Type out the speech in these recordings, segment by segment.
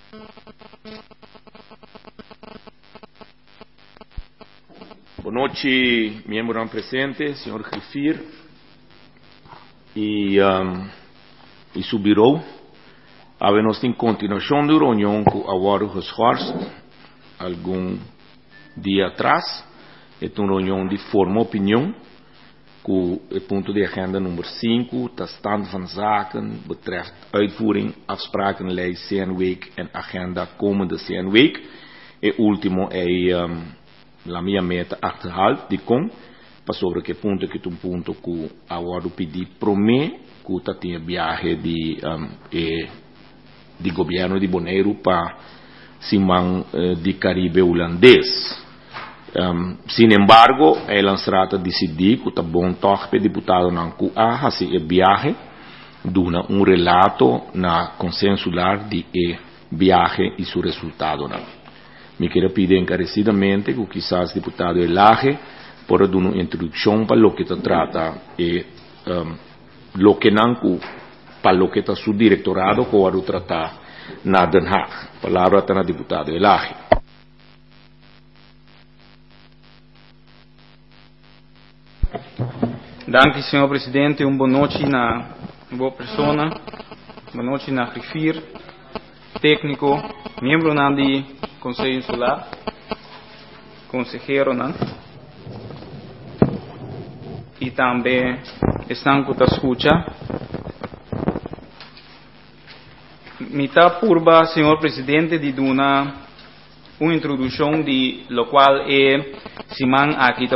Boa noite, membro presente, senhor Grifir e seu bureau. Nós em continuação da reunião com a Ward Horst, algum dia atrás, é uma reunião de forma opinião, com o ponto de agenda número 5, de stand van zaken, betreft uitvoering, afspraken, lijst CN-week en agenda komende CN-week. E último é a minha meta achterhaald, die kom, para sobre que ponto que um ponto que a Ward pedir promê, que tá tinha viagem de governo de Bonaire para Simão de Caribe holandês. Sin embargo, ela trata de decidir que tá bom toque para deputado não que a fazer viagem, duna relato na consensular de viagem e seu resultado não. Me quero pedir encarecidamente que quizás deputado Elage por dar uma introdução para o que se trata e lo que não para o que está su directorado que vai tratar na Den Haag. Palavra está na deputado Elage. Danke, senhor presidente. Boa noite na boa persona. Boa noite na Grifir, técnico, membro do Conselho Insular, consejero, e também estão que escuta. Me está purba, senhor presidente, de dar uma introdução de lo qual é Simão aqui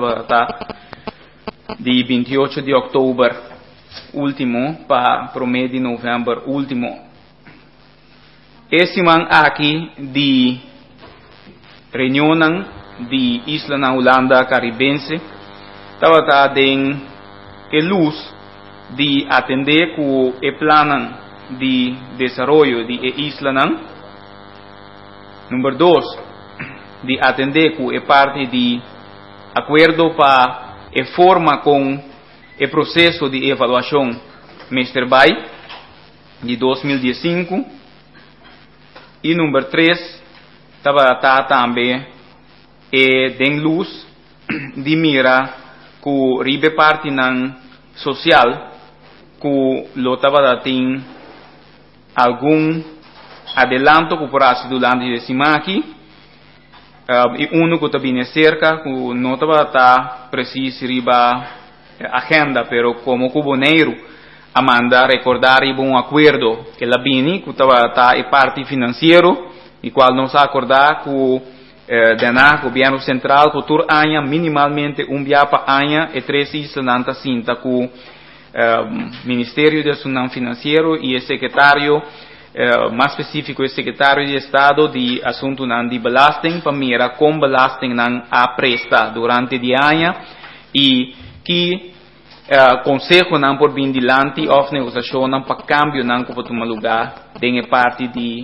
de 28 de outubro último para o mês de novembro último. Esse man aqui de reunião de Isla na Holanda Caribense estava em que luz de atender com o plano de desenvolvimento de Isla não. Número 2, de atender com a parte de acordo para a forma com o processo de avaliação Mr. Bay de 2015. E número 3, estava também em luz de mira com ribe parte social que lo estava tem algum adelanto que por assim durante de cima aqui e que também cerca que não estava preciso riba agenda, pero como Bonaire Amanda recordar um acordo que la bini que estava e parte financeiro e qual nos acordar que o governo central que tur ano minimalmente biapa ano e 3 islas nanta cinta que o Ministério de Assunção Financeiro e o secretário mais específico o secretário de Estado de Assunto de Belasting para mira com belasting a presta durante o ano e que consejo não por vir dilante of negociação não para câmbio não que para lugar em parte de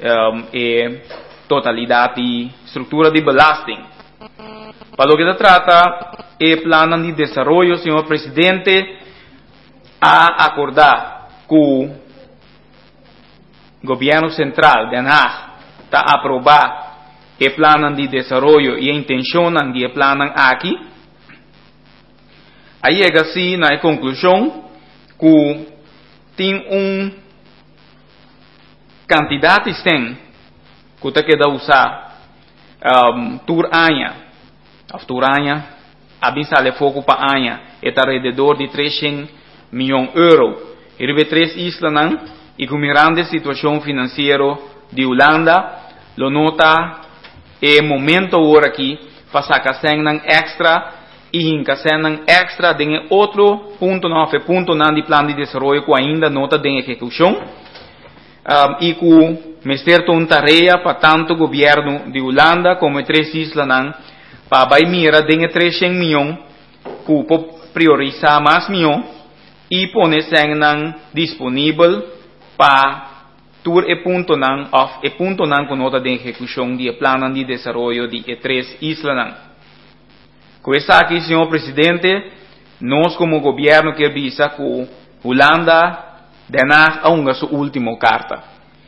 totalidade de estrutura de belasting. Para o que se trata plano de desenvolvimento, senhor presidente, a acordar que o governo central de ANAG está a aprovar o plano de desenvolvimento e a intenção de plano aqui. Aí é assim na conclusão que tem quantidade tem que está que usar tur anha abisale foco para anha é alrededor de 300 milhões de euros. E ribe 3 islas não e com grande situação financeira de Holanda lo nota momento agora aqui para sacar extra e encaixando extra em outro ponto de plano de desenvolvimento que ainda não está em execução e que mestre uma tarefa para tanto o governo de Holanda como 3 islas para vai mira em 300 milhões que pode priorizar mais milhões e pôr disponível para tur ponto que não está em execução de plano de desenvolvimento de 3 islas Com isso aqui, senhor presidente, nós como governo queremos que Holanda denag a sua última carta.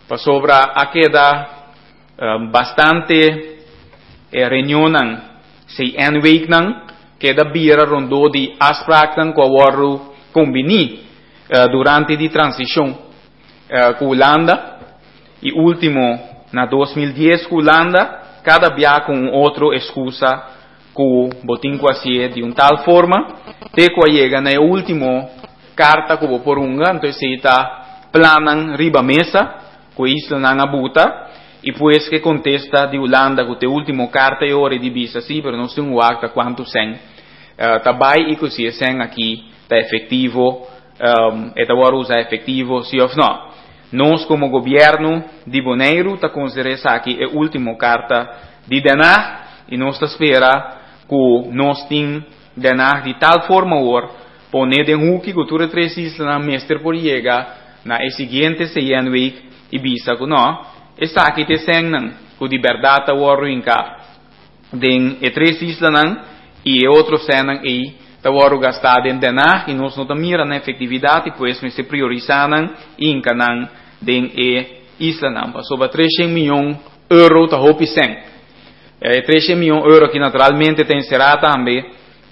para sobra a queda bastante reunião se week queda bira rondo de aspectos que o combini durante a transição com Holanda e último na 2010 com Holanda cada via com outra excusa que botin quase de tal forma até que chega na última carta que vou por então se está planan riba mesa que isso não abuta e pues que contesta de Holanda que a última carta é hora de visa sim, pero não sei um acta quanto sem também e que se sem aqui está efetivo agora usa efetivo sim ou não. Nós como governo de Bonaire está considerando aqui a última carta de denar e nós espera que nós tem denar de tal forma poner de que cultura 3 islas na mestre por chegar na seguinte week e visa que não está aqui te senang que de verdade o inca den 3 islas e outro senang e tá o gastar den denar e nós não mira na efetividade pois me se priorizam inca nan den isla nan sobre 300 milhões euro tá hopi sen 300 milhões euro que naturalmente tem será também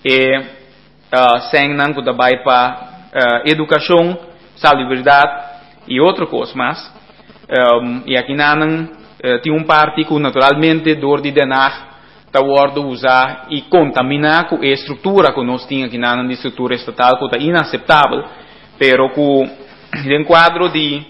sen nan que vai para educação salubridade e outra coisa mais e aqui nan tem parte que naturalmente dor de denar tá usar e contaminar com a estrutura que nós temos aqui nan de estrutura estatal que é inaceitável pero que em quadro de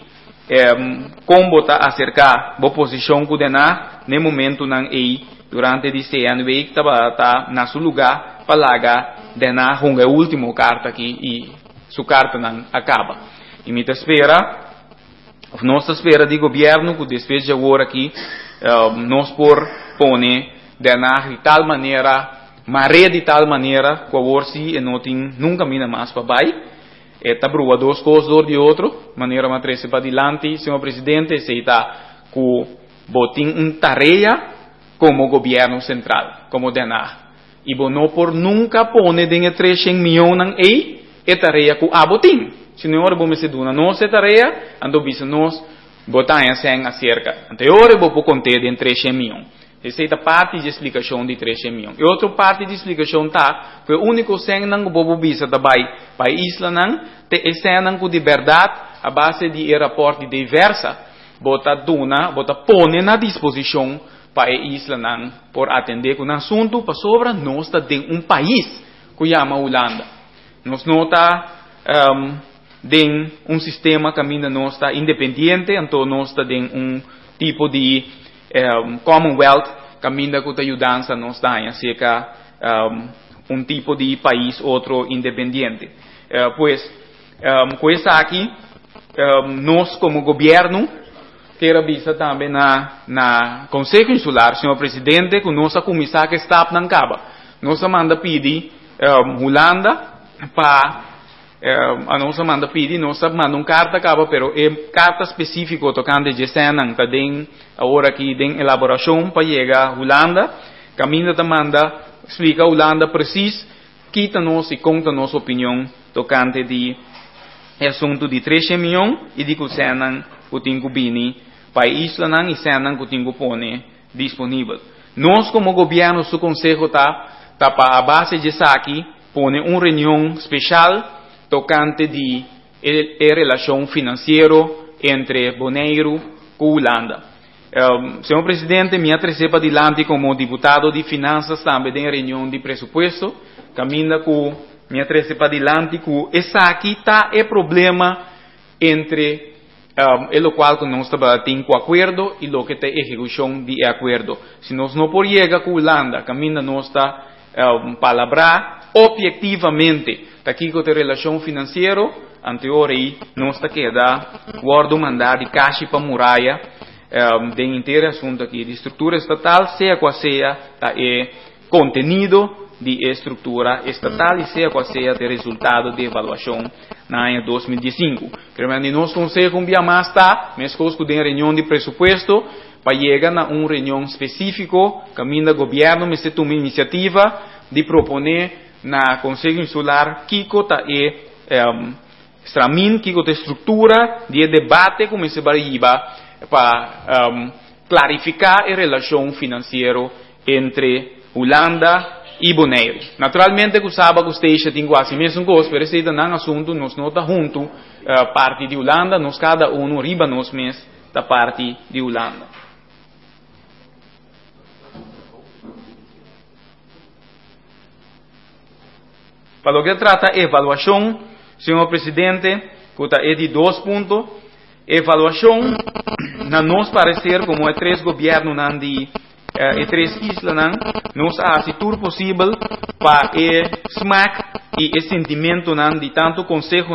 como está acercar a posição que denar no momento nan durante esse ano que está na seu lugar para largar denar com a última carta aqui e sua carta não acaba e me espera nossa espera de governo que depois de agora aqui nós por pone denar de tal maneira maré de tal maneira que agora se não tem nunca mina mais para baixo está brua duas coisas de outro maneira matriz para adiante senhor presidente se está que botin tarefa como governo central como denar e não por nunca pone de 300 milhões aí é tarefa que abotin senhor vou me seduna nossa tarefa ando bisa nós botar em acerca anterior vou conter de 300 milhões essa é a parte de explicação de 300 milhões e outra parte de explicação tá que o único sen não vou bisa também para isla não te sen não de verdade a base de rapport diversa bota pone na disposição para isla não por atender com assunto para sobra nós está em país que chama Holanda nós não está de sistema que ainda não está independente então nós está de tipo de Commonwealth que ainda que está ajudando nós está acerca tipo de país outro independente pues com isso aqui nós como governo quero avisar também na Conselho Insular, senhor presidente, que nossa comissão que está na Caba. Nós manda pedir Holanda para a nossa manda pedir, nós manda carta Caba, pero é carta específica tocante de cena, tá den agora aqui den elaboração para chegar a Holanda, caminho da manda explica a Holanda preciso, quita nos e conta nossa opinião tocante de assunto de 300 milhões e de que cena o tingo bini para isla não e cena que o tingo pone disponível. Nós como governo, o conselho está para a base de aqui, pone uma reunião especial tocante de relação financeira entre Bonaire e Holanda. Senhor presidente, me atrasei para adiante como deputado de finanças também em reunião de presupuesto, caminha com me atrasei para adiante com essa aqui está é problema entre o qual nós tem com acordo e o que tem execução de acordo. Se nós não por chegar com Holanda, caminha nós está palavra objetivamente daqui com a relação financeira anterior aí nós está queda guardo mandar de caixa para muralha de inteiro assunto aqui de estrutura estatal seja qual seja tá contenido de estrutura estatal e seja qual seja o resultado de avaliação na ano 2015. Queremos que nós conselho um dia mais está, mas conosco de reunião de presupuesto para chegar a uma reunião específica, caminho do governo, mas se toma iniciativa de proponer na Conselho Insular Kiko tá extramin Kiko de estrutura de debate como se vai para clarificar a relação financeira entre Holanda e Bonaire. Naturalmente, que sabe que vocês têm quase a mesma coisa, mas esse é um assunto, nós não está junto, parte de Holanda, nós cada riba nós mesmos da parte de Holanda. Para o que trata a avaliação, senhor presidente, que é de 2 pontos, avaliação, na nosso parecer, como é 3 governos e 3 islas, nós fazemos tudo possível para o smack e o sentimento de tanto conselho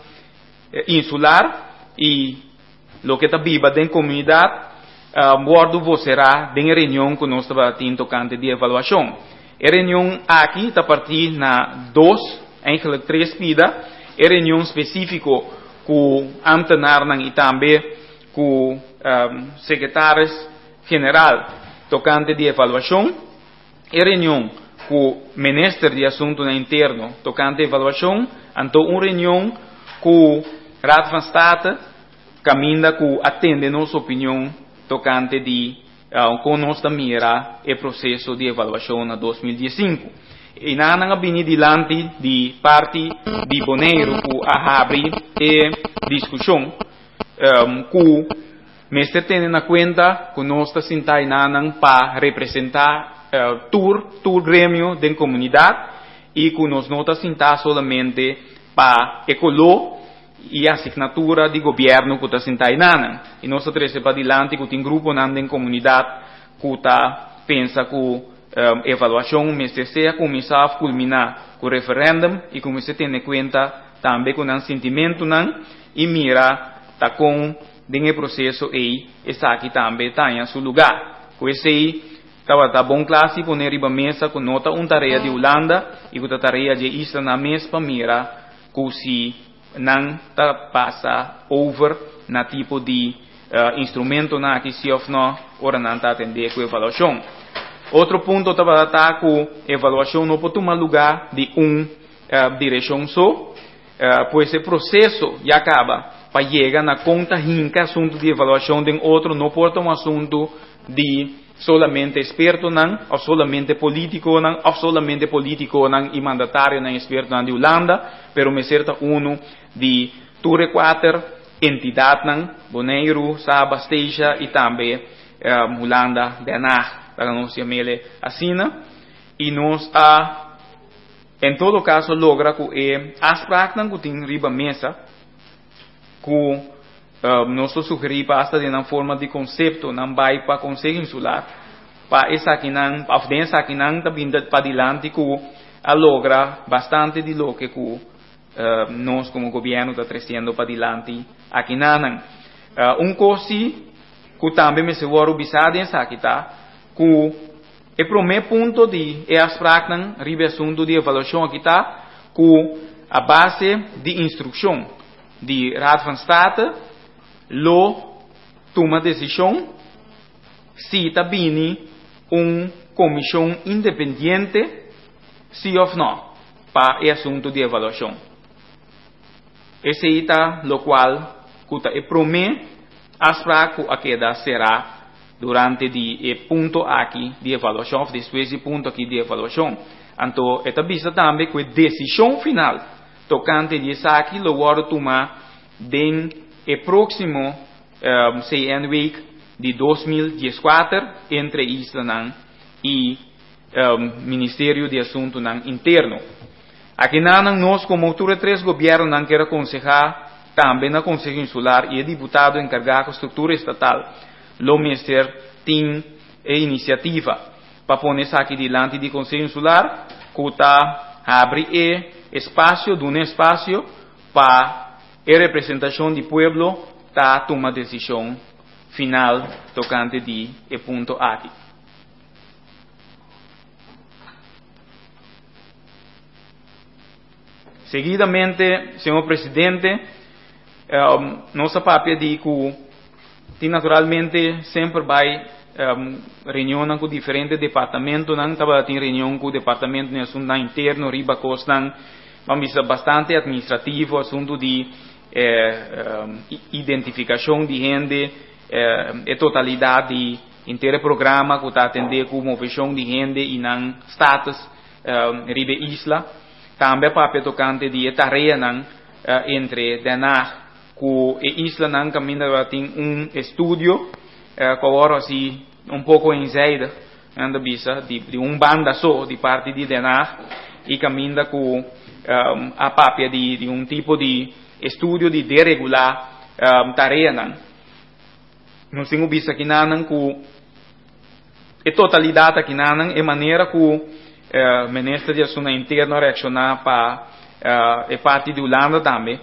insular e o que está viva dentro da comunidade, guardo será dentro da reunião que nós estamos tocante de avaliação. A reunião aqui está partir na 2, eigenlijk 3 pida, a reunião específica com ambtenaar e também com secretários geral tocante de avaliação, a reunião com o ministro de Assuntos Internos tocante de avaliação, então uma reunião com o Raad van State, caminha com atende nossa opinião tocante de com nossa mira o processo de avaliação na 2015. E na bini dilante de parte de Bonaire com a abrir a discussão com mestre tendo na conta que nós está sentando para representar todo grêmio da comunidade e que nós não está sentando somente para ecolo e a assinatura de governo que está sentando. E nós estamos para dilante que tem grupo na comunidade que está pensa que avaliação mestre seja começar a culminar com o referendum e como você tem em conta também com o sentimento e mira tá com o processo e está aqui também está em seu lugar. Com esse aí tá bom classe por riba mesa com nota tarefa de Holanda e com a tarefa de isla na mesa para mira que se não tá passa over na tipo de instrumento na que se of não ora não tá atender com avaliação. Outro ponto estava com avaliação não pode tomar lugar de direção só, pois esse processo já acaba para chegar na conta rinca assunto de avaliação de outro não pode um assunto de solamente experto ou solamente político ou solamente político e mandatário experto de Holanda, pero me certa uno de Ture 4 entidade Bonaire, Saba, Steja e também Holanda de Anag. Para nós chamar assim, e nós em todo caso logra que as práticas que tem riba mesa que nós sugerimos para de uma forma de conceito não vai para conselho insular para essa aqui não também para dilante que logra bastante de lo que nós como governo está trazendo para dilante aqui não coisa que também me seguro bisado essa aqui tá que o primeiro ponto de as práticas ribe assunto de avaliação aqui está que a base de instrução de Raad van State lo toma decisão se está bem comissão independente sim ou não para o assunto de avaliação. Esse está o qual que o primeiro as práticas aqui será durante o ponto aqui de avaliação, depois do ponto aqui de avaliação. Então, esta vista também que a decisão final tocante de isso aqui, lo vou tomar den o próximo CN Week de 2014 entre Isla e Ministério de Assuntos Internos. Aqui nós, como 3 governos, queremos aconselhar também na Conselho Insular e o deputado encarregado da estrutura estatal, o Ministério tem a iniciativa para pôr isso aqui diante do Conselho Insular, que está abrir espaço para a representação do povo tá tomar decisão final tocante de ponto aqui. Seguidamente, senhor presidente, nossa papel de que naturalmente sempre vai reunião com diferentes departamentos, não estava em reunião com o departamento de assuntos internos, riba costa, vamos bastante administrativo, assunto de identificação de gente, a totalidade de inteiro programa que está atendendo com movição de renda e não status ribe isla. Também para tocante de tarefa não entre denar com a isla não caminha tem estúdio que agora assim pouco em Zaida anda bisa de banda só de parte de denar e caminha com a papia de tipo de estúdio de deregular tarefa não. Nós temos visto aqui com a totalidade aqui é maneira que o ministro de Assuntos Internos reaccionar para a parte de Holanda também,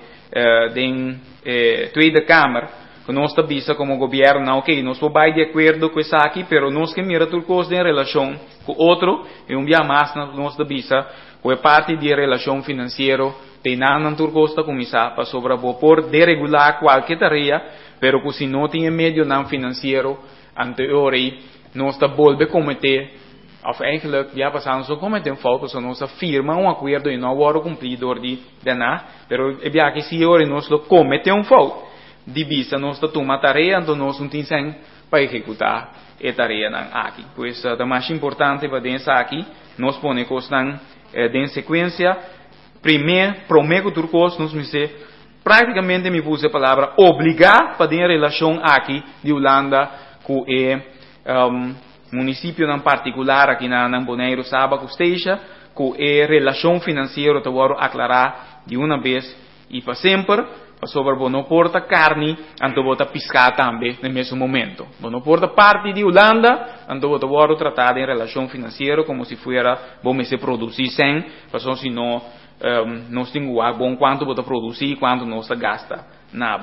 Tweede Kamer, que nós está visto como governo, ok, nós vamos de acordo com isso aqui, mas nós que mira tudo coisa em relação com outro, e dia mais nós está visto com a parte de relação financeira, tem nada tudo coisa começar para sobrepor, deregular qualquer tarefa, pero que se não tem meio não financeiro, anterior nós está volve cometer, of eigenlijk já passamos a cometer fout, porque nós firma acordo e não agora cumpridor de nada, pero é bem que se ora nós comete fout, de vista nós está tomar tarefa, então nós não tem sem para executar a tarefa aqui. Pois é mais importante para dentro aqui, nós põe coisas em sequência. Primeiro, prometo tudo coisa, nós me dizer praticamente me puse a palavra obrigar para ter relação aqui de Holanda com o município em particular aqui na Bonaire Sabaco Esteja, com a relação financeira que eu vou aclarar de uma vez e para sempre, para sobre não porta carne, então vou piscar também no mesmo momento. Não porta parte de Holanda, então vou tratar em relação financeira como se fosse vamos se produzir sem, para se não nós temos bom quanto você produzir e quanto nós gasta nada.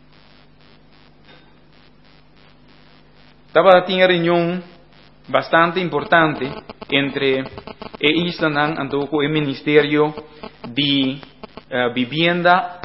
Tinha reunião bastante importante entre a isla e o Ministério de Vivienda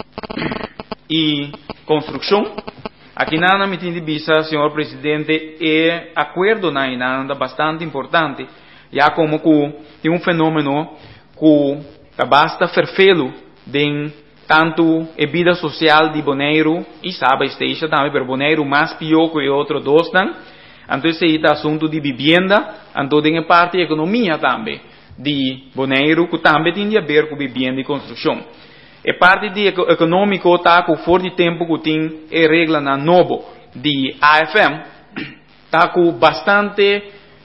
e Construção. Aqui na me tem de vista, senhor presidente, é acordo na bastante importante, já como que tem fenômeno que basta ferfelo de tanto a vida social de Bonaire e Saba Esteja também, pero Bonaire mais pior que outros dois, então esse é o assunto de vivienda, então tem a parte de economia também, de Bonaire, que também tem a ver com vivienda e construção. A parte de econômico está com fora de tempo que tem a regra na novo de AFM, está com bastante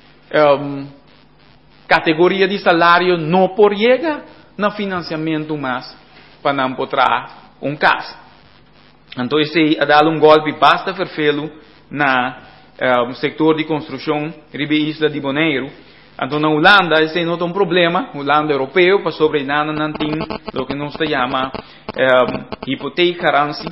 categoria de salário não por chegar no financiamento mais para não encontrar caso. Então, esse é dar golpe basta ferfelo no setor de construção ribe isla de Bonaire. Então, na Holanda, esse não é problema. Holanda europeu, para sobre nada não tem o que nós chama hipoteca garantie.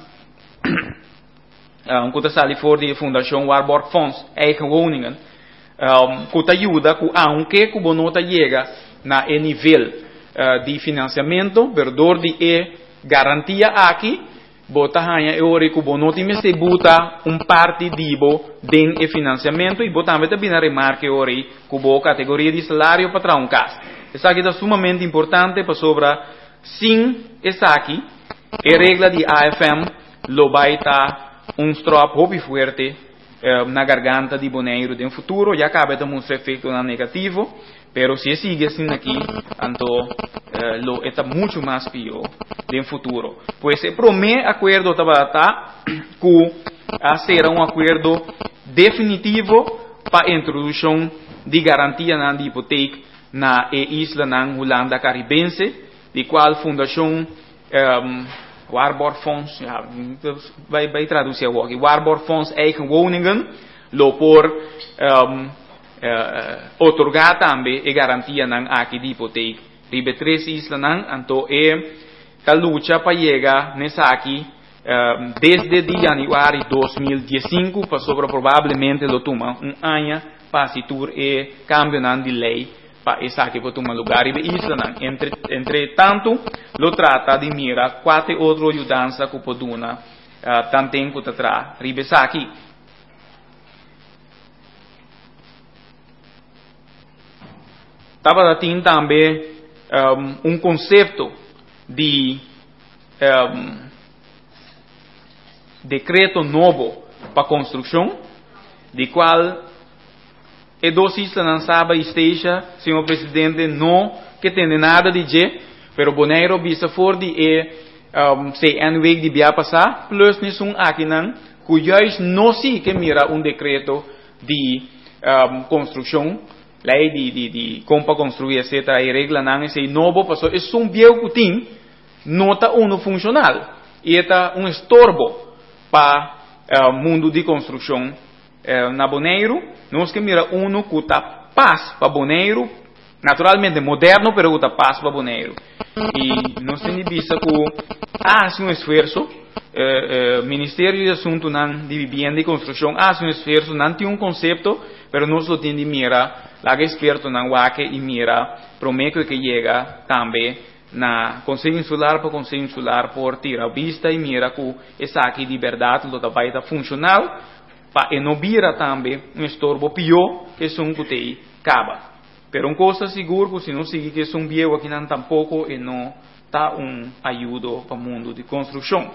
Quando sai fora da Fundação Warburg Fonds, eigen woningen, que ajuda, que aunque que bonota chega na nível de financiamento, verdor de garantia aqui, bota hanha ore que bonoti me se buta parte dibo den financiamento e bota também na remarque ore que bo categoria de salário para um caso. Isso aqui é sumamente importante para sobre sim essa aqui a regra de AFM lo vai estar strop hobby forte na garganta de Bonaire no futuro, já acaba de mostrar efeito negativo. Pero se sigue assim aqui, então lo está muito mais pior no futuro. Pois o primeiro acordo está que será acordo definitivo para a introdução de garantia na hipoteca na isla na Holanda Caribense, de qual fundação Warburg Fonds, vai traduzir aqui, Warburg Fonds eigen woningen, lo por otorgar também a garantia aqui de hipoteca. Ribe 3 islas então a luta para chegar nessa aqui desde de janeiro de 2015 para sobre provavelmente lo toma ano para situar o cambio de lei para essa aqui para tomar lugar ribe isla entretanto lo trata de mirar 4 outras ajudanças que poduna tanto tempo atrás ribe essa aqui. Estava também conceito de decreto novo para construção, de qual e dos islas não sabe esteja, senhor presidente, não que tem nada de dizer, pero Bonaire bisa for de se week de via passar, plus nisung aqui não, cujais não se que mira decreto de construção, lei de como para construir, etc. E regla não, esse novo passou, é biel que tem, nota funcional, e é estorbo para mundo de construção na Bonaire, nós que mira que está paz para Bonaire, naturalmente moderno, pero que está paz para Bonaire. E nós temos visto que há esforço, Ministério de Assuntos de Vivienda e Construção há esforço, não tem conceito, pero nós lo temos de mira, lá que experto na UAC e mira, prometo que chega também na Conselho Insular para Conselho Insular por tirar vista e mira que essa aqui de verdade lo vai estar funcional, para não vira também estorbo pior que são que tem caba. Pero uma coisa segura que se não seguir que são biel aqui não tampouco e não está ajuda para o mundo de construção.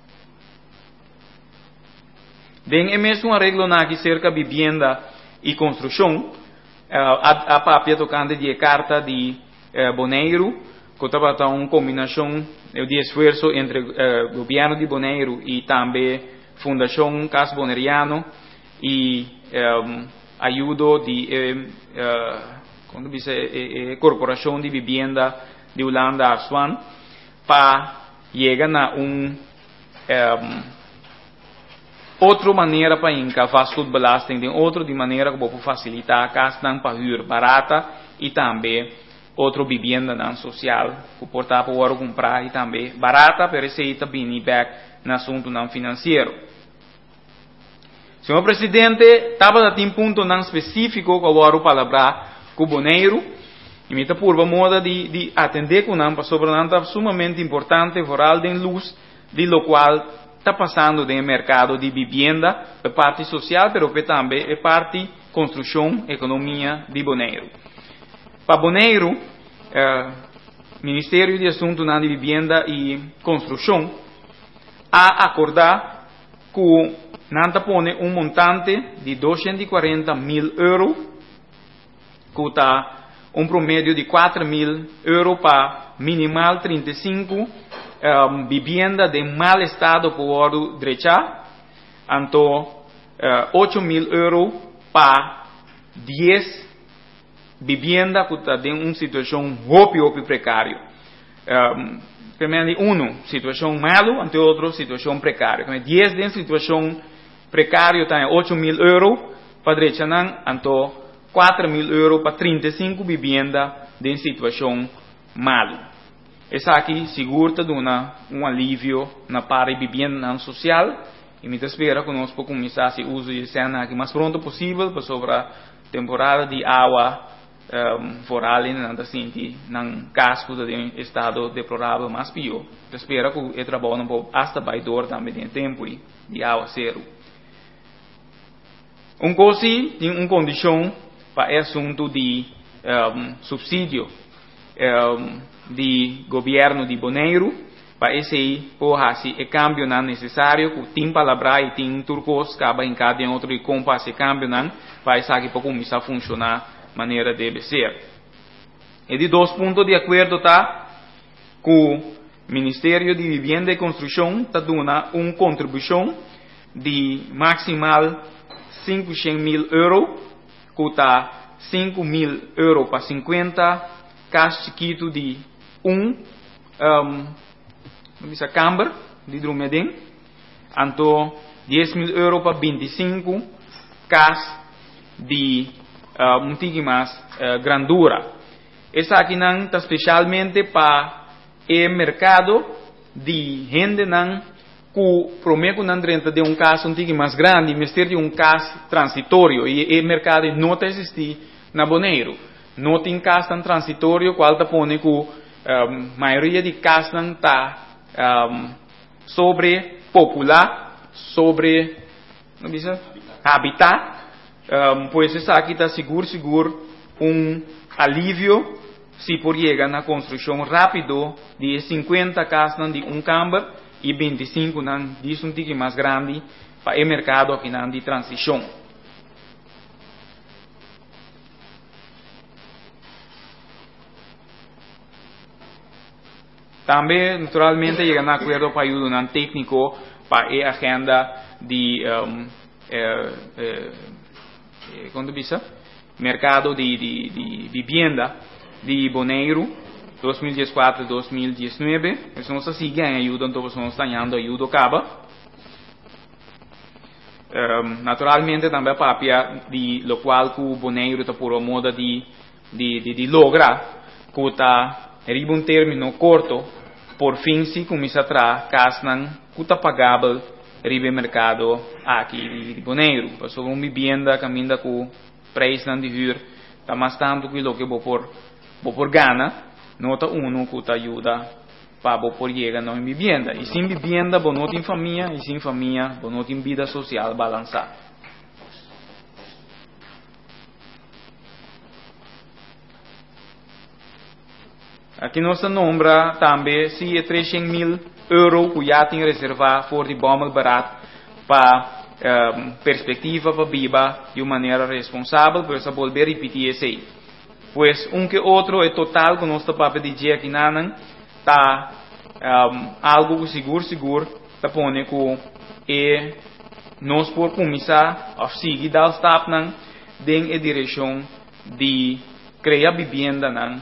Bem, é mesmo um arreglo aqui cerca de vivienda e construção, a papel tocante de carta de Bonaire, que estava uma combinação de esforço entre o governo de Bonaire e também Fundação Cas Boneriano e ajuda de Corporação de Vivienda de Holanda Arswan para chegar a outra maneira para encavar tudo belasting, de outra de maneira que pode facilitar a casa para hyr barata e também outra vivienda não social que portar para o comprar e também barata para receita bem back no assunto não financeiro. Senhor Presidente, estava a um ponto não específico que eu vou falar com o Bonaire e me por moda de atender com não sobre não sumamente importante foral de luz de lo qual está passando no mercado de vivienda, a parte social, mas também a parte construção, economia de Bonaire. Para Bonaire, Ministério de Assuntos de Vivienda e Construção a acordar que Nanta pone montante de 240 mil euros, que está promédio de 4 mil euros para minimal 35 vivienda de mal estado por derechar, então 8 mil euros para 10 vivienda que está em situação muito precária. Primeiro, situação malo, ante outro, situação precária. 10 em situação precária tem 8 mil euros para derechar, então 4 mil euros para 35 vivienda em situação malo. Essa aqui segura um alívio na parte de vivienda social e me espera que nós podemos começar a uso de cena aqui mais pronto possível para sobre a temporada de água foral e não assim num casco de um estado deplorável mais pior. Espera que o trabalho não pode hasta baidor também em tempo de água zero. Coisa tem uma condição para o assunto de subsídio de governo de Bonaire, para esse porra-se é câmbio não necessário, que tem palavra e tem turcos, acaba em cada outro e compra esse câmbio não, para isso aqui para começar a funcionar maneira deve ser. E de 2 pontos de acordo tá, que o Ministério de Vivienda e Construção está dando uma contribuição de maximal 500 mil euros, que está 5 mil euros para 50 casos chiquito de câmara de Drumedin, então 10 mil euros para 25 casos de um tigre mais grandura. Essa aqui não está especialmente para o mercado de gente não que prometo não renta de um caso um tigre mais grande, mas ter de um caso transitório e o mercado não está existir na Bonaire. Não tem caso tão transitório qual está pondo que a maioria de casos não está sobre popular, sobre habitat. Pois essa aqui está seguro alívio se por chegar na construção rápido de 50 casas de um câmara e 25 nan diz um tique mais grande para o mercado aqui nan de transição. Também, naturalmente, chega a acordo para ajudar um técnico para a agenda de quando bisa mercado de vivienda de janeiro 2014-2019. Isso nós seguimos ajuda, então nós estamos dando ajuda acaba. Naturalmente também para de lo qual que janeiro está por moda de lograr que está um término curto, por fim se começa a trazer casnan que está pagável ribe mercado aqui de janeiro. Passou uma vivenda caminha com preço de hyr está mais tanto que o que vou por gana, nota uno que está ajuda para por chegar na vivenda. E sem vivenda, vou não ter família, e sem família, vou não ter vida social balançada. Aqui nós nombra também se é 300 mil euros que já tem reservado for de bomba barato para perspectiva para viva de uma maneira responsável, por isso volver a repetir isso aí. Pois que outro é total que nós estamos pedindo aqui nanan tá algo seguro tá pone que nós por começar a seguir dar step nan den a direção de criar vivenda nan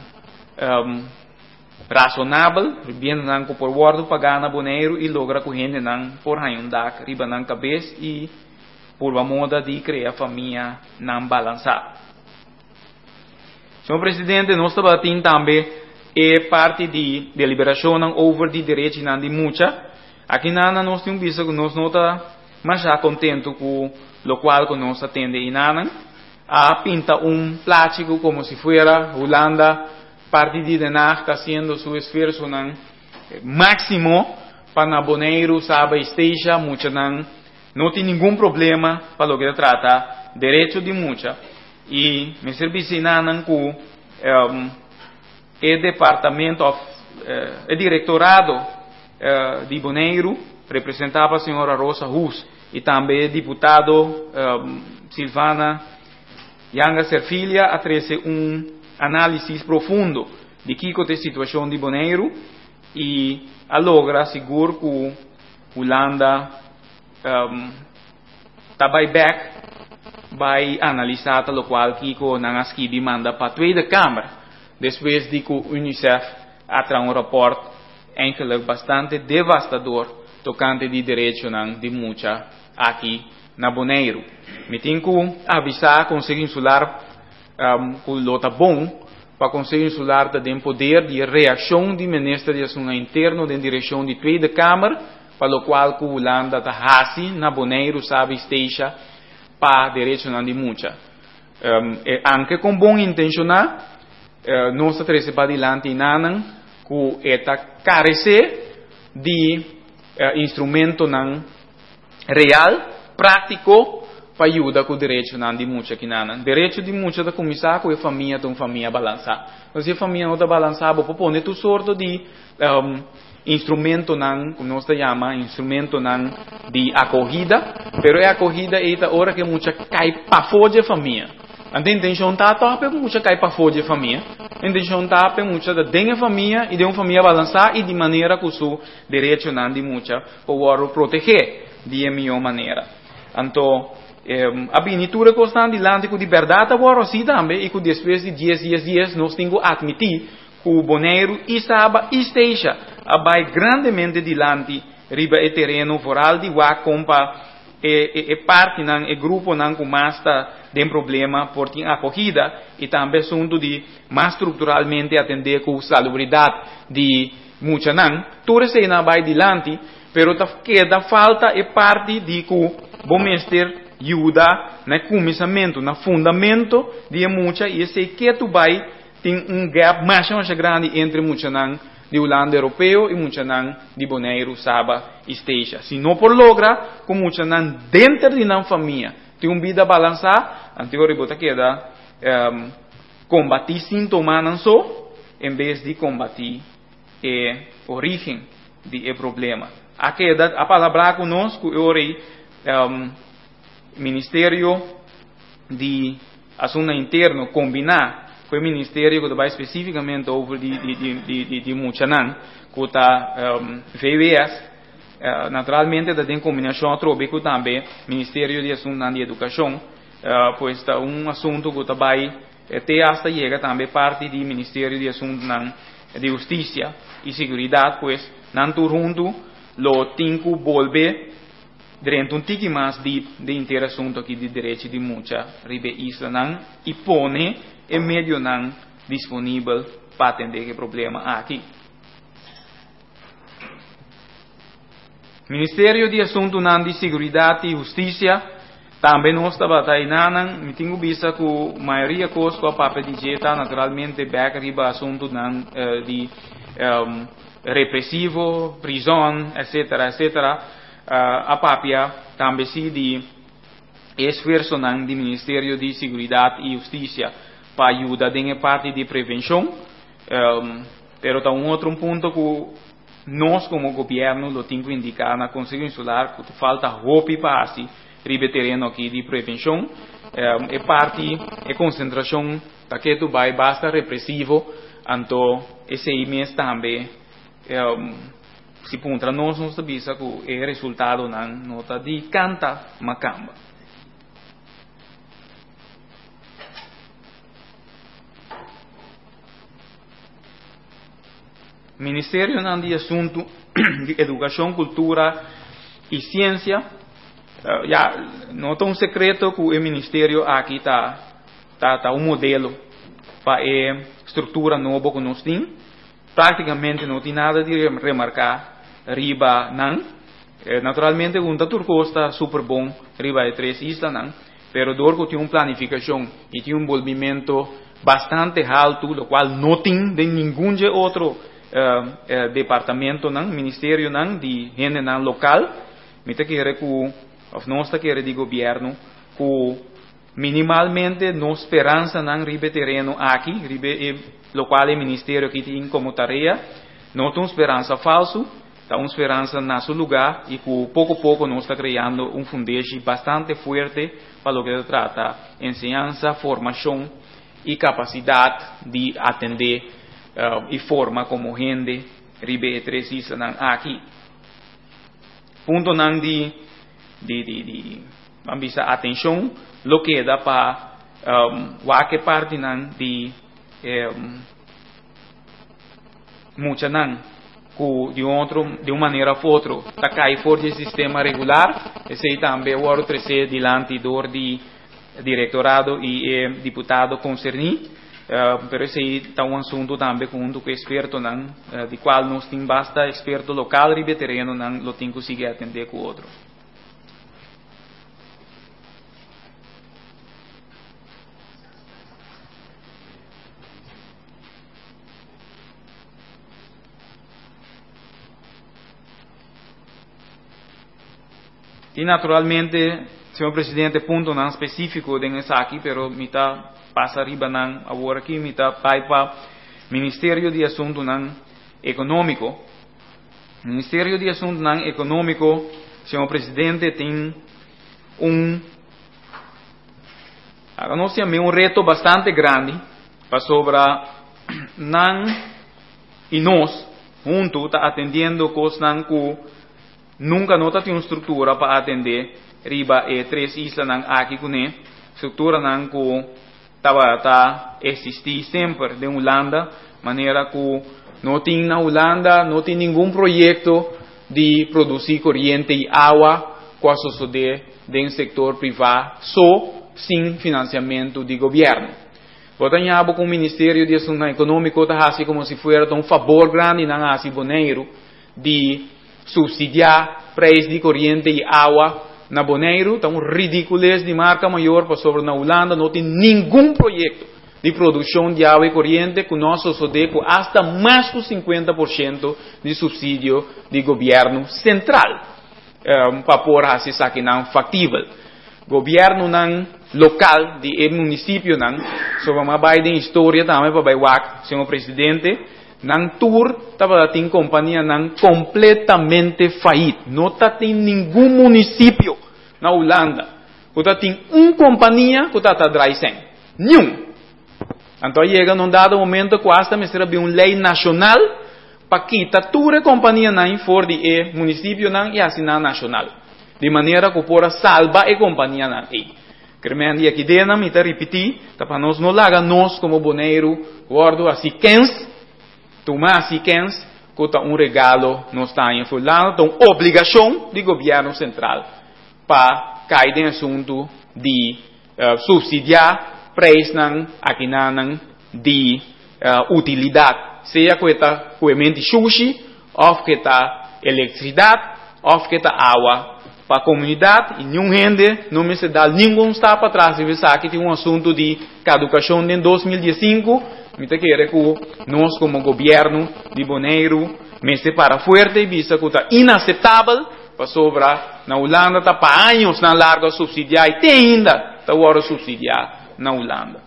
razonável, vivenda nan que por guardo pagar na boneiro e logra que gente nan por raiundak riba nan cabeça e por a moda de criar família nan balançada. Senhor Presidente, nós estamos batendo também parte de deliberação over de direitos de mucha. Aqui nós temos visto que nós não estamos mais contentes com o qual que nós atendemos e a pinta plástico como se fuera Holanda, parte de Denar está haciendo su esfuerzo máximo para Boneiro, Saba e Esteja, mucha não tem nenhum problema para lo que trata direito de mucha. E me serviço que o departamento, o diretorado de Boneiro representava a senhora Rosa Hus e também deputado Silvana Yanga Serfilha a trazer análise profundo de que é a situação de Boneiro e a logra seguro que Holanda está back vai analisar o qual Kiko Nangaskibi manda para a Tweede Câmara, depois de que o UNICEF atra rapport eigenlijk bastante devastador tocante de direitos de mucha aqui na Boneiro. Me tenho que avisar Conselho Insular que o tá bom para o Conselho Insular ter poder de reação de Ministério de Assuntos Internos em direção de Tweede Câmara, para o qual que Holanda está hasi na Boneiro, sabe, esteja para direitos de mucha. Anche com bom intencionar, nós estamos para adiante nanan que está carece de instrumento real, prático para ajudar com o direito de mucha que nanan. Direito de mucha da começar com a família, tem família balançar. Mas se a família não está balançar, vou pôr tu sorte de instrumento como nós chama, instrumento de acolhida, pero a acolhida é a hora que mucha cai para fora da família. A intenção tá top, mucha cai para fora da família. A intenção tá mucha da dentro da família e de uma família balançar e de maneira que o direito de mucha para proteger de melhor maneira. Então a benitura constante de liberdade agora sim também e que depois de 10 dias nós temos que admitir que o Boneiro e Saba e Esteja vai grandemente dilante riba o terreno foral de Wakompa parte e grupo que mais está tem problema por ter acolhida e também assunto de mais estruturalmente atender com salubridade de muita tudo isso não vai dilante, pero queda falta parte de que bom mestre ajuda no começamento, no fundamento de muita e sei que tu vai tem gap mais grande entre muita de Holanda europeu e muita de Boneiro, Saba e Esteja. Se não por logra, com muita dentro de uma família, tem uma vida balançada, antigo ribota queda combatir sintomas não só, em vez de combatir a origem do problema. aqui a palavra conosco ori Ministério de Assunto Interno combinar com o Ministério que vai especificamente over de Muchanan, que está VWS, naturalmente tem combinação trobe com também Ministério de Assunto de Educação, pois está assunto que vai até hasta chega também parte do Ministério de Assunto de Justiça e Seguridade, pois não junto lo tinco volve durante tique mais de inteiro assunto aqui de direito de muita ribe isla não e pone em meio não disponível para atender que problema aqui. Ministério de Assunto de Seguridade e Justiça também nós estava tainando, me tenho visto que a maioria coisa com a papel de jeta naturalmente back riba assunto de repressivo, prisão, etc. A papia também se de esforço do Ministério de Seguridade e Justiça para ajudar em parte de prevenção, pero está outro ponto que nós como governo lo temos que indicar na Conselho Insular que falta roupa para assim ribe terreno aqui de prevenção, é parte é concentração daquele vai basta repressivo, então esse mês também se contra nós sabemos que é resultado na nota de canta macamba. Ministério de Assunto de Educação, Cultura e Ciência, não é secreto que o Ministério aqui está modelo para a estrutura nova que nós temos. Praticamente não tem nada de remarcar riba não. Naturalmente o turco está super bom riba de 3 islas não, pero dorco tem uma planificação e tem envolvimento bastante alto, o qual não tem de nenhum outro departamento não, ministério não de gente não local. Me te quer que nós quer de governo que minimalmente nos esperança não ribe terreno aqui ribe local e ministério que tem como tarefa não tem esperança falso, está uma esperança no seu lugar e que pouco a pouco nós está criando um fundamento bastante forte para o que se trata ensinança, formação e capacidade de atender e forma como gente ribe três islas aqui. Ponto não de atenção, lo que dá para qualquer parte não de muita não de uma maneira ou outra tá cai fora do sistema regular, esse também o outro ser diante do diretorado e deputado concernido, pero esse está um assunto também com um experto não de qual nós tem basta experto local e terreno não lo tem que conseguir atender com o outro. E naturalmente, senhor presidente, ponto não específico dessa aqui, pero me está passa riba não agora aqui, me está vai para Ministério de Assunto não Econômico. Ministério de Assunto não Econômico, senhor presidente, tem nós temos reto bastante grande para sobre não e nós junto está atendendo coisas não que nunca nota tem uma estrutura para atender riba e 3 islas não aqui com estrutura não que tá existir sempre de Holanda, maneira que não tem na Holanda não tem nenhum projeto de produzir corrente e água com a sociedade do setor privado só sem financiamento de governo. Portanto, com o Ministério de Assunto Econômico está assim como se fosse um favor grande não assim Bonaire de subsidiar preço de corrente e água na Bonaire, está ridículo de marca maior para sobre na Holanda, não tem nenhum projeto de produção de água e corrente que nós sociedade com hasta mais de 50% de subsídio de governo central, para pôr assim que não factível. Governo não local de município não, sobre uma baita história também para baiuac, senhor presidente, Nang tour, tava tem companhia nang completamente fallido. Não tem nenhum município na Holanda. Que tem companhia que está dry nenhum. Então chega num dado momento que hasta me será uma lei nacional para quitar toda a companhia não for de município não e assinar nacional. De maneira que pode salvar a companhia não. Cremendo aqui dentro, me está repetir, para nós não larga nós como boneiro, guardo assim quens, tomar assim quens, que está regalo, nós está em fulano, então obrigação do governo central para cair em assunto de subsidiar preço aqui de utilidade, seja que está coemente sushi, ou que está eletricidade, ou que está água para a comunidade, e nenhum rende, não me se dá nenhum está para trás, e você que tem assunto de caducação em 2015, me te quer que nós como governo de Bonaire, me separa forte e visa que está inaceitável para sobrar na Holanda, está para anos na larga subsidiar, e tem ainda, está agora subsidiar na Holanda.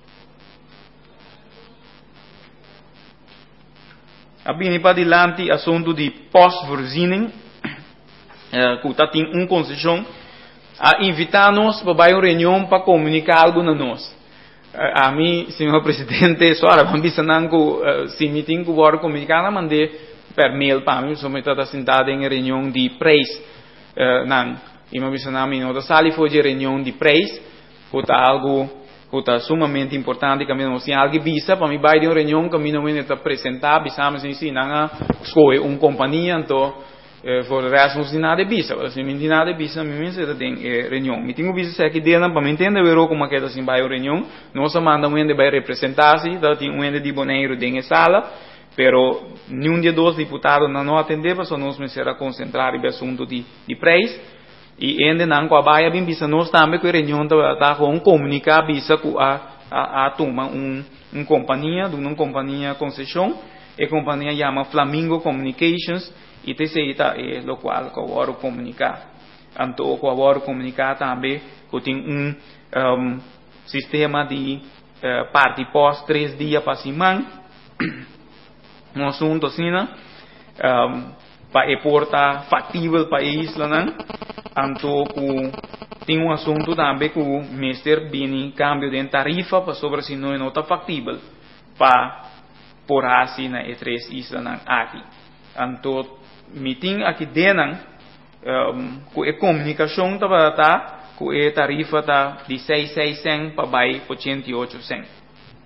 Abbiamo para adelante assunto de pós-voorziening, que está tem concessão, a invitar-nos para uma reunião para comunicar algo a nós. A mim, senhor presidente, só a vambisa que se me tem que comunicar, mandei per mail para mim, somente está sentado em reunião de preço, não, e me avisa na minha outra sala foi de reunião de preço, que está algo que está sumamente importante, que não se alguém visa para mim vai de uma reunião que não me está apresentar, bisamos em si, não escolhe uma companhia, então for resto não se nada visa, se me nada visa, me se tem reunião, me tenho visa aqui dentro para me entender ver como que assim vai a reunião, nós manda um ende vai representar-se, então tem um ende de Bonaire dentro da sala, pero nenhum de dois deputados não atender, para só nós me será concentrar no assunto de preço. E ainda não com a baia bem bisa nós também com a reunião tá com comunicar bisa com a turma companhia de uma companhia concessão a companhia chama Flamingo Communications e TCI tá lo qual que agora comunicar então que agora comunicar também que tem sistema de parte pós 3 dias para semana um assunto assim para exportar factível para a isla não então tem assunto também que o Mister Bini cambio de tarifa para sobre se não está factível para por assim na três islas aqui então meeting aqui dentro com a comunicação tá com a tarifa tá de 6,600 para vai por 108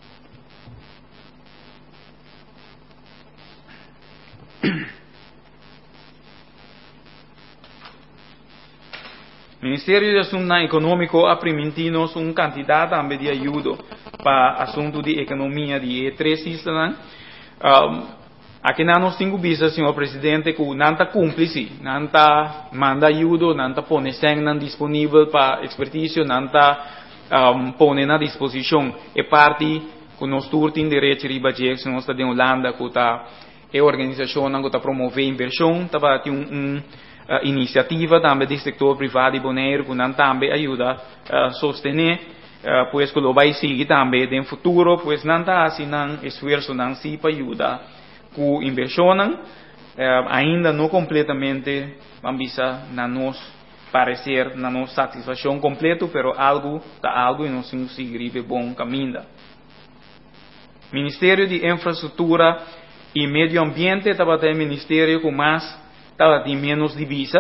Ministério de Assuntos Econômicos apresentou-nos candidato também de ajuda para assunto de economia de três islas. Aqui nós temos visto, senhor presidente, que não está cúmplice, não está manda ajuda, não está põe sangue disponível para expertise, não está põe na disposição. É parte que nós temos direito de budget, nós está de Holanda, que está a organização que está promovendo inversão, está tem iniciativa também do setor privado de Bonaire que não também ajuda a sostener pois que vai seguir também no futuro pois não está assim não esforço não se para ajudar com inversão ainda não completamente vamos na nos parecer na nossa satisfação completo pero algo e nós temos que seguir bom caminho. Ministério de Infraestrutura e Meio Ambiente estava até ministério com mais estava de menos divisa,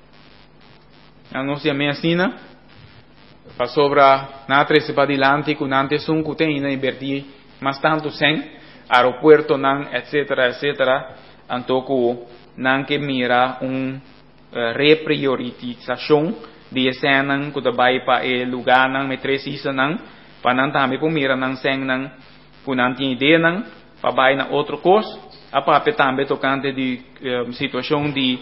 a nossa medicina, para sobrar na três para adiante, com antes que tem ainda invertir mais tanto sem aeroporto, etc. Então que não que mira reprioritização de cena que vai para o lugar não me três isso não, para não também que mira não sem não, que não tem ideia não, para vai na outro curso. A parte também tocante de situação de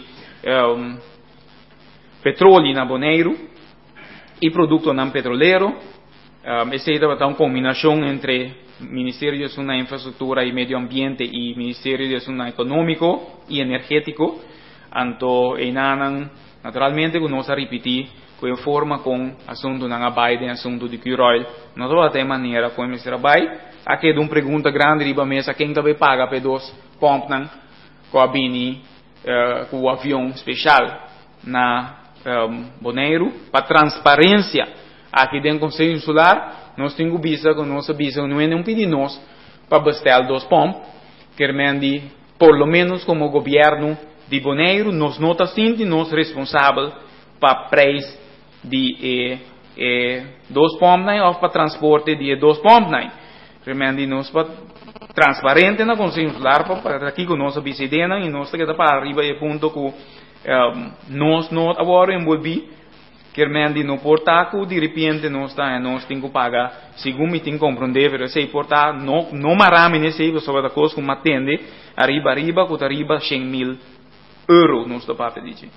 petróleo na Bonaire e produto não petroleiro. Essa é uma combinação entre Ministério de Assuntos da Infraestrutura e Meio Ambiente e Ministério de Assuntos Econômico e Energético. Então, naturalmente, que nós repetir que forma com assunto na Biden, assunto de Curol, nós vamos ter maneira como se trabalha, aqui de uma pergunta grande riba mesa, quem também paga para dois pompas com a bini, com o avião especial na Bonaire, para transparência aqui dentro do Conselho Insular, nós temos visa com nossa visa, não é nem pedir nós para bastar dois pompas, que remende, por lo menos como governo de Bonaire, nós não estamos nós responsáveis para preço de dois pompas ou para transporte de dois pompas. Remende nós para transparente na Conselho Insular para aqui com nossa vice-dena e nós estamos para arriba e ponto que nós não agora envolvi que remende no portaco de repente nós temos que pagar segundo me tem que compreender pero se portar não marame nesse sobre a coisa como atende arriba com arriba 100.000 euros nós está para pedir.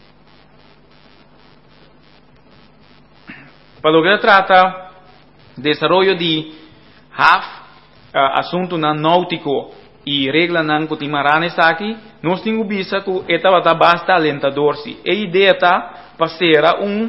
Para o que trata desenvolvimento de assunto náutico e regra não que timarane aqui, nós temos vista que estava bastante alentador se. A ideia está para ser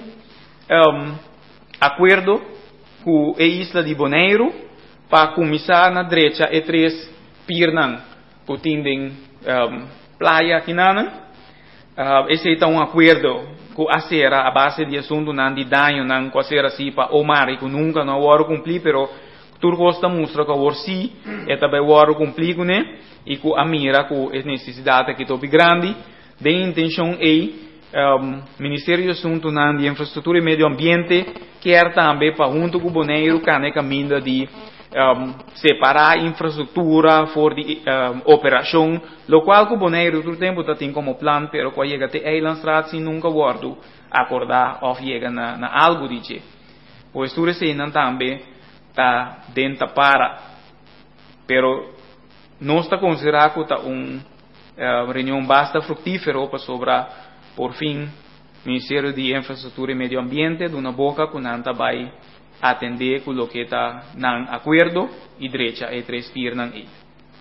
acordo com a isla de Bonaire para começar na direita e 3 pirnan que tem praia aqui na esse é acordo que a ser a base de assunto não de dano não que a ser assim para o mar e que nunca não vai cumprir pero Turcosta mostra que o si é também o cumprir com né e com a mira com a necessidade que é grande de intenção Ministério de Assuntos de Infraestrutura e Meio Ambiente quer também para junto com o Bonaire que caminho de separar a infraestrutura for de operação, lo qual que o Bonaire todo tempo tem como plano, pero quando chega até Eilandstraat se nunca guardo acordar ou chega na algo de pois tudo isso também está dentro para, pero nós está considerado que está reunião bastante frutífero para sobrar por fim, Ministério de Infraestrutura e Meio Ambiente, de uma boca que não vai atender com o que está em acordo e direita e 3 pirnan aí.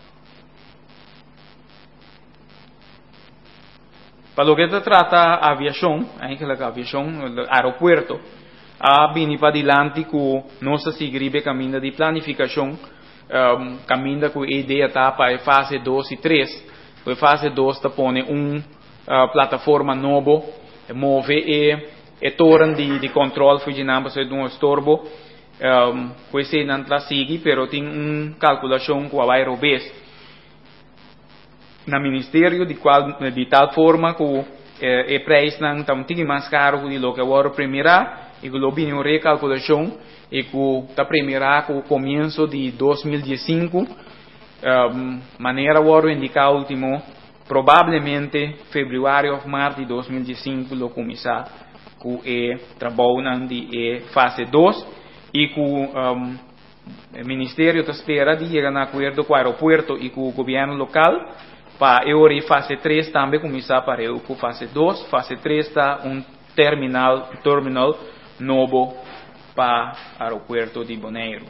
Para o que se trata a aviação, a aviação, o aeroporto, a bini para adiante com nossa segribe caminho de planificação, caminho com a ideia está para a fase 2 e 3. A fase 2 está põe plataforma novo, move e torre de controle foi de namba de um estorbo, que não está seguindo, pero tem calculação com a aerobês na ministério de tal forma que o preço não está muito mais caro do que agora primeira e que o binho recalculação e que está primeira com o começo de 2015 maneira agora indicar último provavelmente fevereiro ou março de 2015 lo começar com o trabalho de fase 2 e com o Ministério está espera de chegar a acordo com o aeroporto e com o governo local para a fase 3 também começar para eu com fase 2. Fase 3 está terminal novo para o aeroporto de Bonaire.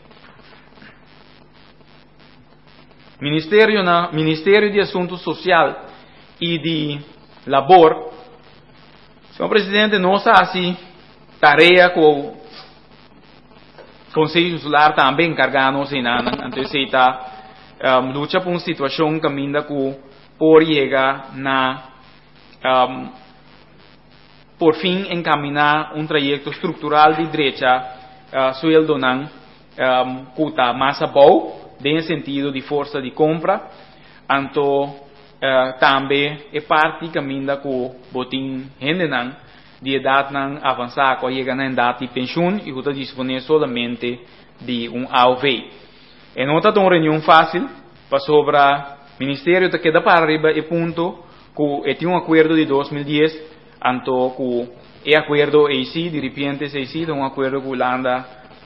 Ministério de Assuntos Social e de Labor, senhor presidente, nós assim tarefa com o Conselho Insular também encargamos em ano, então se está luta por uma situação que ainda por chegar na por fim encaminhar um trajeto estrutural de direita sueldo não que está mais bom em sentido de força de compra, então também é parte caminho com botim gente não de idade não avançar com chega na idade de pensão e que está disponível somente de AOV. E não está uma reunião fácil para sobre o Ministério que queda para arriba e ponto que tem acordo de 2010, então que acordo AC de repente AC de acordo com Holanda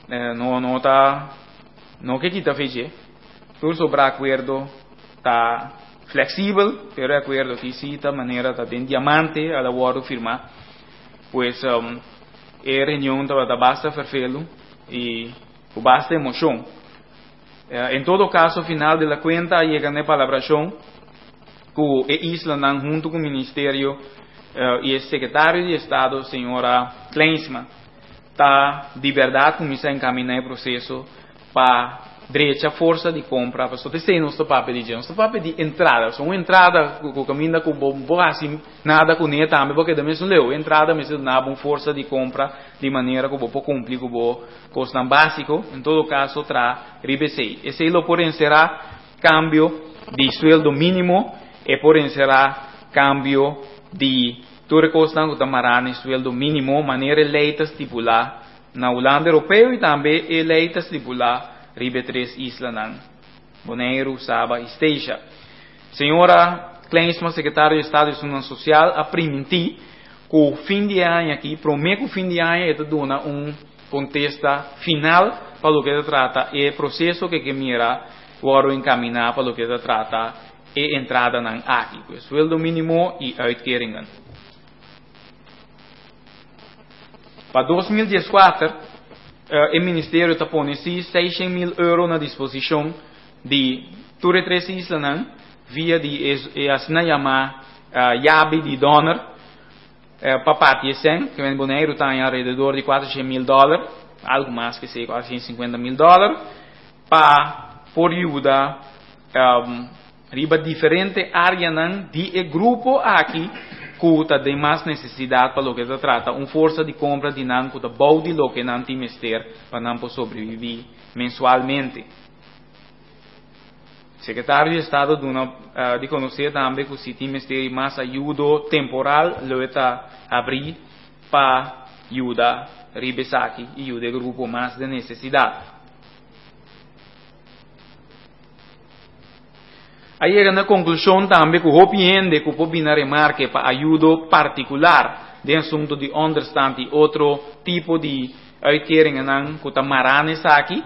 não que está fez tudo sobre o acordo está flexível, pero o acordo que cita maneira está tem diamante a hora de firmar, pois a reunião está bastante perfeito e com bastante emoção. Em todo caso, ao final da conta, chega na palabração que a isla junto com o Ministério e o Secretário de Estado, senhora Kleinsman, está de verdade começar a encaminhar o processo para direita força de compra, para só ter não está para pedir, não está para pedir entrada, só uma entrada com caminho com bom assim, nada com nem também, porque também não leu, entrada mas não há força de compra de maneira que vou cumprir com o custo básico, em todo caso tra ribesei. Esse lo porém será cambio de sueldo mínimo e porém será cambio de tudo custa com tamarane sueldo mínimo, maneira eleita estipular na Holanda Europeu e também eleita estipular ribe 3 isla ng Bonaire, Saba e Esteja. Senhora Kleinsma, secretário de Estado de Segurança Social, a permitir que o fim de ano aqui, promete que o fim de ano é dona contesta final para o que se trata e processo que mira o encaminhar para o que se trata e entrada ng aqui, sueldo mínimo e uitkeringen. Para 2014, o Ministério está pondo 600 mil euros na disposição de todas as 3 islas via de assim chamar llave de donor para parte de 100, que em Bonaire está em alrededor de 400 mil dólares, algo mais que sei, 450 mil dólares, para por ajuda riba diferente área de grupo aqui que tem mais necessidade para o que se trata, força de compra de nan que bom de lo que nan timester para nan sobreviver mensualmente. Secretário de Estado de conhecer também que se timester mais ajuda temporal lo está abrir para ajuda ribesaki e ajuda grupo mais de necessidade. Aí chega na conclusão também que o opinião que o pobina remarque para ajuda particular de assunto de understand e outro tipo de uitkeringen que está marane aqui,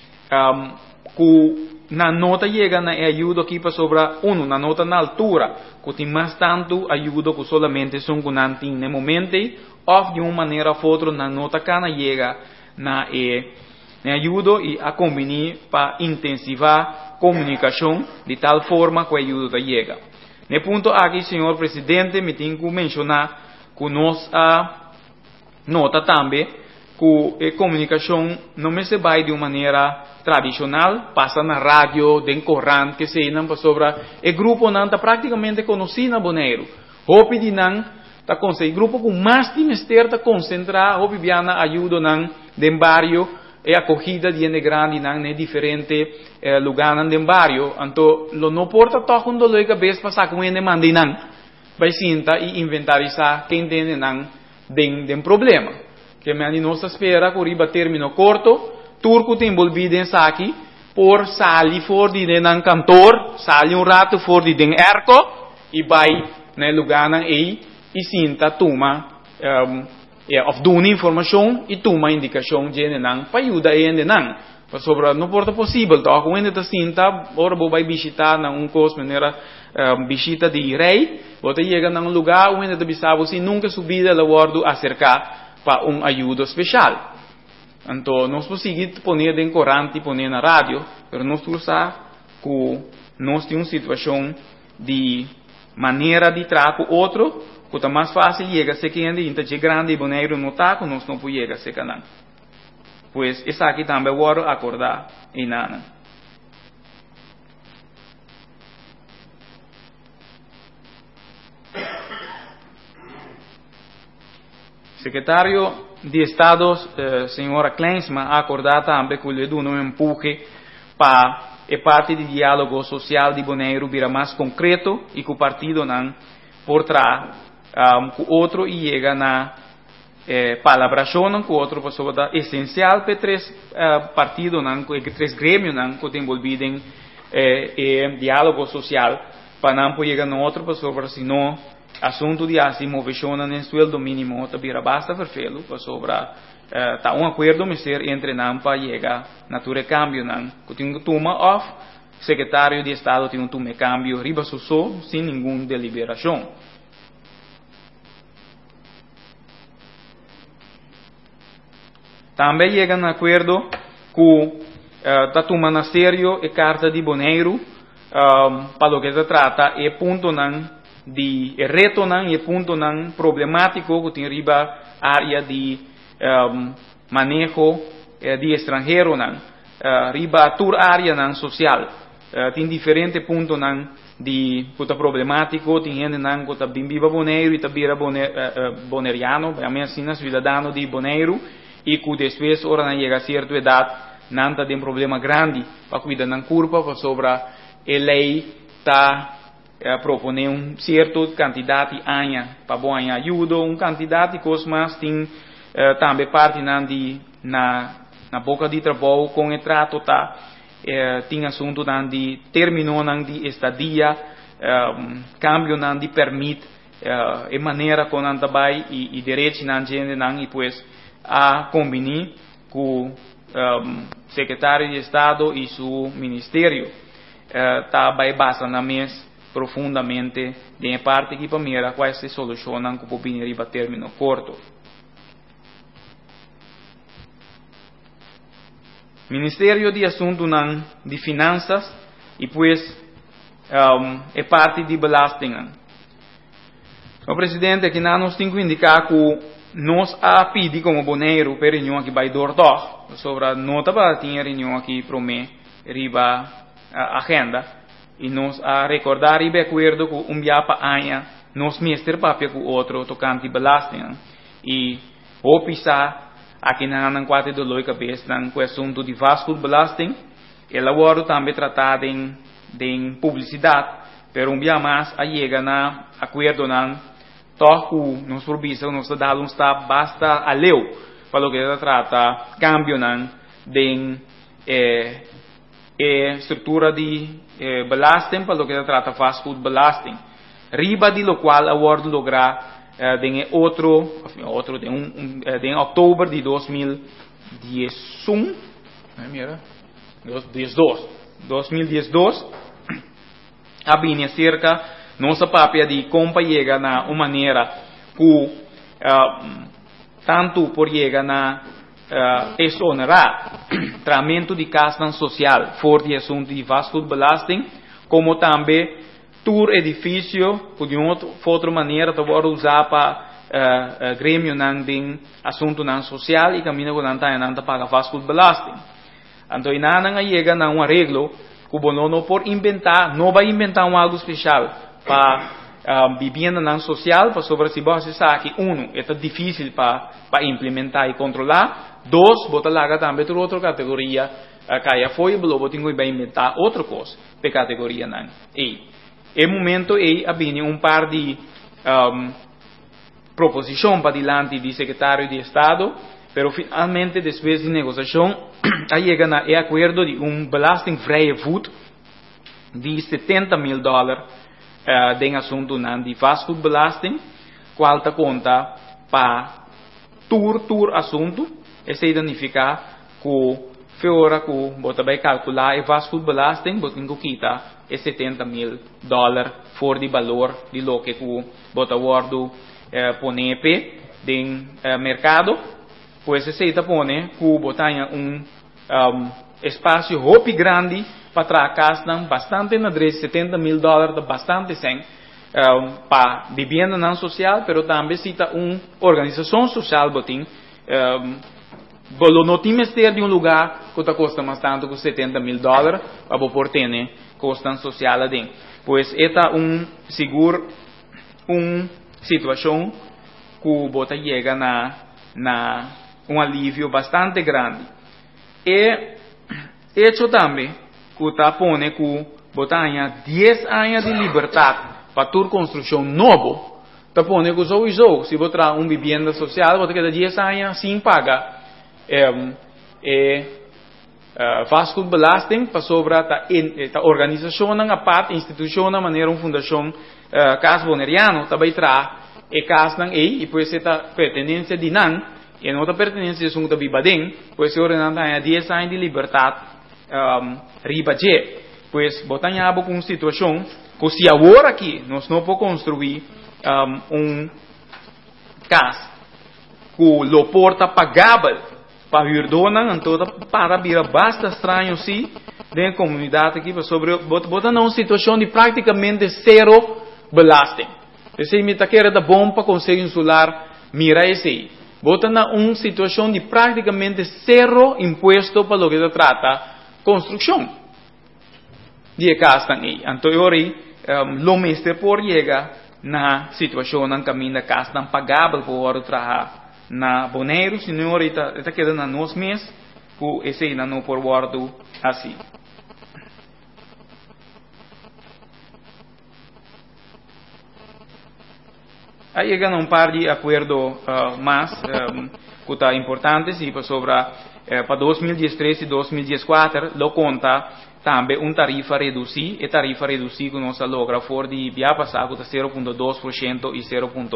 que na nota chega na ajuda aqui para sobre na nota na altura, que tem mais tanto ajuda que solamente são que não tem no momento, ou de uma maneira ou outra na nota que não chega na ajuda e a combinar para intensivar comunicação de tal forma que a ajuda chega. No ponto aqui, senhor presidente, me tenho que mencionar que nós nota também que a comunicação não se vai de uma maneira tradicional, passa na rádio, den corrente, que se não sobre o grupo não está praticamente conhecido na Bonaire. Hope de não está conseguindo grupo com mais timester está concentrar, hope biana ajuda não den barrio e acogida de grande em diferente lugares do barrio. Então, não porta toque quando loiga vez passar com ele mandinang, vai sinta e inventarizar quem tem den problema. Que me nossa espera que riba termino corto, turco tem envolvido em aqui por sair fora de nan cantor, sair rato fora de den erco e vai no lugar e sinta toma of duna informação e toma indicação de nenang para ajudar ele nenang. Para sobre não porta possível, então quando ele sinta, ora vai visitar na coisa maneira visita de rei, você chega num lugar onde ele bisava se nunca subida lá guardo acercar para ajuda especial. Então nós conseguimos poner em corrente, poner na rádio, mas nós trouxemos que nós temos uma situação de maneira de tratar com outro que está mais fácil chegar a ser que ainda é grande e Bonaire não está, que nós não podemos chegar a ser canal. Pois, isso aqui também eu vou acordar em nada. Secretário de Estado, senhora Kleinsma, acordar também que ele deu um empurre para a parte de diálogo social de Bonaire vira mais concreto e que o partido não por trás que outro e chega na palabração que outro pessoa da essencial para 3 partidos não que 3 grêmios não que tem envolvido em diálogo social para não chegar na outra pessoa senão assunto de assim movição no sueldo mínimo também basta perfeito para sobre tá acordo mister entre não para chegar natura cambio não que tem que tomar off secretário de Estado tem que tomar cambio riba susso sem nenhuma deliberação. Também chega no acordo que está tomando a sério a Carta de Bonaire para o que se trata e ponto de reto e ponto problemático que tem riba área de manejo de estrangeiro riba tur área nan social. Tem diferente ponto nan de puta problemático, tem gente nan que bimbiba Bonaire e tabira boneriano, a minha sina cidadano de Bonaire e que depois ora na chega a certa idade nan tá tem problema grande para cuidar nan curva para sobra a lei tá propone certo quantidade de anha para bom ajuda, quantidade de coisas mais tem também parte nan de na boca de trabalho com o trato tá tem assunto nan de terminou nan de estadia cambio nan de permite e maneira com nan trabalho e direito nan gente nan e pues a combinar com secretário de Estado e seu ministério tá vai basta na mes profundamente de parte que para mira quais se solucionam com opinião riba término curto. Ministério de Assunto de Finanças e pues é parte de belasting. O presidente aqui nós tem que indicar que nós a pedir como Bonaire para reunião aqui vai dortor sobre a nota para ter reunião aqui para mim riba agenda. E nós a recordar e acordo com biapa anha, nós mestre papel com outro tocante belasting. E o pisar aqui na quadra do loi cabeça na questão do vasco belasting, ela agora também tratada em publicidade, pero biapa mais a chega na acordo na toco nos provisa nos dá está basta a leu para o que ela trata cambio na estrutura de belasting para o que se trata fast food belasting. Riba de lo qual acordo lograr em outubro de 2012, a binha cerca nossa papia de compra chega na uma maneira que tanto por chegar na exonerar tratamento de casa social for de assunto de vasco belasting, como também tur edifício que de outra maneira pode usar para grêmio de assunto social e caminho com não paga vasco belasting. Então não chega na um arreglo que o não por inventar, não vai inventar algo especial para vivenda não social, para sobre se você sabe que é difícil para implementar e controlar. Dois, bota lá também outra categoria, caia foi o bloco tem que inventar outra coisa, para categoria não. E momento a bem par de proposição para diante do secretário de Estado, pero finalmente depois de negociação, a chega na acordo de belasting vrije voet de $70,000 de assunto de fast food belasting, qual ta conta para tur assunto, e se identificar que fora que bota vai calcular e fast food belasting, bota que quita e $70,000 for de valor de lo que bota guardo ponepe de mercado, pues se pone que bota espaço hopi grande para casa bastante na dres $70,000 bastante sem para vivenda não social, pero também cita organização social botin não tem mestre de lugar que custa mais tanto que $70,000 para por ter custa social ali. Pois esta seguro situação que bota chega na alívio bastante grande. E hecho também que tá pone que botanha 10 anos de liberdade para tur construção novo, tá pone que só se botar vivenda social, bota que 10 anos sem pagar fast food belasting para sobre a organização na parte instituição na maneira fundação Casa Boneriano também traz e casa e depois esta pertenência de nan e outra pertenência são da bibadem pois se ordenada 10 anos de liberdade ribaje pois botanha abo com situação que se agora aqui nós não podemos construir casa que lo porta pagável para vir dona então para vir basta estranho sim da comunidade aqui sobre bota não situação de praticamente zero belasting. Esse me tá querendo bom para conseguir insular mira esse bota na uma situação de praticamente zero imposto para o que se trata construção. De casa estão aí. Então, o mestre por chegar na situação na caminho da casa não pagável por trabalhar na Bonaire, senhor, está quedando nos meses, que esse não por guardo assim. Aí chega um par de acordos mais que está importantes e sobre para 2013 e 2014 lo conta também tarifa reduzida, e tarifa reduzida que nós logra for de via passado está 0,2% e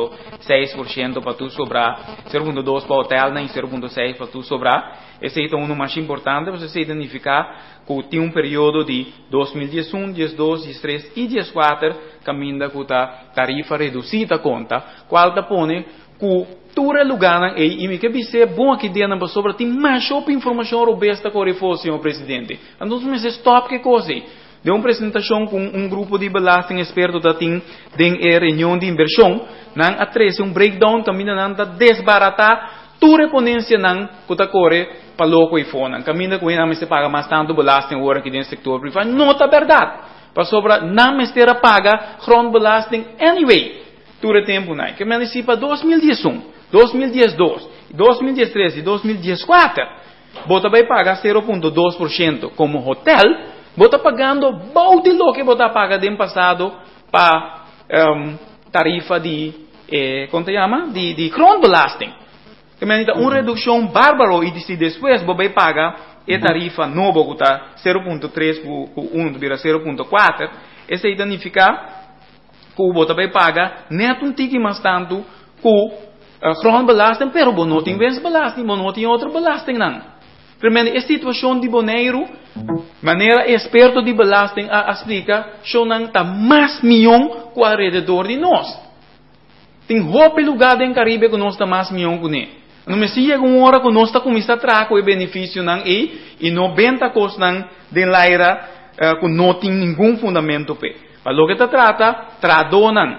0,6% para tu sobrar, 0,2 para hotel e 0,6 para tu sobrar. Esse é um mais importante, você se identificar que tem período de 2011, 2012, 2013 e 2014 caminha com a tarifa reduzida conta, qual te põe que todo lugar e me que é bom aqui dentro para sobre tem mais informação robusta que o senhor presidente. Então, mas stop que coisa. De uma apresentação com grupo de belasting experto da tem reunião de inversão, não atrese breakdown caminha não da desbaratar toda reponência não que tá corre para loco e fona. Caminha com não se paga mais tanto belasting agora aqui dentro do setor privado. Não tá verdade. Para sobre não me terá paga grond belasting anyway. Todo tempo não. Que me disse para 2011, 2012, 2013 e 2014, bota vai pagar 0,2% como hotel, bota pagando balde lo que bota paga de passado para tarifa de como se chama de grondbelasting. Que me disse uma redução bárbaro e disse depois vai pagar e tarifa novo que está 0,3 por 1 vira 0,4, esse significa que o bota vai pagar neto tique mais tanto que grondbelasting, pero não tem belasting, não tem outra belasting não. Primeiro, a situação de Bonaire, maneira experto de belasting explica, só não está mais milhão com ao redor de nós. Tem roupa lugar em Caribe que nós está mais milhão com ele. Não me siga uma hora que nós está começando a trazer o benefício não e 90 coisas não de laira que não tem nenhum fundamento pe. Para o que se trata, tradonan,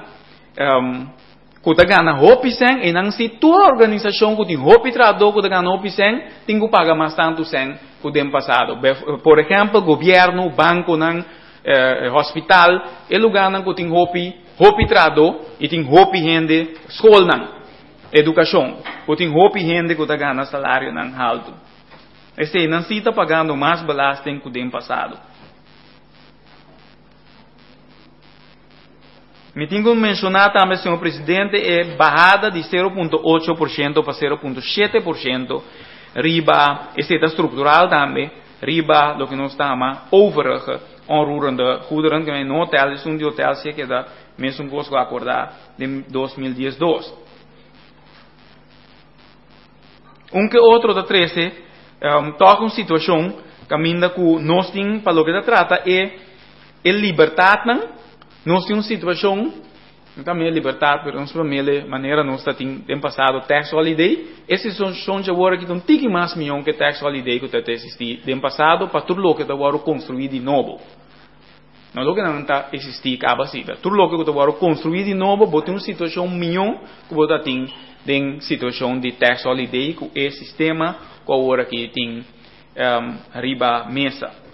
que está ganhando roupa sem, e não se toda organização que tem roupa e trador que está ganhando roupa sem, tem que pagar mais tanto sem que o tempo passado. Por exemplo, governo, banco, hospital, é lugar que tem roupa e trador, e tem roupa e rende, escola, educação, que tem roupa e rende que está ganhando salário alto. Esse não se está pagando mais belasting que o tempo passado. Me tenho que mencionar também, senhor presidente, é barrada de 0,8% para 0,7%, riba, esse está estrutural também, riba, o que nós chamamos, overige, onroerende goederen, que no hotel, is de hotel, se que dá, mesmo que eu acordar, de 2012. Que outro da 13, toca uma situação, caminha que nós temos, para o que se trata, é liberdade, nós temos uma situação, também é liberdade, mas para mim, de maneira, nós temos passado tax holiday, esses são de agora que não tem mais milhão que tax holiday que está existindo no passado, para tudo o que está agora construído de novo. Não é que não está existindo, acaba assim. Tudo o que está agora construído de novo, você tem uma situação milhão que você tem em situação de tax holiday, com esse sistema, que agora que tem riba mesa.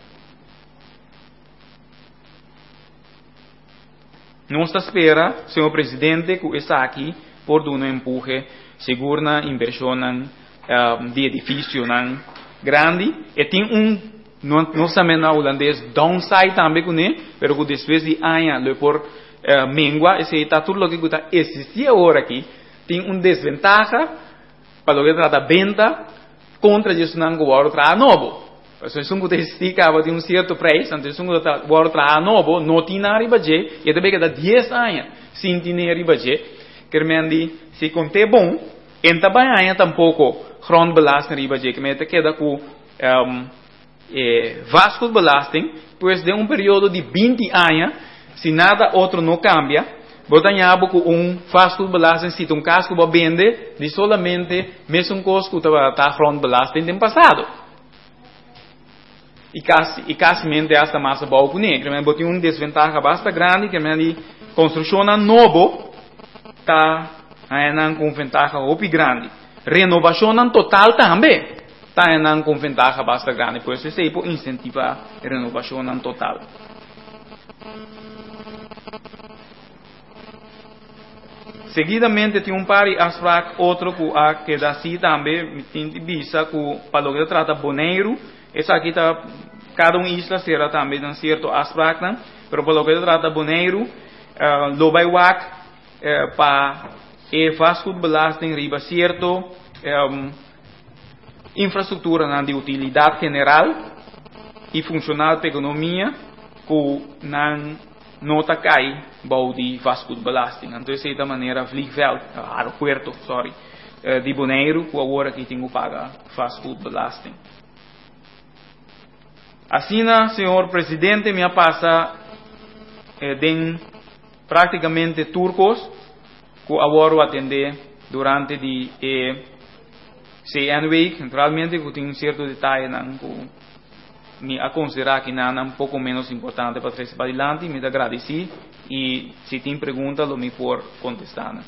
Nós espera, senhor presidente, que está aqui por um empurre seguro na inversão de edifício grande. E tem nós também na holandês downside também com ele, mas que depois de anos por mengua, esse está tudo o que está existia agora aqui, tem desvantagem para o que trata venda contra isso não agora traz novo. Se sungo te esticava de certo preço, então sungo te guarda novo, não tinha ribaje, e também cada 10 anos, sem tinha ribaje, que me se conte bom, enta bem tampouco grondbelasting ribaje, que me te queda com vasco belasting, pois de período de 20 anos, se nada outro não cambia, botanhabo com vasco belasting, se um casco vai vender, de solamente mesmo costo que está grondbelasting no passado. E casamente esta massa boa com ele, que botou uma desvantagem bastante grande, que me construção novo tá aí com vantagem muito grande. renovação total também. Tá em com vantagem bastante grande, por isso se pode incentivar a renovação total. Seguidamente tem par de aspectos outro que dá assim também tem visa que para o que trata boneiro, essa aqui tá cada isla será também um certo aspecto, mas para o que trata boneiro, lo vai para faz tudo belasting riba certo infraestrutura de utilidade general e funcional para a economia que nota cai bom de fast food belasting. Então, de certa maneira, vliegveld, aeroporto, de Bonaire, que agora que tem que pagar fast food belasting. Assim, senhor presidente, me passa praticamente turcos que agora atender durante de CN Week, naturalmente, que tem um certo detalhe me a considerar que nada um pouco menos importante para trazer para adelante, me agradeci e se tem pergunta, lo me for contestar.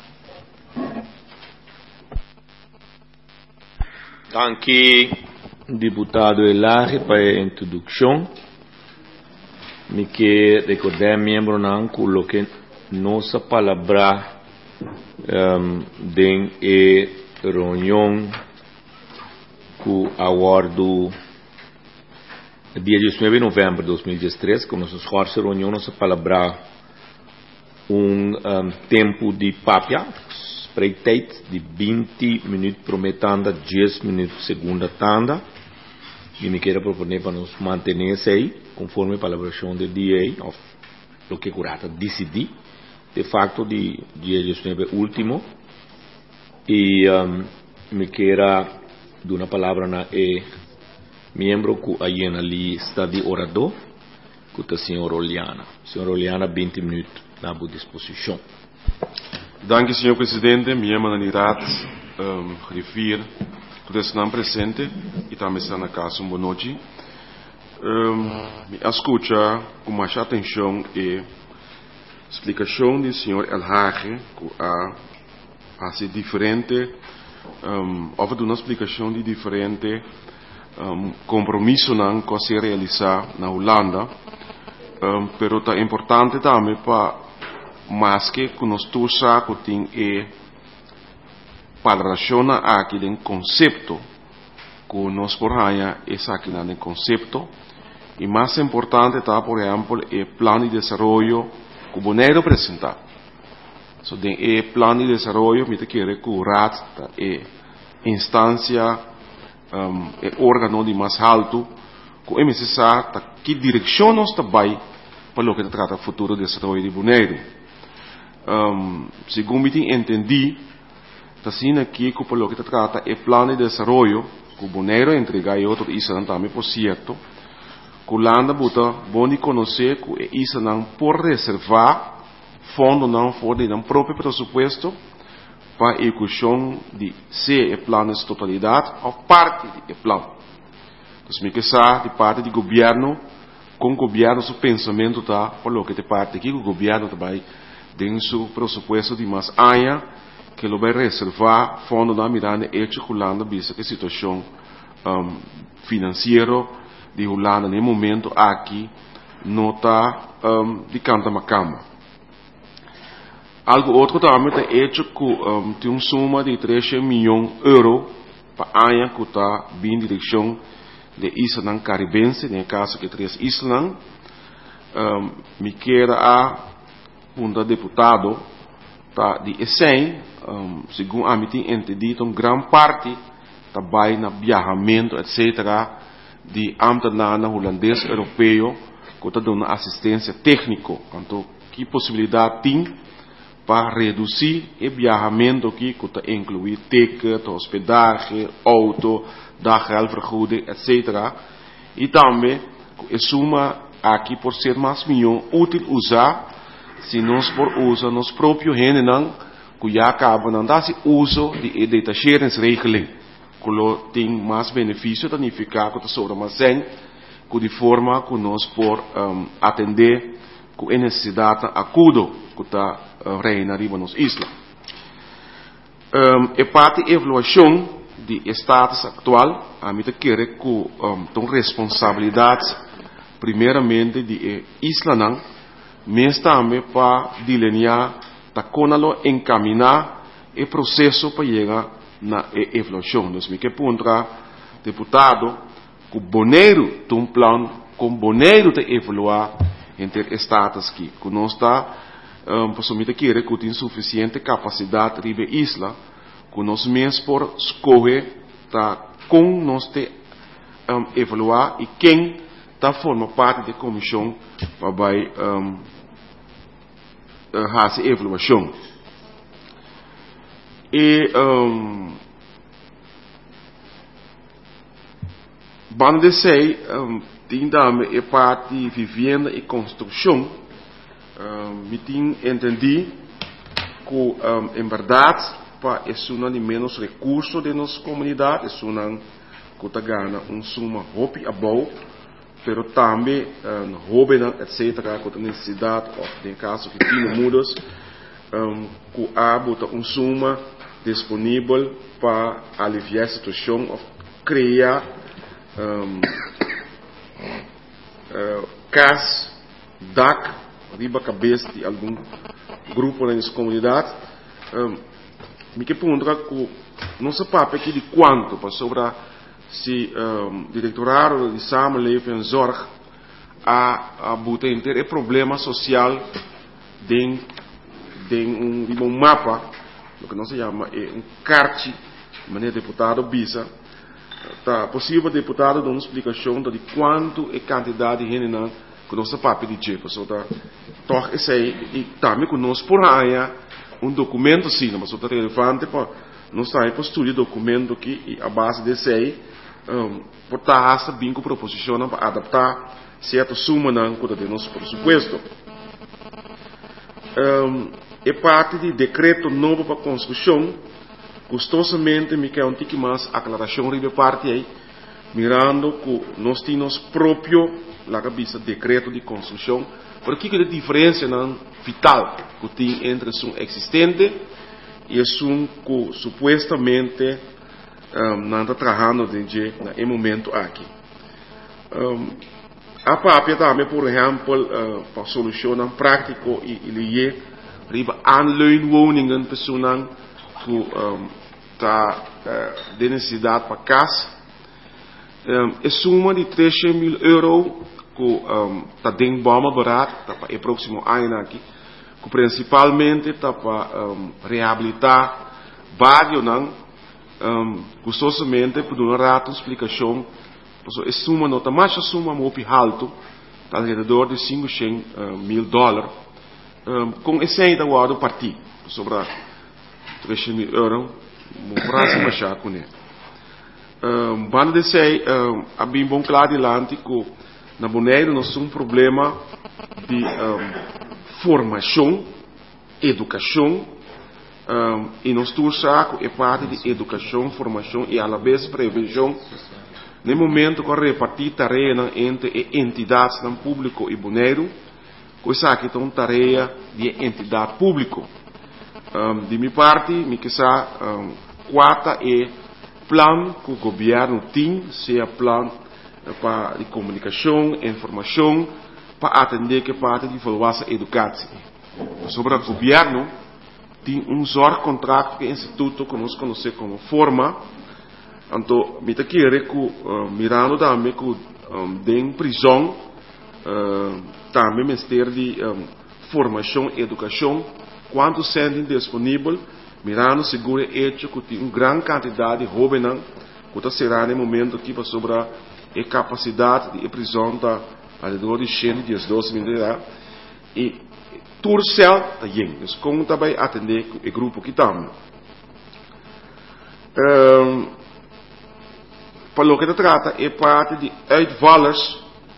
Aqui, deputado Elaje, para a introdução, me quer recordar membro não que o que nossa palavra den reunião que aguardo dia 19 de novembro de 2013, com nossas forças reuniões para celebrar tempo de papia, spreektijd de 20 minutos primeira tanda, 10 minutos segunda tanda, e me quero propor para nos manter aí, conforme a colaboração do DA, ou o que curata decidir, de facto, de dia 19 último, e me quero dar uma palavra na membro que aí na lista de orador, que é a senhora Oliana. Senhora Oliana, 20 minutos na sua disposição. Dank u, senhor presidente. Minha manalidade refere que estão presentes e também estão na casa boa noite. Me escuta com mais atenção a explicação do senhor Elaje, que há diferente, houve uma explicação de diferente compromisso não que se realizar na Holanda, pero tá importante também para mais que nós todos que tem para relacionar aqui com conceito que nós por aí é aqui no conceito e mais importante tá por exemplo o plano de desenvolvimento que o Bonaire apresentar. So den plano de desenvolvimento me te quer curar instância órgão de mais alto, que é necessário que direção nós trabalhamos para o que trata o futuro do desenvolvimento de Bonaire. Segundo eu entendi, assim aqui que para o que trata o plano de desenvolvimento que o Bonaire entregar e outro isso também por certo, que o Holanda bota bom de conhecer que isso não por reservar fundo não for de um próprio pressuposto para a execução de se o plano de totalidade ou parte do plano. Então, me que de parte do governo, com o governo, seu pensamento está, por lo que de parte aqui, o governo também tem seu pressuposto de mais anos, que ele vai reservar fundo na mirada e Holanda, vista que a situação financeira de Holanda, no momento aqui, não está de canta macama. Algo outro também é hecho que tem uma soma de 13 milhões de euros para ano que está bem em direção de Isla Caribense, no caso que 3 islas. Me quero a um deputado tá, de ESEN, segundo a mim entendido, uma grande parte também no viajamento, etc., de ambtenaren holandês europeu que está dando assistência técnica. Então, que possibilidade tem para reduzir o viajamento que está incluir ticket, hospedagem, auto, daggeldvergoeding, etc. E também, a suma aqui por ser mais milhão útil usar, se nós por usar nos próprios renan, que já acabam não dar se uso de detacheringsregeling, que tem mais benefício da unificar que sobre armazém, que de forma que nós por atender com a necessidade acudo que está reina riba nos isla. É parte da evaluação de status atual, a mim quer que tem responsabilidades primeiramente de isla mas também para delinear, para encaminhar o processo para chegar na evaluação. Então, me que pontra deputado que o boneiro tem um plano, com o boneiro de evaluar entre status que nós está, por me quer que tem suficiente capacidade de isla, que nós mesmos por escolher tá com nós te evaluar e quem tá forma parte da comissão para fazer a evaluação. E bando de sei tem também a parte de vivenda e construção. Me tem entendi que em verdade para isso não é menos recursos de nossa comunidade, isso não que tá ganha suma hopi abou, pero também hobby etc com a necessidade ou em caso que tem mudas que há bota suma disponível para aliviar a situação ou criar casa, DAC, riba cabeça de algum grupo na nossa comunidade. Me que pergunta que não se papo aqui de quanto para sobre se diretorado de samenleving en zorg a botar inteiro problema social de um mapa, o que não se chama carte, maneira deputado Bisa, tá possível deputado dar uma explicação de quanto é quantidade de gente que não se papo de tipo, só tá toch esse aí e também que nós por aí documento sim, mas é relevante para nós sair para estudar documento que e a base desse aí por estar bem com proposição para adaptar certa suma na conta de nosso pressuposto. É parte de decreto novo para construção, custosamente me quer um tique mais aclaração de parte aí, mirando que nós temos próprio lá cabeça decreto de construção. Por que a diferença vital que tem entre o existente e o que supostamente não está trabalhando no momento aqui. A papel também, por exemplo, para solucionar prático e ligar riba aanleunwoningen personen que está de necessidade para casa. É suma de 300 mil euros que está dentro bomba barato, está para o próximo ano aqui, que principalmente está para reabilitar vários custosamente por uma rata explicação, é suma não está mais suma muito alto, está ao redor de 500 mil dólares, com esse ainda guardo partido, sobre 300 mil euros, muito próximo já com ele. Bando de sei, a bem bom claro adiante que na Bonaire nós temos um problema de formação, educação, e nós temos é parte de educação, formação e à vez prevenção. No momento que repartir tarefa entre entidades no público e Bonaire, coisa aqui é uma tarefa de entidade pública. De minha parte, me quisa quarta é plano que o governo tem, seja plano para de comunicação, informação, para atender que parte de evaluação e educação. Sobre o governo, tem só contrato que o instituto que nós conhecemos como forma. Então, me está querendo mirando também que dentro prisão, também ministério de formação e educação, quanto sendo disponível, mirando seguro hecho que tem uma grande quantidade de jovens que será no momento aqui para sobre a capacidade de prisão da ao redor de 112 mil e Turcel está bem, nós como também atender o grupo que estamos. Para o que se trata é parte de uitvalers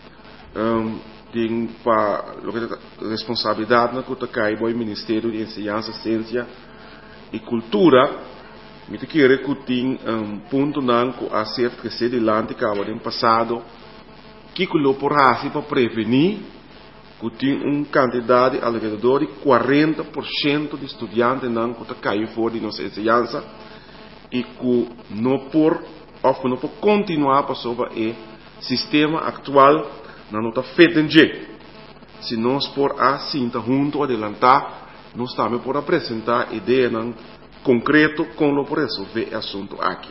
tem para a responsabilidade na que cai o Ministério de Enseñanza, Ciência e Cultura. Me te quero que tem ponto não que a ser que se adiante que no passado que lo por para prevenir que tem quantidade alrededor de 40% de estudantes que estão caindo fora de nossa enseñança e que não por continuar para sobre o sistema atual não está feito em jeito. Se nós por assim junto adelantar, nós também por apresentar ideias concretas como por resolver o assunto aqui.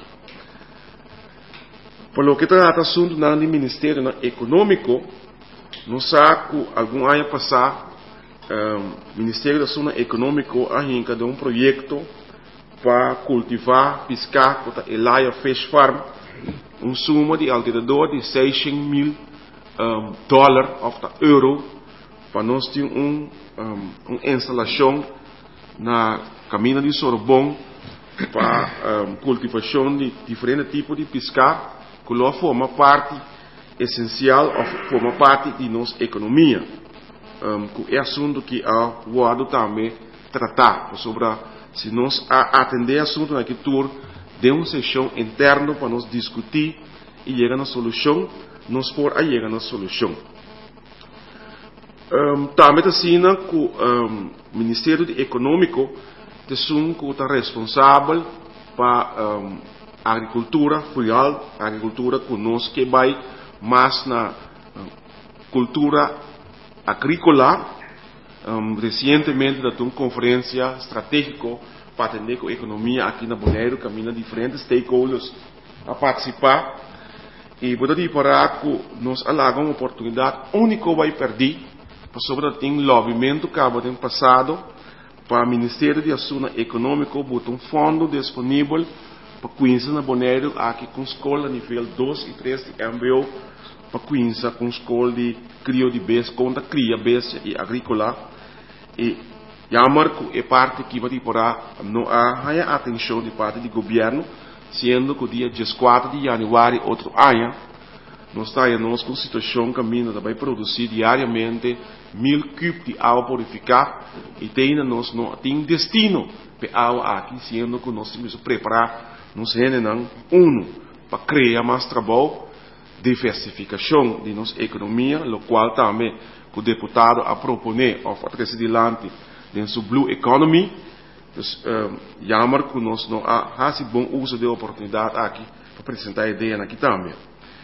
Por lo que trata o assunto no Ministério Econômico, nós sabemos que algum ano passado, o Ministério do Assunto Econômico arranca de projeto para cultivar, pescar, com a Elia Fish Farm, suma de alrededor de $600,000 ou euro, para nós ter uma instalação na Camina de Sorbonne para cultivação de diferentes tipos de pescar, que lá forma parte essencial, forma parte de nossa economia, que é assunto que a UADO também tratar sobre se nós atender assunto naquele tour de uma sessão interna para nós discutir e chegar na solução, nós por aí chegar na solução. Também assim que o Ministério Econômico está responsável para agricultura rural, agricultura conosco que vai mais na cultura agrícola. Recentemente da uma conferência estratégica para atender com a economia aqui na Bonaire, caminha diferentes stakeholders a participar e vou dizer para que nós alagamos uma oportunidade única vai perder sobre o lobbyamento que acaba de passado para o Ministério de Assunto Econômico botar fundo disponível para conhecer na Bonaire aqui com escola nível 2 e 3 de MBO para conhecer com escola de cria de besta, conta cria besta e agrícola e jammer que é parte que vai para não há atenção de parte do governo, sendo que o dia 14 de janeiro outro ano nós estamos com situação que a mina vai produzir diariamente 1.000 cubos de água purificada e nós não temos destino para água aqui, sendo que nós temos que preparar nos renan para criar mais trabalho, diversificação de nossa economia, o qual também o deputado a proponer ou a presidente dentro do Blue Economy. Jammer que nós não há bom uso da oportunidade aqui para apresentar a ideia aqui também.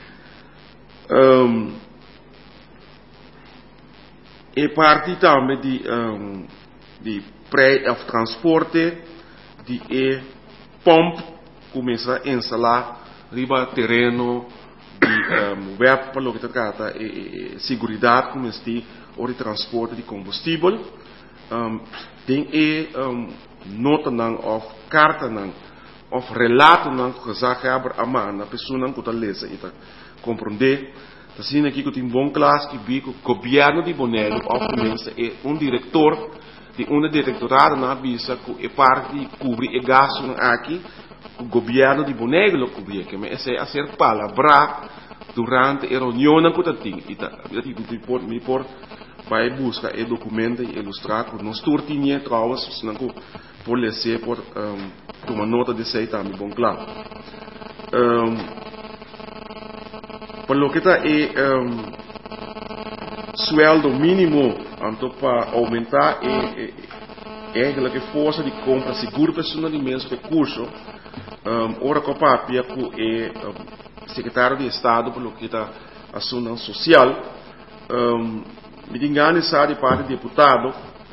E parte também de transporte de pomp começa a instalar riba terreno de web para o que trata segurança como este ou de transporte de combustível tem nota of carta of relato que já abre a mão na pessoa que está lesa e está compreender assim aqui que tem bom classe que bico governo de Bonaire obviamente é diretor de uma diretorada na visa que é parte de cobrir e gasto aqui o governo de Bonaire lo cobrir que essa é a ser palavra durante a reunião que está tem e tá me por vai buscar o documento e ilustrar que nós turtinha trouas senão que por lecer por tomar nota de sei também bom claro por lo que está sueldo mínimo para aumentar a força de compra seguro para os imensos recursos ora com a papia que o secretário de Estado por lo que está assunto social me engano de parte do deputado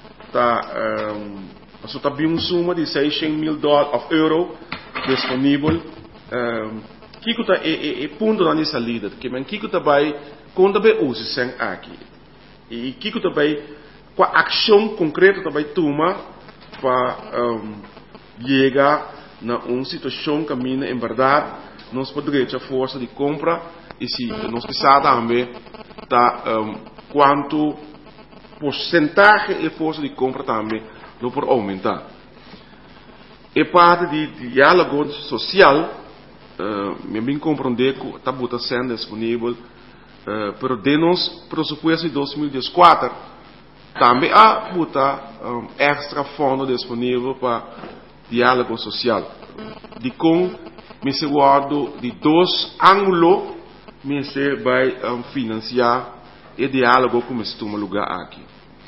está bem suma de $600,000 disponível que está ponto na salida que man que está vai quando vai usar aqui e que está vai com a ação concreta está vai tomar para chegar na uma situação que mina em verdade nós podemos ter força de compra e se nós precisamos também tá quanto porcentagem e força de compra também não por aumentar e parte de diálogo social me bem compreender que está sendo disponível pero de nos pressuposto de 2014 também há extra fundo disponível para diálogo social de com me se guardo de 2 ângulos me se vai financiar e diálogo como toma lugar aqui.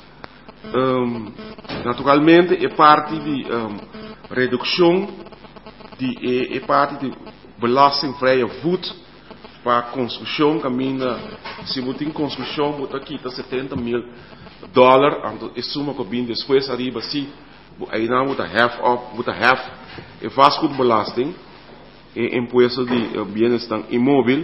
Naturalmente, é parte de redução, é parte de belastingvrije voet para construção, caminha, se você tem construção, você quita $70 mil, então é suma que vem depois arriba, se aí não você have, é faz com belasting, é imposto de bem-estar imóvel.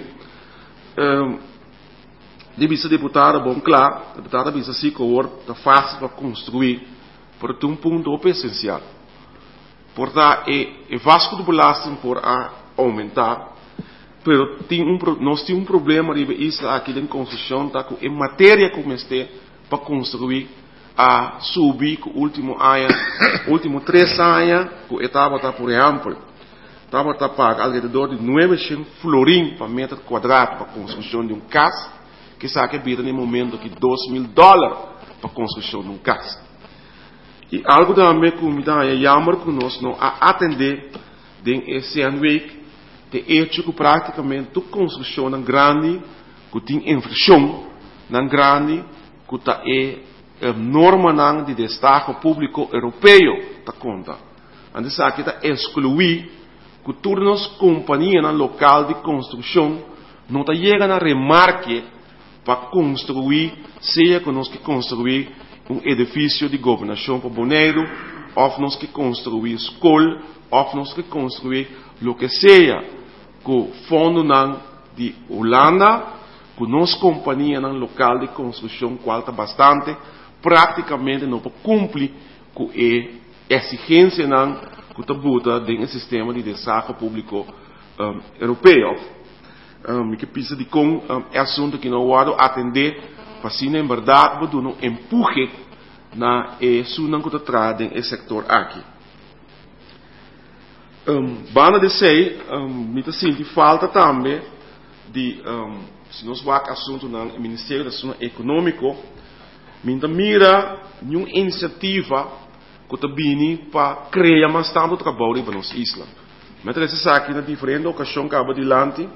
De vista deputada, bom, claro, deputada visa se que está fácil para construir, porque um ponto essencial. Portanto, é vasco de belasting por aumentar, mas nós temos um problema de isso aqui em construção, tá, em matéria como este, para construir, a subir com o último 3 anos, que estava, por exemplo, estava a pagar alrededor de 900 florins para metro quadrado para a construção de um casa, que sabe que no momento que $2 mil para a construção de um casa. E algo também que me dá jammer que nós não atender esse ano de hecho que praticamente toda construção na grande que tem infração na grande que está norma de destaque público europeu tá conta. Ande sabe que está excluir que todas as companhias local de construção não está chegando a remarque para construir, seja que nós que construir edifício de governação para Bonaire, ou nós que construir escola, ou nós que construir o que seja, com fundo de Holanda, com nossa companhia local de construção, qual está bastante, praticamente não cumpre com a exigência que está bota dentro do sistema de destaque público europeu. Que precisa de é assunto que não vou atender, para se na verdade vou dar um empurre na sunan que está trazendo esse setor aqui. Bana de sei, me está sentindo falta também de, se nós vamos assunto no Ministério da Ação Econômico, me mira uma iniciativa que está vindo para criar mais tanto trabalho para nossa isla. Mas essa aqui na diferente ocasião que acaba delante.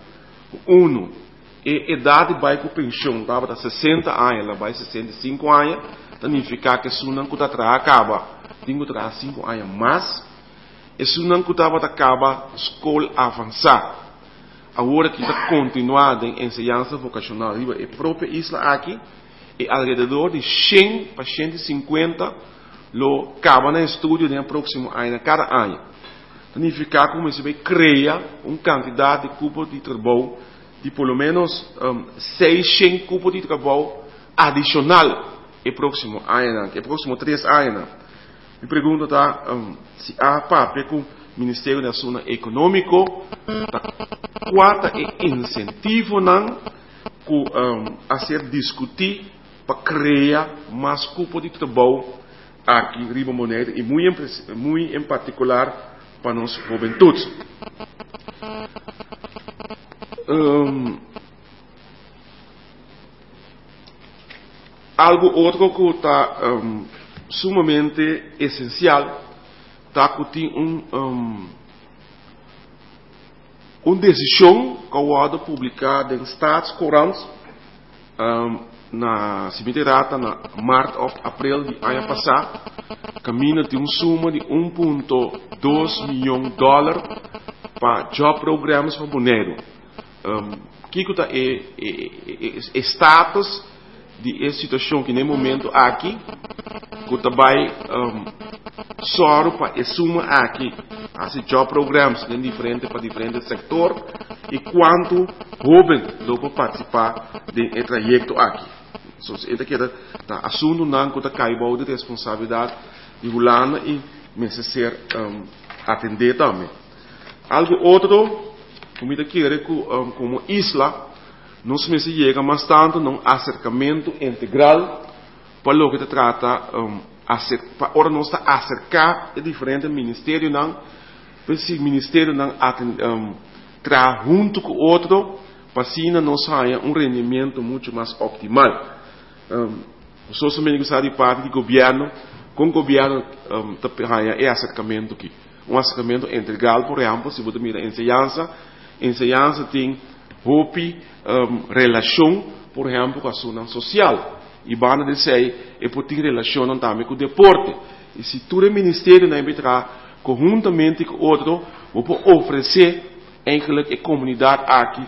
A idade vai com pensão, estava da 60 anos, ela vai 65 anos, significa que se não acaba, tem que trabalhar 5 anos mais, e se não acaba escola avançada. Agora que está continuada em ensinança vocacional, a própria isla aqui, é alrededor de 100 para 150, lo acaba no estudo no próximo ano, cada ano. Significa que você vai criar uma quantidade de cupos de trabalho de pelo menos 600 cupos de trabalho adicional no próximo ano, no próximo 3 anos. Me pergunto se há papel com o Ministério da Ação Econômica, qual é o incentivo a ser discutido para criar mais cupos de trabalho aqui em Riba Bonaire e muito em particular para nossa juventude. Algo outro que está sumamente essencial está que tem uma decisão que foi publicada em Staats Courant na cemitério na março ou abril de ano passado, caminha de suma de $1.2 milhões para job programs para Bonaire. Que está é status de situação que no momento aqui que também só para suma aqui as job programs em para diferentes setores e quanto jovens vão participar do trajeto aqui. So, esse aqui está assunto não que está caindo de responsabilidade de Holanda e necessário atender também. Algo outro, como eu quero como isla, nós chega mais tanto num acercamento integral para o que trata para nós acercar a diferentes ministérios não, para esse ministério não trabalhar junto com o outro, para assim nós tenha rendimento muito mais optimal. Nós também gostamos de parte do governo, com o governo é acercamento aqui. Acercamento integral, por exemplo, se você mira ensinança tem relação por exemplo, com a zona social. E banda de sei, e por ter relação também com o deporte. E se todo o ministério não entrar conjuntamente com outro, vou oferecer eigenlijk a comunidade aqui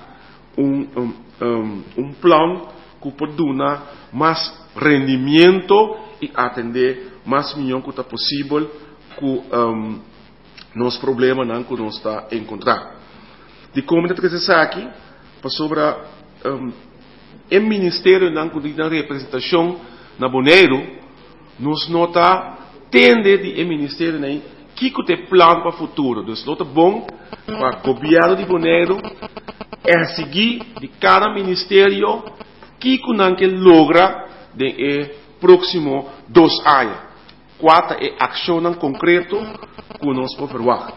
plano que pode dar mais rendimento e atender mais milhão que está possível com nos problemas não que nós está encontrar. De comunidade que se aqui, para sobre o ministério não que tem representação na Bonaire, nos nota tende de ministério nem que tem plano para o futuro. Então, nota bom para o governo de Bonaire é seguir de cada ministério que logra de próximo 2 anos. 4 é ação concreta que nós podemos fazer.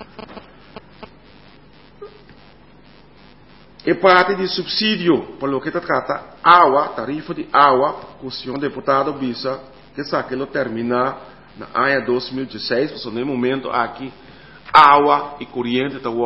E parte de subsídio, para o que trata água, tarifa de água, que o senhor deputado visa que aquilo terminar na ano 2016, no momento aqui, água e corrente está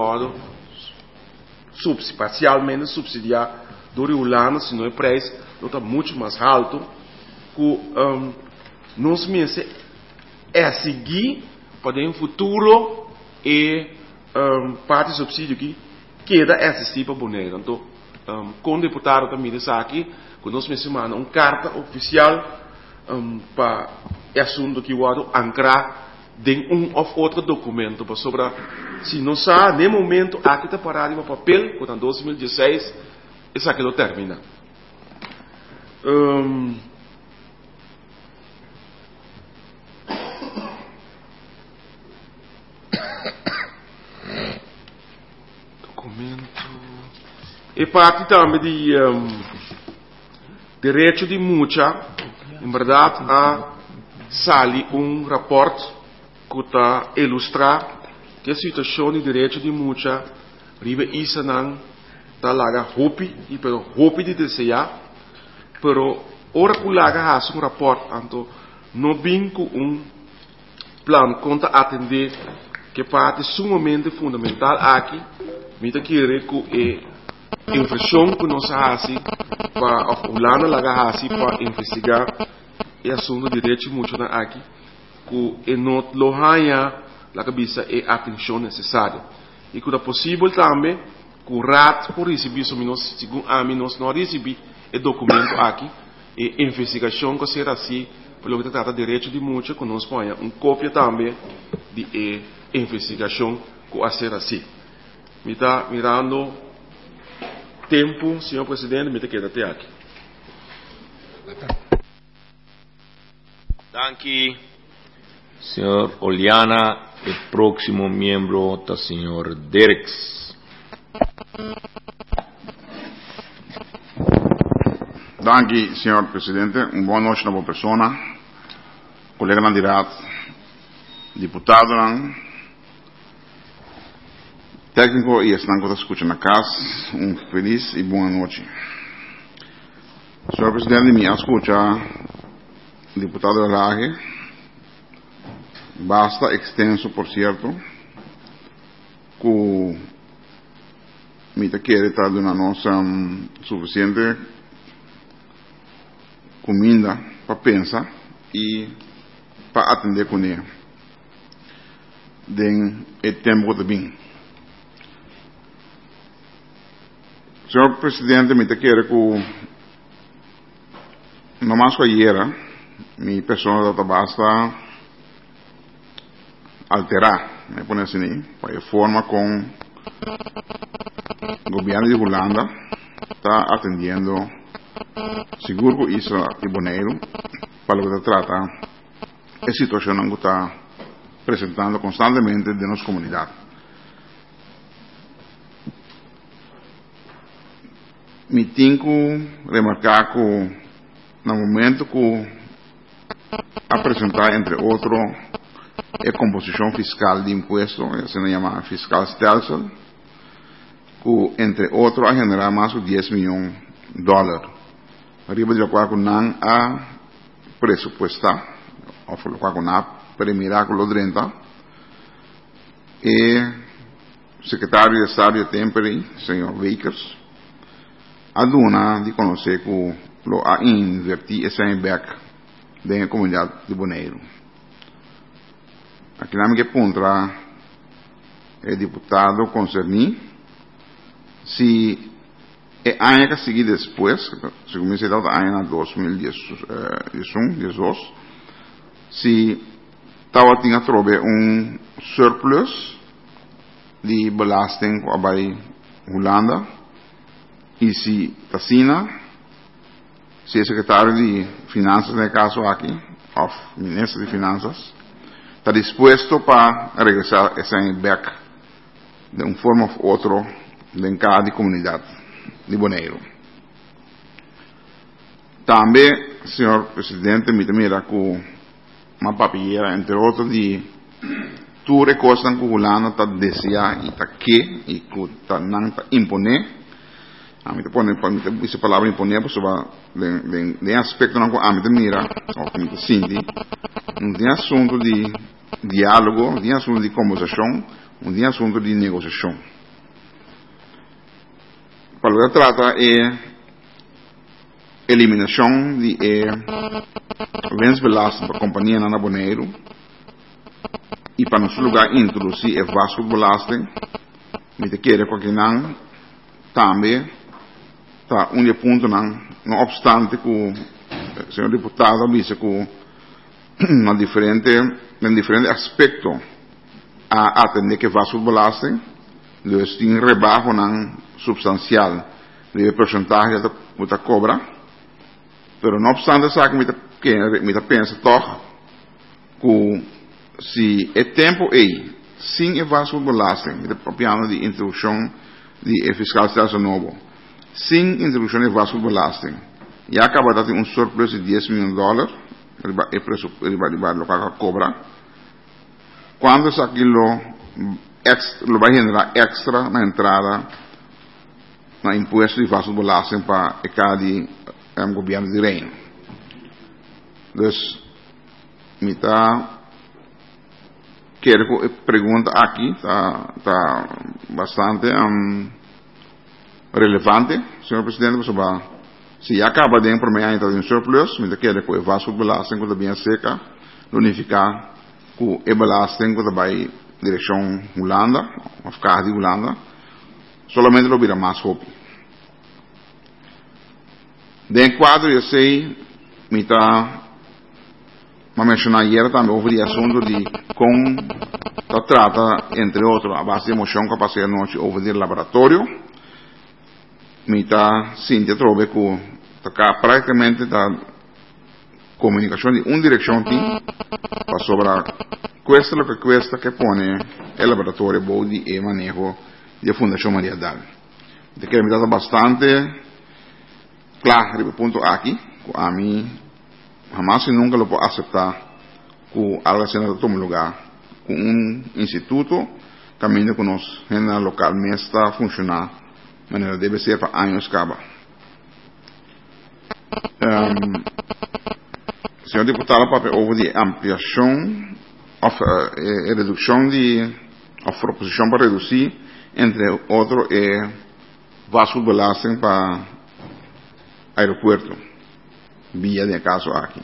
parcialmente subsidiado do Rio Lano, se não é preço, está muito mais alto, que nós meses é seguir para o futuro e parte do subsídio aqui queda assistir para Bonaire. Então, com o deputado também está aqui, que nós mencionamos uma carta oficial para o assunto que o ancrar de ou outro documento para sobre se não sabe no momento aqui está parado no papel quando em 2016 isso aqui não termina. E parte também de direito de multa, em verdade, sali rapport que está ilustrar que a situação de direito de multa riba isso não está lá hopi e pelo hopi de desejar, pero ora que lá há rapport anto não vem com plano conta atender que parte sumamente fundamental aqui, me tá querer que infração que nós fazemos para o lado lá para investigar e assunto de direito muito aqui que não lo haya la cabeça e atenção necessária e que é possível também que o RAT por receber segundo a nós não receber o documento aqui e investigação que será assim pelo que trata de direito de multa que nós ponha cópia também de investigação que a ser assim me está mirando tempo, senhor presidente, me queda até aqui. Danke, senhor Oliana. O próximo membro é o senhor Dereks. Danke, senhor presidente. Boa noite, nova pessoa. Colega candidato, deputado, técnico e estão que escutam na casa, feliz e boa noite. Senhor presidente, me escuta, deputado Elage, basta extenso, por cierto, que me quiere estar de una nossa suficiente comida para pensar e para atender com ele. Den o tempo de bem. Senhor presidente, me quer que não mais que ayer, minha pessoa basta alterar, me põe assim, para a forma com o governo de Holanda está atendendo seguro que isso é Bonaire para o que se trata a situação que está apresentando constantemente de nossa comunidade. Me tenho que remarcar que no momento que apresentar, entre outros, a composição fiscal de imposto, se chama fiscal stelsel, que, entre outros, a generar mais de $10 milhões. Arriba de qual que não há presupuestar, ou qual que não há premirar com o 30, e secretário de Estado de Temperi, senhor Vickers, aduna de conhecer que lo a invertir esse back dentro da comunidade de Bonaire. Aqui na minha ponta é deputado concerni se é ano que seguir depois, se comecei a dar ano 2018, se estava tinha trobe surplus de belasting bij Holanda e se Tassina, se é secretário de Finanças no caso aqui, ou ministro de Finanças, está disposto para regressar esse back de forma ou outra em cada comunidade de Bonaire. Também, senhor presidente, me mira com uma papieira, entre outros, de tu recostas que o Holanda está desejar e está que e que está não está imponer. A mim te põe essa palavra imponer, porque de aspecto não a mim te mira, ou que me sente, tem assunto de diálogo, tem assunto de conversação, tem assunto de negociação. Para o que trata é eliminação de winstbelasting para a companhia na Bonaire e para nosso lugar introduzir vasculbelasting, me te quer que não também tá ponto não obstante que o senhor deputado disse que em diferente aspecto a atender que vasculbelasting eles têm rebaixo substancial de porcentagem da cobra, pero não obstante essa que me pensa toch que se é tempo aí sem vasculbelasting de plano de introdução de fiscalização novo sem introdução de vasculbelasting e acaba de ter surplus de $10 milhões ele vai levar a cobra quando isso aquilo vai generar extra na entrada na imposto de vasculbelasting para cada governo de reino. Então, me quero pergunta aqui tá bastante relevante, senhor presidente, se acaba de imprimir então um surplus, me quero que o vasculbelasting quando bem seca, unificar com o belasting quando vai direção Holanda, ou ficar de Holanda, solamente lo vira mais rápido. Dentro quadro eu sei, me mencionar ayer também houve o assunto de como trata, entre outros, a base de emoção que eu passei a noite houve de laboratório, me Cíntia trouxe que praticamente da comunicação de direção tem para sobrar cuesta lo que cuesta que põe o laboratório bom de manejo de Fundação Maria Dal. De que me dá bastante claro, ponto aqui, a mim jamás e nunca lo puedo aceitar que algo assim não tome lugar com instituto caminho que nos renda localmente está a funcionar de maneira deve ser para anos caba. Senhor deputado, papel houve de ampliação redução de a proposição para reduzir entre outros vasculbelasting para aeroporto via de caso aqui.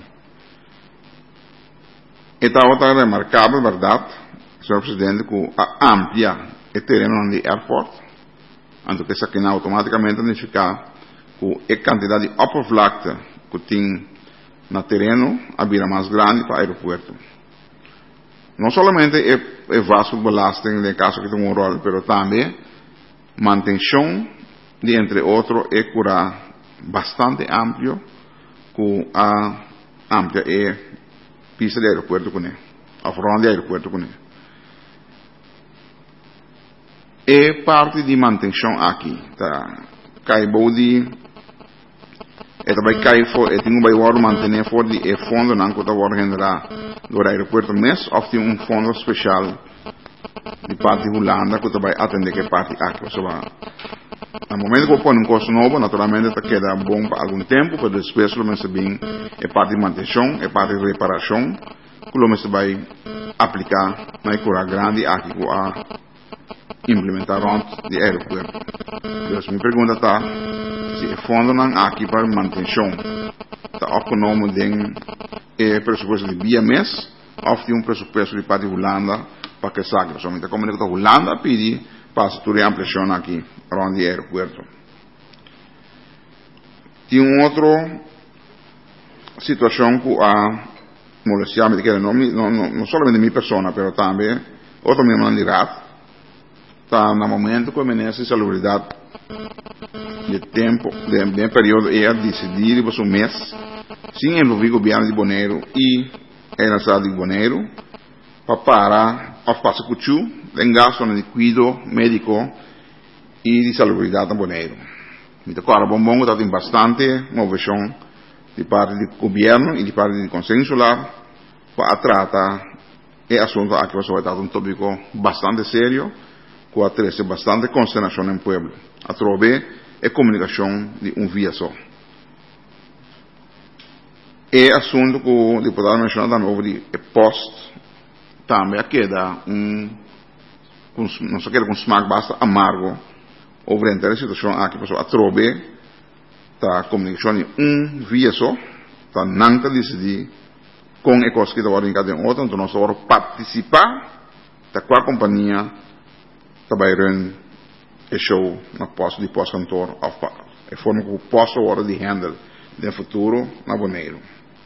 Esta outra remarcável verdade, senhor presidente, que amplia o terreno do airport, anto que isso aqui automaticamente significa que a quantidade de oppervlakte que tem no terreno vira mais grande para o aeroporto. Não somente é vasculbelasting no caso que tem rol, mas também manutenção de entre outros é cura bastante amplo com a amplia pista de aeroporto com ele, a front de aeroporto com ele. É parte de manutenção aqui, cai body, também cai for, tem vai war manter for de fundo não que está war generar do aeroporto mas of tem fundo especial de parte de Holanda que vai atender que parte aqui, no momento que põe custo novo, naturalmente está queda bom para algum tempo, mas depois lo menos bem é parte de manutenção, é parte de reparação, que lo menos vai aplicar na cura grande aqui que a implementar de aeroporto. Então, me pergunta se se fundo não aqui para manutenção tá opgenomen den presupuesto de via mês of um presupuesto de parte Holanda para que saque somente como que Holanda pedi para estruturar ampliação aqui around the aeropuerto. Tem outra situação que a molestiame que não somente minha pessoa, mas também outro membro da RAT está no momento que a salubridade de tempo, de período é decidir para um mês, sem envolver o governo de Bonaire e a cidade de Bonaire, para parar a passar com o gasto de cuidado médico e de salubridade em Bonaire. Então, claro, Bombongo está em bastante movição de parte do governo e de parte do Conselho Insular para tratar o assunto aqui vai estar um tópico bastante sério, com atrás bastante consternação no povo, através da comunicação de via só. É assunto que o deputado mencionou também sobre o post, também queda não só queda com smack basta amargo, sobre a situação aqui passou através da comunicação de via só, tá não está decidir com a coisa que está agora em cada outra, então nós vamos participar da qual companhia trabalhando o show na posto de pós-cantor, a forma que o posto agora de handle no futuro na Bonaire.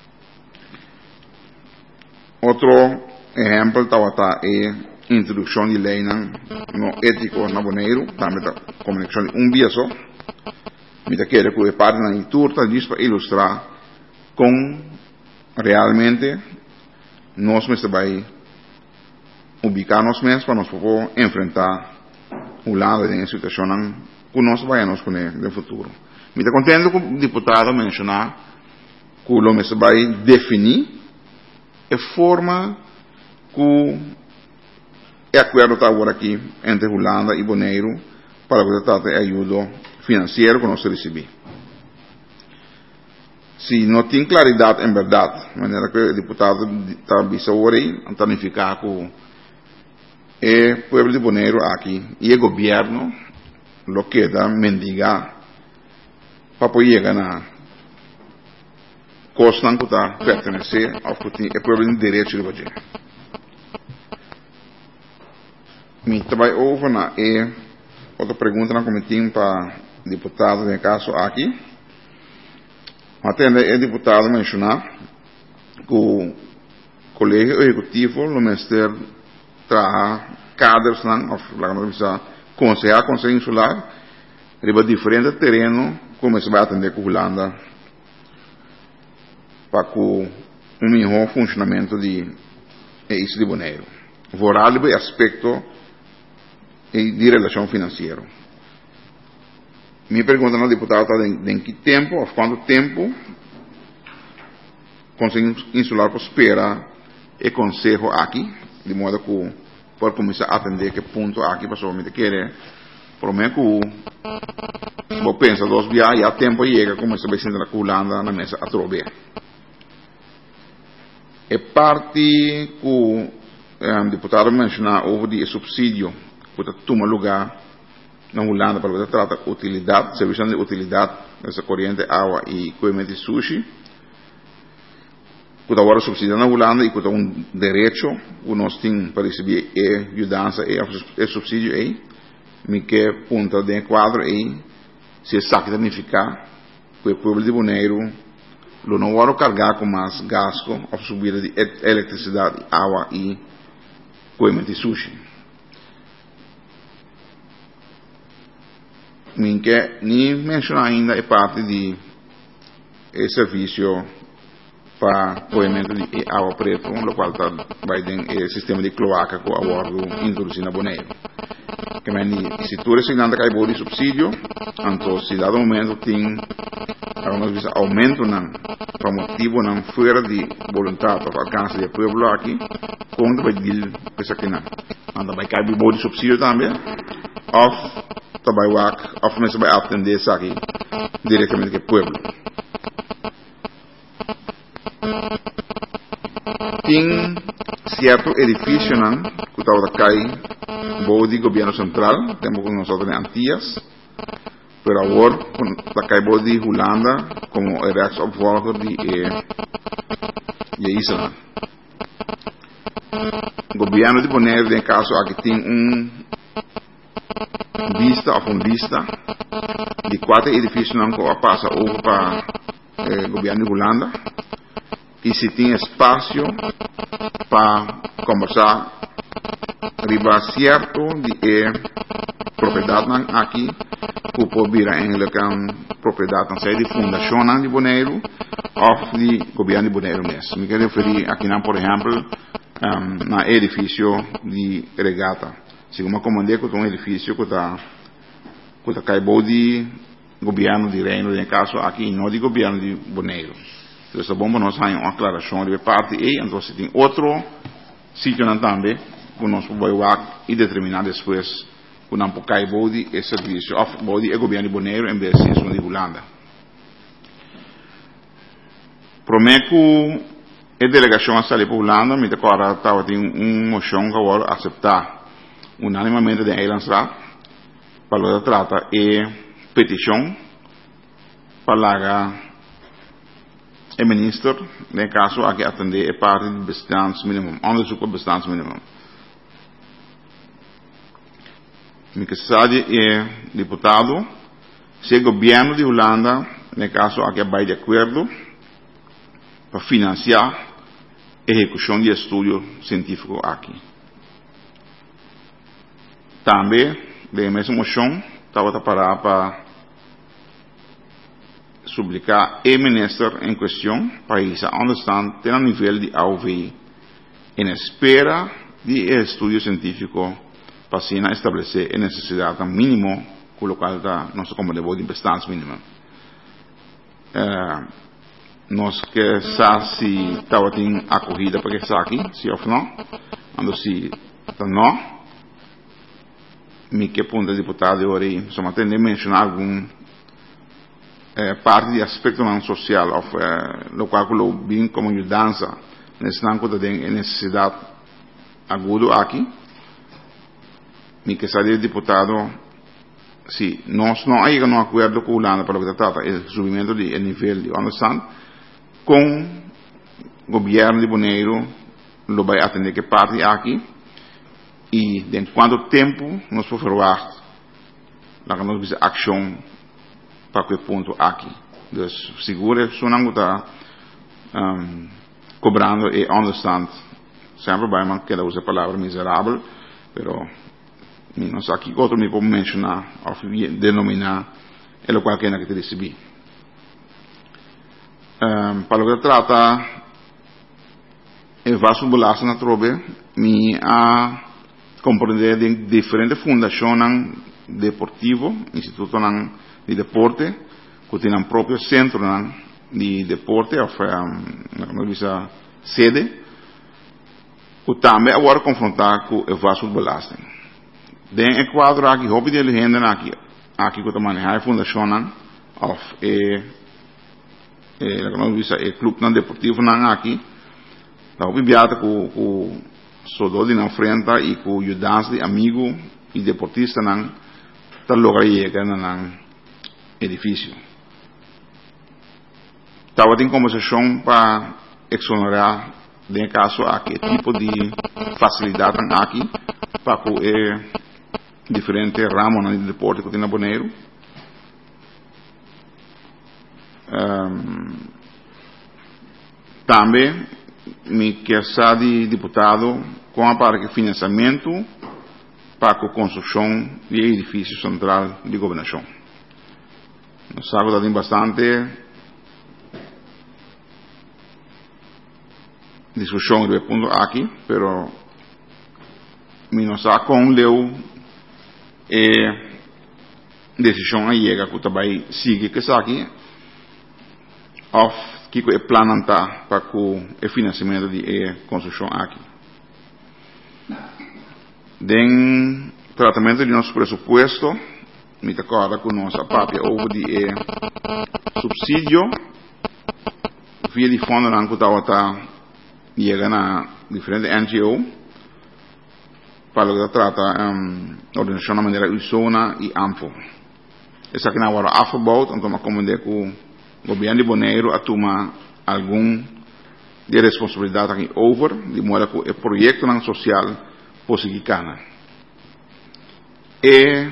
Outro exemplo está a introdução de lei no ético na Bonaire, também da comunicação de via só, me quero que a parte na turta disso para ilustrar com realmente nós mesmos vai ubicar nós mesmos para nós poder enfrentar o lado de situação que nós vamos no futuro. Me está contente que o deputado mencionar que o mesmo vai definir a forma que o acordo está agora aqui entre Holanda e Bonaire para que trate de ajuda financeira que nós recebemos. Se não tem claridade em verdade, de maneira que o deputado está bisauando aí, está unificado com o povo de Bonaire aqui e o governo, lo que dá mendigar para poder chegar na costa que está pertencer ao povo de direito de fazer. Me trabalho over na outra pergunta na comitim para deputado no caso aqui. Até o deputado mencionar que o colégio executivo no Ministério trabalha cadres na Conselho Insular riba diferente terreno como se vai atender com a Holanda para que o melhor funcionamento de isso de Bonaire. Voral o aspecto de relação financeira. Minha pergunta ao deputado está em que tempo, há quanto tempo o Conselho Insular espera o Conselho aqui, de modo que pode começar a atender que ponto aqui para somente querer, por menos que vou pensar 2 dias e há tempo chega, começa a ver se a Holanda na mesa a trover. É parte que o deputado mencionou sobre o subsídio que toma lugar na Holanda para tratar utilidade, serviço de utilidade nessa corrente água e coimento de sushi. Que agora subsidia na Holanda e que é direito que nós temos para receber ajudança e subsídio aí. Me que ponta de quadro aí se sabe significar que o povo de Bonaire não vai carregar com mais gasto a subida de eletricidade, água e coimento de sushi. Minha nem mencionar ainda a parte de serviço para coimento de água preta, no qual vai ter o sistema de cloaca que agora introduzir na Bonaire. Que se tu resignando caibo de subsídio, então se dado momento tem algumas vezes aumento para motivo não fora de vontade para alcance do povo aqui, quando vai dir pensa que não, anda vai caibo de subsídio também, of mensen vai atender isso aqui diretamente com o povo. Tem certo edifício que está cai boa de governo central, temos com nós em Antillas, Pero agora, la caibo de Holanda como rechtsopvolger de Israel. O governo de Bonaire, em caso, aqui tem vista de 4 edifícios não que passa over para o governo de Holanda. E se tem espaço para conversar riba certo de propriedade aqui, que pode vir em propriedade não sei de fundação de Bonaire ou de governo de Bonaire mesmo. Me quero referir aqui, por exemplo, no edifício de regata. Se uma comandante com um edifício que está caibo de governo de Reino, em caso aqui, não de governo de Bonaire. Então, é bom para nós ter uma aclaração de parte e então se tem outro sítio também que nós vamos e determinar depois que não pode caibo de esse serviço ou de governo de Bonaire em vez de Holanda. Prometo a delegação a sair para Holanda, me declara que tem moção que eu vou aceitar unanimamente de Eilandsraad para tratar a petição para o ministro, no caso, a que atender a parte do bestandsminimum, onderzoek op bestandsminimum. Me que sabe deputado, se o governo de Holanda, no caso, a que vai de acordo para financiar a execução de estudo científico aqui. Também, de mesma moção, estava para suplicar o ministro em questão para isso understand ter um nível de AUV em espera de estudo científico para assim estabelecer a necessidade mínimo colocar da nossa comunidade de bestandsminimum. Nós que se estava tendo acorrida para que está aqui, se ou não, quando se não, me que ponto deputado eu orei, só me atender mencionar algum parte de aspecto não social, o qual eu bem como mudança nesse não que tem necessidade agudo aqui, me que sabe deputado, se nós não há um acordo com a Holanda para o que trata o subimento de nível de understand, com o governo de Bonaire, lo vai atender que parte aqui, e de quanto tempo nós podemos fazer a nossa ação para que ponto aqui. Então, seguro, se não está cobrando e understand, sempre vai man que usa a palavra miserável, pero nós aqui outro me pode mencionar, ou denominar, é o qual que te recebi. Para o que trata o vaso bolaço na trobe, me a compreender de diferentes fundações deportivo, instituto de deporte, que tem um próprio centro de deporte, ou uma sede, que também agora confrontar com o vaso bolaço. Den quadro aqui, hobby de legenda aqui que também a fundação of o clube deportivo aqui, da hobby beata com soldado na frente e com ajudantes de amigo e deportista tá lugar chega na edifício. Tava em conversação para exonerar de caso aqui tipo de facilidade aqui para que diferentes ramos de deporte que tem na Bonaire. Também me quer de deputado com a parte de financiamento para a construção de edifício central de governação. Nós sabemos que tem bastante discussão do ponto aqui, pero nós com leu decisão aí chega que também sigue que está aqui, of que o plano está para o financiamento de construção aqui. Den tratamento de nosso presupuesto, me acorda com nossa própria ovo de subsídio, via de fundo que está chegando a diferentes NGO, para o que trata organização da maneira Usona e ANFO. essa que não era afgebouwd, então me comandei com o governo de Bonaire a tomar algum de responsabilidade aqui over, de modo que o projeto não social possa ganhar. E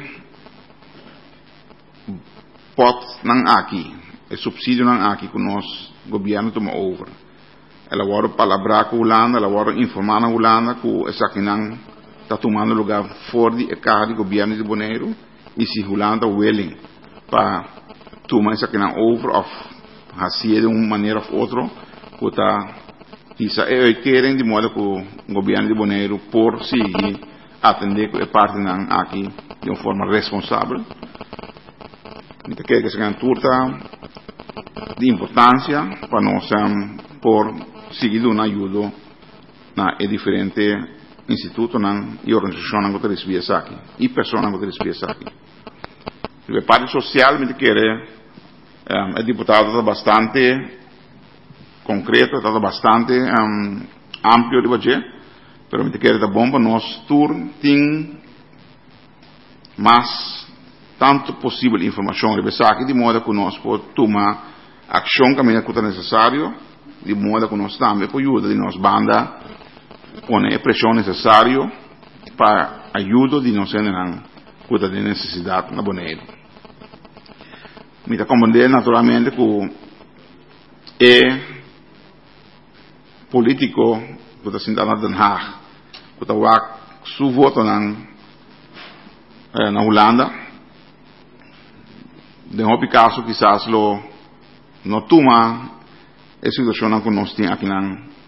pot não aqui, o subsídio não aqui que nós governo toma over. Ela agora palabrar com a Holanda, ela agora informar a Holanda que essa que não está tomando lugar fora de cargo do governo de Bonaire e se Holanda willing para tomar essa que não over of fazer de uma maneira ou outra que está isso é querem de modo que o governo de Bonaire por seguir atender a parte não aqui de uma forma responsável. Então quer que seja turta de importância para nós por seguir uma ajuda na diferente instituto e organização que recebem aqui e pessoas que recebem aqui. A parte social me quer o deputado está bastante concreto, está bastante amplo de budget, pero me quer está bom para nós tem mais tanto possível informação aqui de modo que nós podemos tomar ação que é necessário, de modo que nós também podemos ajudar de nós banda põe a pressão necessária para ajuda de nós que tem necessidade na Bonaire. Me compreender naturalmente que é político que está sentado na Den Haag, que está su voto na Holanda, de um caso quizás não toma a situação que nós temos aqui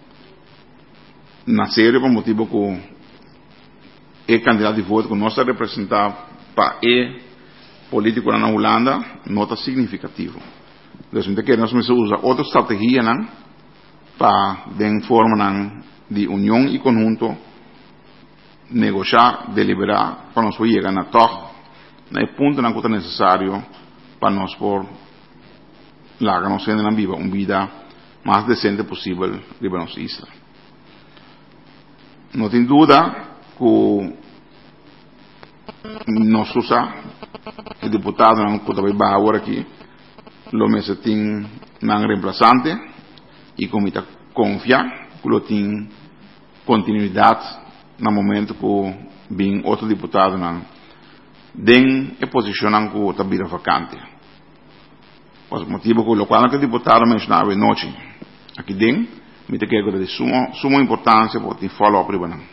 na série por motivo que o candidato de voto que nós está representando para o político na Holanda não está significativo. Então, nós vamos usar outra estratégia para, de forma de união e conjunto, negociar, deliberar, para nós chegar na toque, no ponto que é necessário para nós por lá que nós temos viva uma vida mais decente possível de nossa isla. Não tem dúvida que nós usamos o deputado que também vai agora aqui, lo mesmo tem um reemplazante e como está confiar que lo tem continuidade no momento que vem outro deputado den a posição que está vira vacante. Por motivo que o qual que deputado mencionava noite aqui dentro, me tem que é de suma importância para ter follow-up de banana.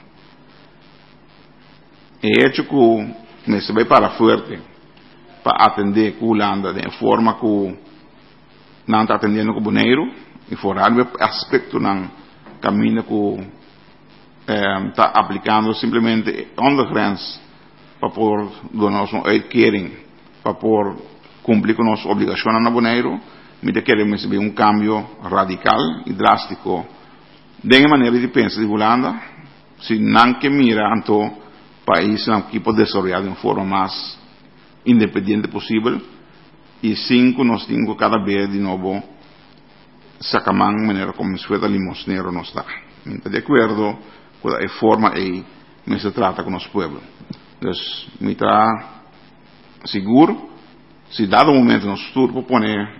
É hecho que me se vai para forte para atender a Holanda de forma que não está atendendo com o Bonaire e fora o aspecto não caminho que está aplicando simplesmente undergrants para por donar um uitkering para por cumprir com nossa obrigação na Bonaire, me queremos receber um cambio radical e drástico de maneira de pensar de Holanda, se não que mira então país que pode desenvolver de uma forma mais independente possível e cinco nós temos cada vez de novo sacaman maneira como se faz limosneiro não está. Então de acordo com a forma aí me se trata com nosso povo. Então me está seguro se dado o momento nós turbo poner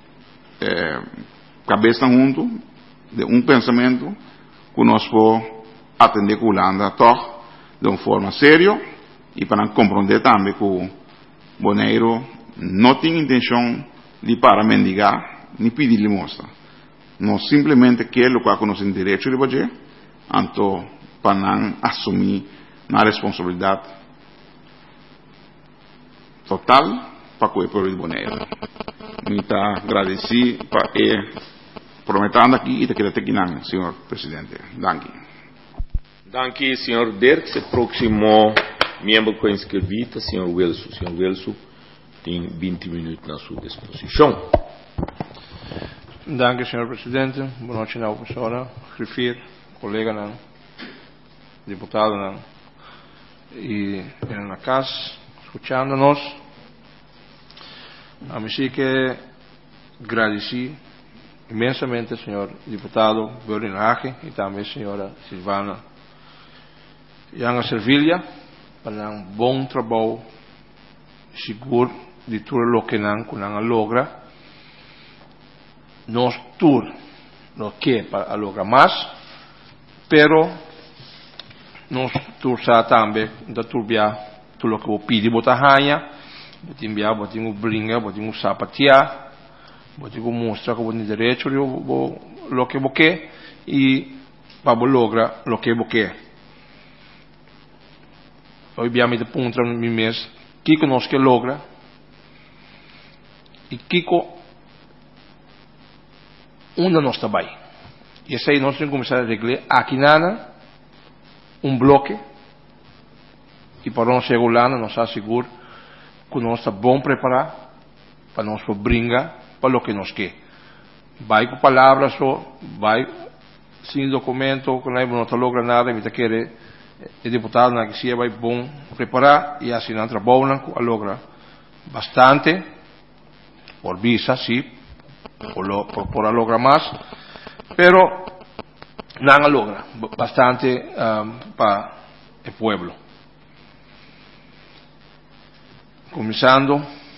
cabeça junto de um pensamento que nós podemos atender com a Holanda de uma forma séria e para compreender também que o Bonaire não tem intenção de para mendigar nem pedir limosna. Nós simplesmente queremos que nós temos direito de fazer, então para não assumir a responsabilidade total para o povo de Bonaire. Muito agradecido para prometendo aqui e te quero terminar, senhor presidente. Danke. Danke, senhor Dirks. O próximo membro que inscrevita, senhor Wilson. Senhor Wilson tem 20 minutos na sua disposição. Danke, senhor presidente. Boa noite, na professora, refir, colega, deputado, e na casa, escuchando-nos. A mim sí que agradeci imensamente, senhor deputado Berlin-Hage e também senhora Silvana Yanga Servilha para um bom trabalho seguro de todo lo que nan logra, nos tur no que para lograr más, pero nos tur sa también da turbia tu lo que vos pide bota hanya, botimbia botingo bringa, botingo sapatia, botingo mostra que vos ni derecho lo que vos quer e para vos logra lo que vos quer. Hoy via me de punta mi mes, Kiko nos que logra e Kiko una nos está bem. E esse aí nós temos que começar a arreglar aqui nada bloque e para nós chegar lá nós asseguramos que nós está bom preparado para nós brincar para o que nós quer. Vai com palavras só, vai sem documento, que não está logra nada, me quer o deputado na que vai bom preparar e assim não trabalham com a logra bastante por visa, sim, por logra mais, pero não logra bastante para o pueblo. Começando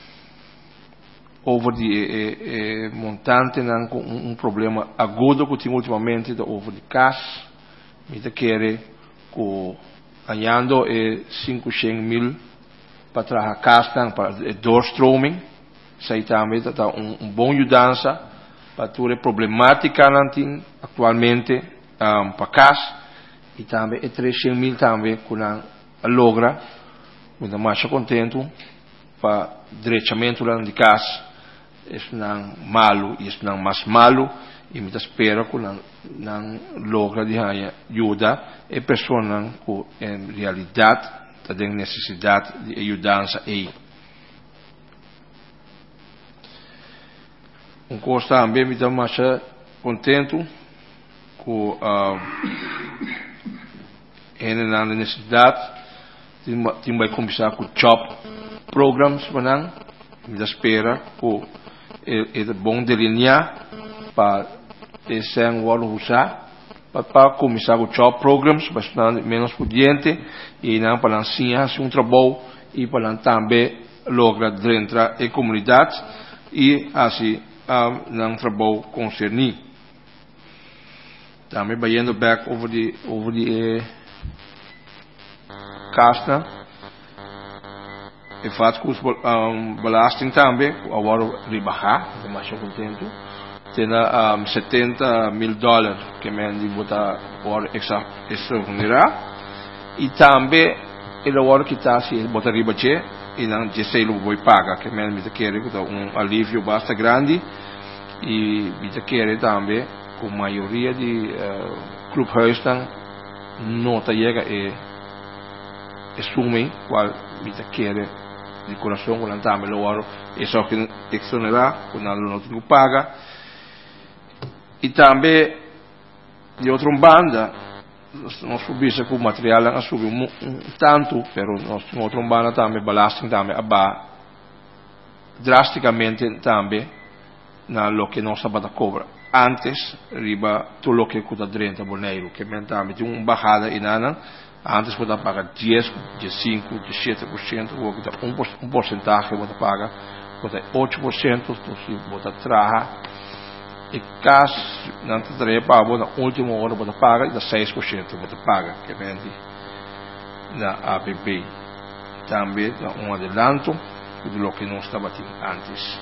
over de montante com problema agudo que tinha ultimamente da over de cash, me quer ganhando 500.000 para trabalhar castan para doorstroming. Sai também está bom ajudança para toda a problemática atualmente para casa e também 300.000 também que não logra, muito mais contento para direitamento de casa. Isso não malo, isso não mais malo e me espera que não logra de ajuda e pessoas que em realidade têm necessidade de ajudança aí. Coisa também me dá mais contento com a necessidade de vai começar com job programs para me espera que é bom delinear para esse ano usar para começar com job programs bastante menos pudiente e não para lançar trabalho e para também lograr entrar em comunidade e assim não trabalho concernir. Também vai indo back over the casta e faz com os belasting também agora rebaixar, estou mais contento. Tem $70,000 que me han de botar por extraordinário e também ele agora que está se botar ribache e não disse ele vai pagar que me quer alívio bastante grande e me quer também com a maioria de clubhuis não chega e sume qual me quer de coração quando também agora é só que exonerar quando não tem que pagar e também de outra banda nós subimos com o material não subiu tanto, pero nós temos outra banda também belasting também aba drasticamente também na lo que nós estamos a cobrar antes riba tudo o que custa 30 boneiro que também tem bajada e nada antes você paga 10, 15, 17% ou porcentagem você paga você 8% você traga e caso não te traga para na última hora você paga e dá 6% você paga que vende na APP também dá adelanto do que não estava antes.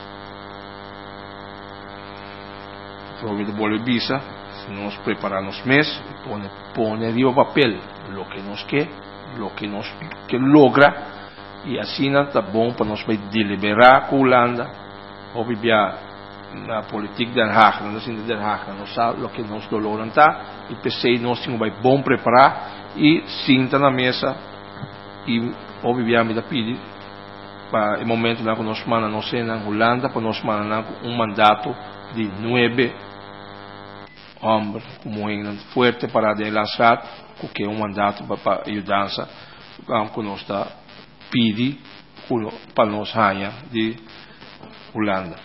Provavelmente vuelve visa se nós preparamos mês pone arriba papel lo que nos quer lo que nos que logra e assim está bom para nós vai deliberar com a Holanda ou via na política de Den Haag nós in Den Haag nós sabe lo que nós logramos tá e pensei nós temos vai bom preparar e sinta na mesa e ou via me da pedir para o momento na que nós manda nós na Holanda para nós manda mandato de 9 homens muito forte para de lançar que é mandato para ajudança que nós está pedir para nós ganhar de Holanda.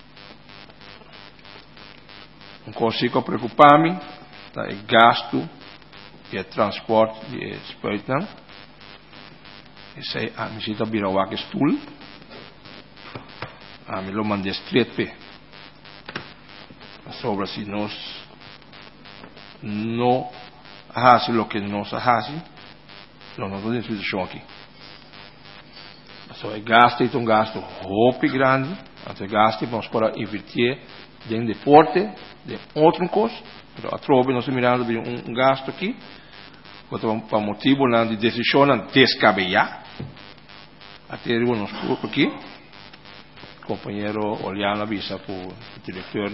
Coisa que preocupa-me é o gasto e transporte de espeitão. Esse é a visita birawak stoel. a mí lo mandé straight pe. Sobre si nos no hace lo que nos hace, lo nos da instituição aqui. So, gasto é um gasto roupa grande, até gasto vamos para invertir em deporte, de outro custo, pero a trobe nós mirando de gasto aqui, para motivo de decisão descabellada, até nos por aqui, companheiro Oliana avisa para o diretor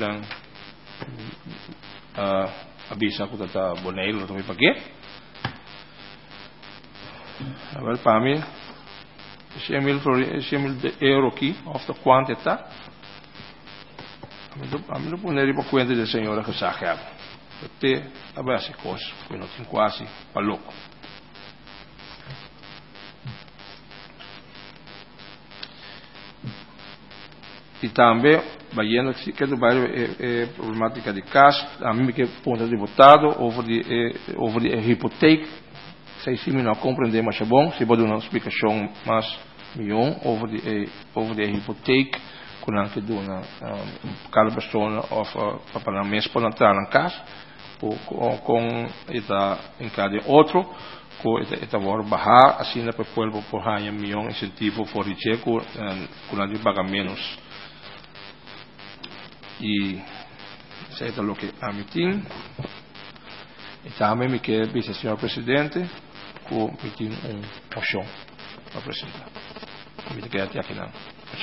avisa para o Boneiro, não também para quê? Agora para mim 100.000 euro aqui, of the quantità. A mim não poneria para conta da senhora que sabe. Até a base coisa, que não tem quase para louco. E também, vendo que é problemática de casa, a mim que ponto de votado over the hipoteca. Se não compreender mais é bom, se pode dar uma explicação mais melhor over the hipoteca, quando que dona cada pessoa of para mês para entrar na casa, com esta em cada outro, com esta vou baixar assim para o povo por ganhar melhor incentivo for riche quando ele paga menos. E isso é o que a mim tem. E também me quer dizer, senhor presidente, que me tem moção para apresentar. Me quer até aqui não.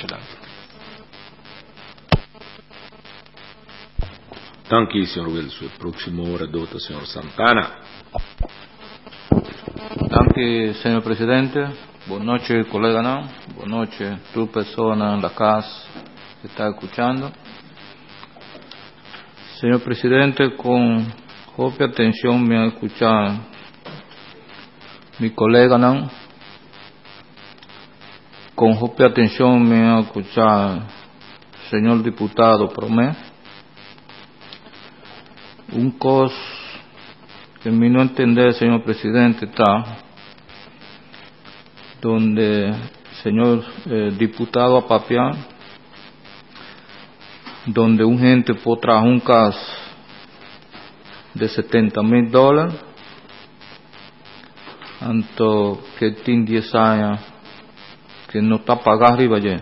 Thank you, Sr. Wilson. Próximo orador, Sr. Santana. Gracias, señor presidente. Buenas noches, colega. Buenas noches, tu persona en la casa que está escuchando. Señor presidente, con copia atención me ha escuchado mi colega. Con copia atención me ha escuchado señor diputado Promé. Un cosa que en mi no entender, señor presidente, está donde señor diputado Apapián, donde un gente puede traer un caso de $70,000, tanto que tiene 10 años que no está pagado arriba ya.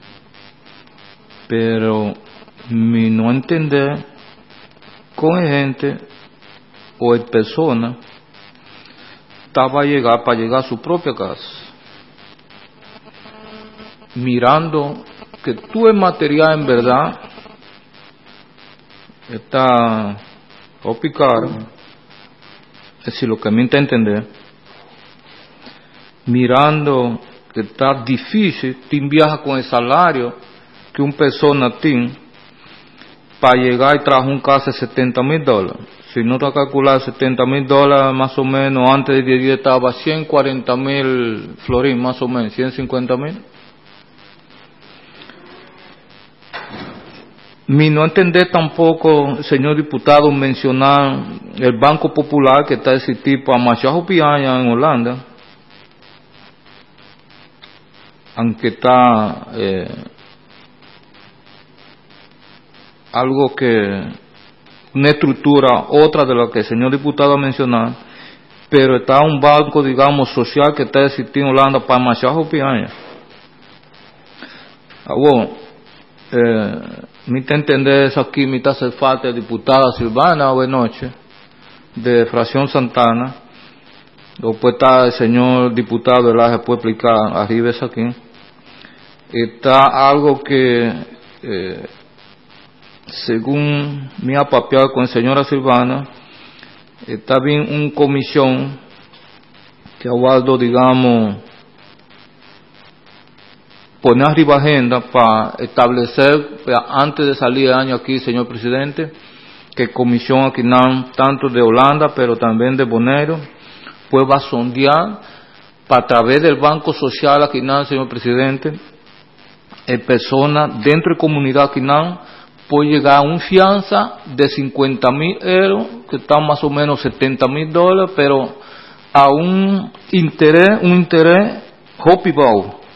Pero mi no entender con gente o persona estaba para llegar a su propia casa, mirando que todo el material en verdad está picar, es decir, lo que me intenta entender, mirando que está difícil, tú viajas con el salario que una persona tiene para llegar y traer un casa de $70,000. Si no te calculas $70,000 más o menos, antes de 10 días estaba 140,000 florines, más o menos, 150,000. Mi no entender tampoco, señor diputado, mencionar el Banco Popular que está ese tipo a Machajo Piaña en Holanda, aunque está algo que una estructura otra de lo que el señor diputado ha mencionado, pero está un banco, digamos, social que está existiendo en Holanda para Machajo Piaña. Bueno, me entender eso aquí, me hace falta diputada Silvana, buenas noches, de Fracción Santana. Después está el señor diputado Elaje, puede explicar arriba eso aquí. Está algo que según mi apapiado con la señora Silvana, está bien una comisión que aguardo, digamos, poner arriba agenda para establecer, antes de salir el año aquí, señor presidente, que comisión aquí tanto de Holanda, pero también de Bonaire, pueda sondear para a través del Banco Social aquí, señor presidente, personas dentro de comunidad aquí, puede llegar a una fianza de 50,000 euros, que está más o menos $70,000, pero a un interés hopi bajo,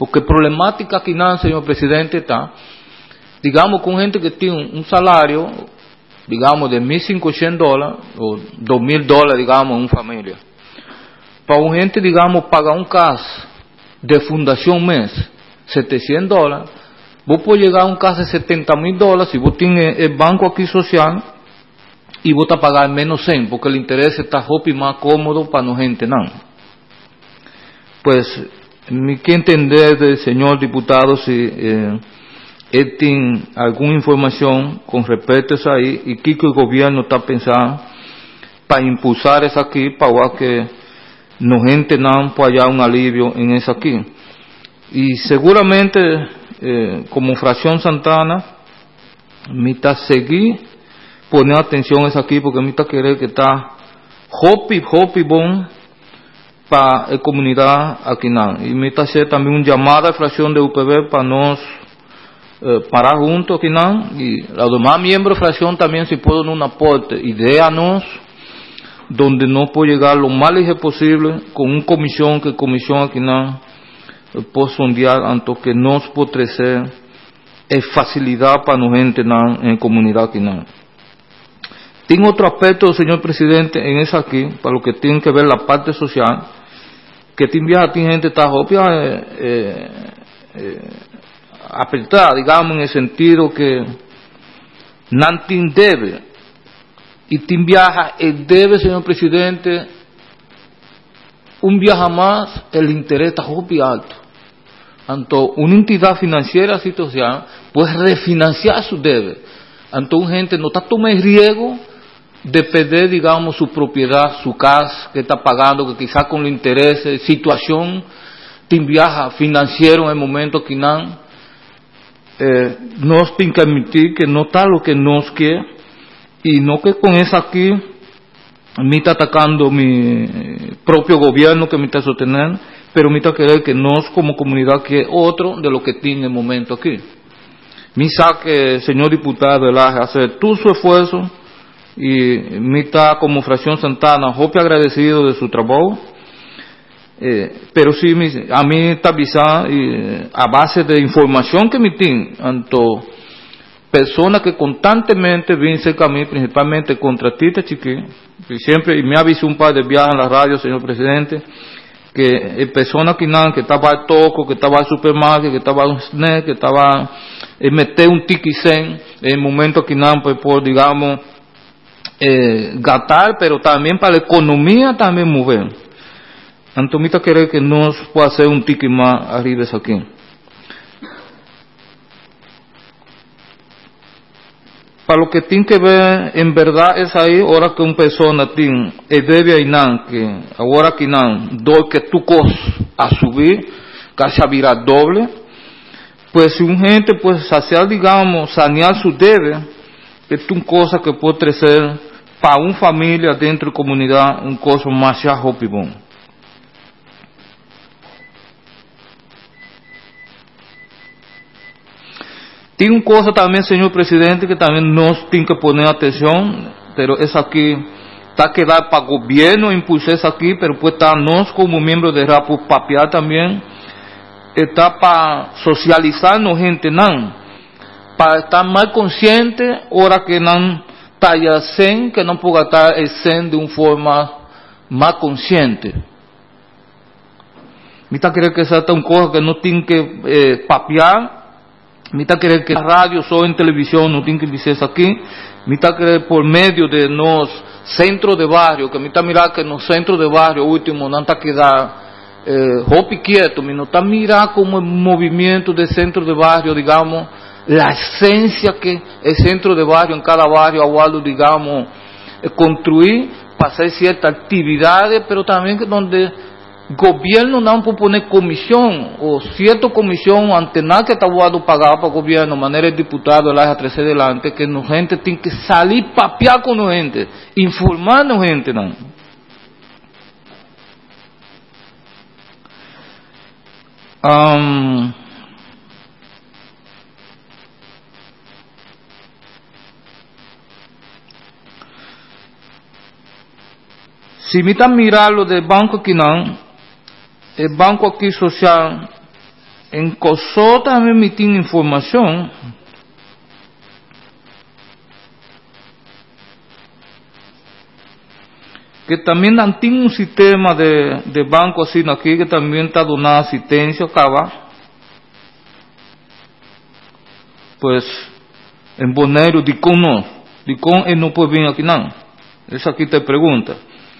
Porque problemática aquí, señor presidente, está, digamos, con gente que tiene un salario, digamos, de $1,500 o $2,000, digamos, en una familia. Para una gente, digamos, pagar un caso de fundación mes, $700, vos podés llegar a un caso de $70,000 si vos tienes el banco aquí social y vos te pagar menos 100, porque el interés está más cómodo para no gente, no. Pues, me quiero entender del señor diputado si él tiene alguna información con respecto a eso ahí y qué el gobierno está pensando para impulsar eso aquí, para que no gente no pueda hallar un alivio en eso aquí. Y seguramente, como Fracción Santana, me está seguir poner atención a eso aquí, porque me está querer que está hopi bon para la comunidad aquí. Y me está hacer también un llamado a Fracción de UPB para nos parar juntos aquí, y los demás miembros de Fracción también, si pueden un aporte, ideanos, donde no puede llegar lo más lejos posible con una comisión aquí puede sondear antes que nos puede ser facilidad para la gente en la comunidad aquí. Tengo otro aspecto, señor presidente, en eso aquí, para lo que tiene que ver la parte social, que tiene gente está obvia apretada, digamos, en el sentido que Nantin debe, y Tim viaja, debe, señor presidente, un viaje más, el interés está muy alto. Tanto una entidad financiera y social puede refinanciar su debe. Entonces, gente no está tomando riesgo de perder, digamos, su propiedad, su casa, que está pagando, que quizás con el interés, situación, Tim viaja financiero en el momento que nos tiene que admitir que no está lo que nos quiere, y no que con eso aquí me está atacando mi propio gobierno que me está sosteniendo, pero me está querer que nos como comunidad que otro de lo que tiene en el momento aquí. Me saque, señor diputado, hacer todo su esfuerzo, y me está como Fracción Santana, hope agradecido de su trabajo. Pero sí, a mí está avisado, a base de información que me tiene, tanto personas que constantemente vienen cerca a mí, principalmente contratistas chiquitos, y siempre, y me avisó un par de viajes en la radio, señor presidente, que personas que estaba al toco, que estaba al supermercado, que estaba al snack, que estaba meter un tiquicén en el momento que pues, por, digamos, gastar, pero también para la economía también mover. Antomita quiere que nos pueda hacer un ticket más arriba de aquí. Para lo que tiene que ver, en verdad es ahí, ahora que una persona tiene, debe a que ahora que doy que tu cosa a subir, casi a virar doble, pues si un gente pues saciar, digamos, sanear su debe, es una cosa que puede ser para una familia dentro de comunidad, un cosa más ya hopibón. Tiene una cosa también, señor presidente, que también nos tiene que poner atención, pero es aquí, está que dar para gobierno impulsar eso aquí, pero pues está nos como miembros de RAPU papiar también, está para socializarnos gente, para estar más consciente, ahora que talla zen, que no pueda estar el zen de una forma más consciente. Mita creer que esa es una cosa que no tiene que papiar. Mita creer que la radio o en televisión no tiene que decir eso aquí. Mita creer por medio de los centros de barrio, que mita mirar que en los centros de barrio último no está quedar hopi quieto, no está mirar como el movimiento de centro de barrio, digamos, la esencia que el centro de barrio en cada barrio aguardo, digamos, construir para hacer ciertas actividades, pero también que donde gobierno no puede poner comisión o cierta comisión ante nada que está guardado pagar para el gobierno, manera el diputado de la 13 delante, que la gente tiene que salir papear con la gente, informar a la gente, ¿no? Si me están mirando del banco aquí, el banco aquí social en COSO también me tiene información que también tiene un sistema de banco así aquí que también está dando asistencia acá, pues en Bonero Dicón él no puede venir aquí nada. Esa aquí te pregunta.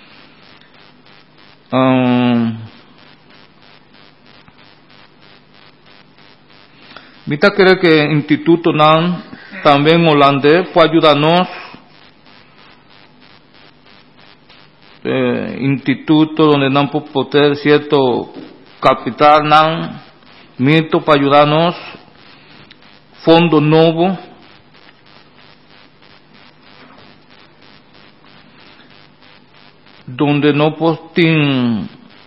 Mita cree que el Instituto NAN también holandés puede ayudarnos. Instituto donde NAN puede poder cierto capital NAN mito para ayudarnos. Fondo nuevo. Donde no postin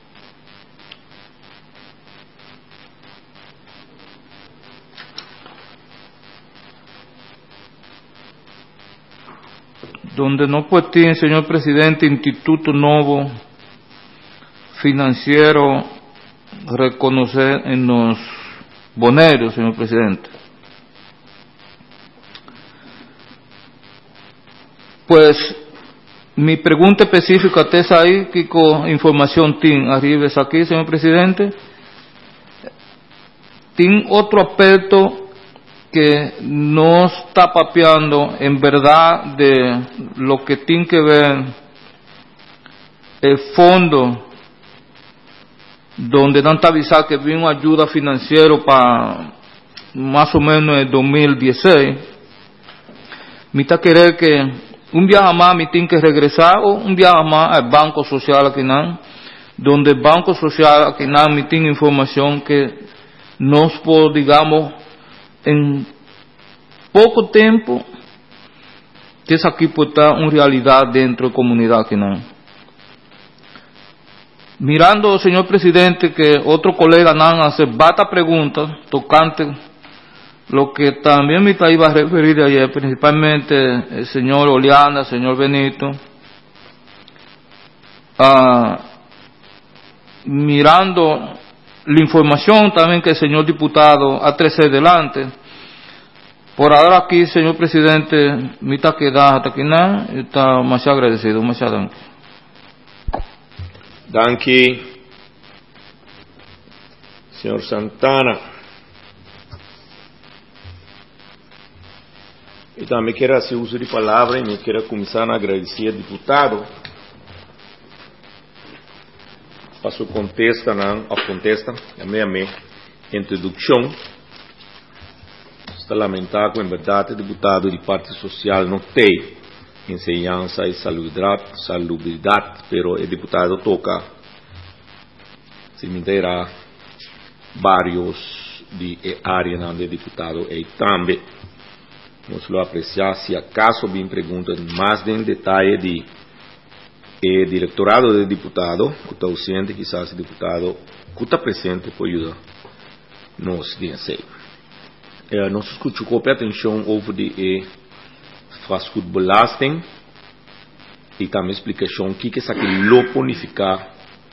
señor presidente, instituto nuevo financiero reconocer en los boneros, señor presidente. Pues mi pregunta específica es ahí, ¿qué información tiene? Arriba es aquí, señor presidente. Tiene otro aspecto que no está papeando en verdad de lo que tiene que ver el fondo donde dan avisar que vino ayuda financiera para más o menos el 2016. Me está querer que un día más me tiene que regresar o un día más al Banco Social aquí donde el Banco Social aquí me tiene información que nos puede, digamos, en poco tiempo que es aquí puede estar una realidad dentro de la comunidad aquí Mirando, señor presidente, que otro colega hace varias preguntas tocante lo que también me iba a referir ayer, principalmente el señor Oleana, el señor Benito, mirando la información también que el señor diputado ha traído delante. Por ahora aquí, señor presidente, me está quedando hasta aquí nada, está más agradecido, muchas gracias. Danke, señor Santana. E também quero fazer uso de palavra e me quero começar a agradecer ao deputado para sua contesta a minha introdução. Está lamentável, em verdade, o deputado do Partido Social não tem ensinança e salubridade, pero o deputado toca, se me derá, vários de área onde o deputado é também. Vamos lo apreciar, se acaso bem perguntas mais em detalhe de directorado do deputado, que está ausente, quizás o deputado que está presente pode ajudar nos dizer. Nós escutamos com atenção over de vastgoedbelasting e também explicação o que é isso que lo bonificar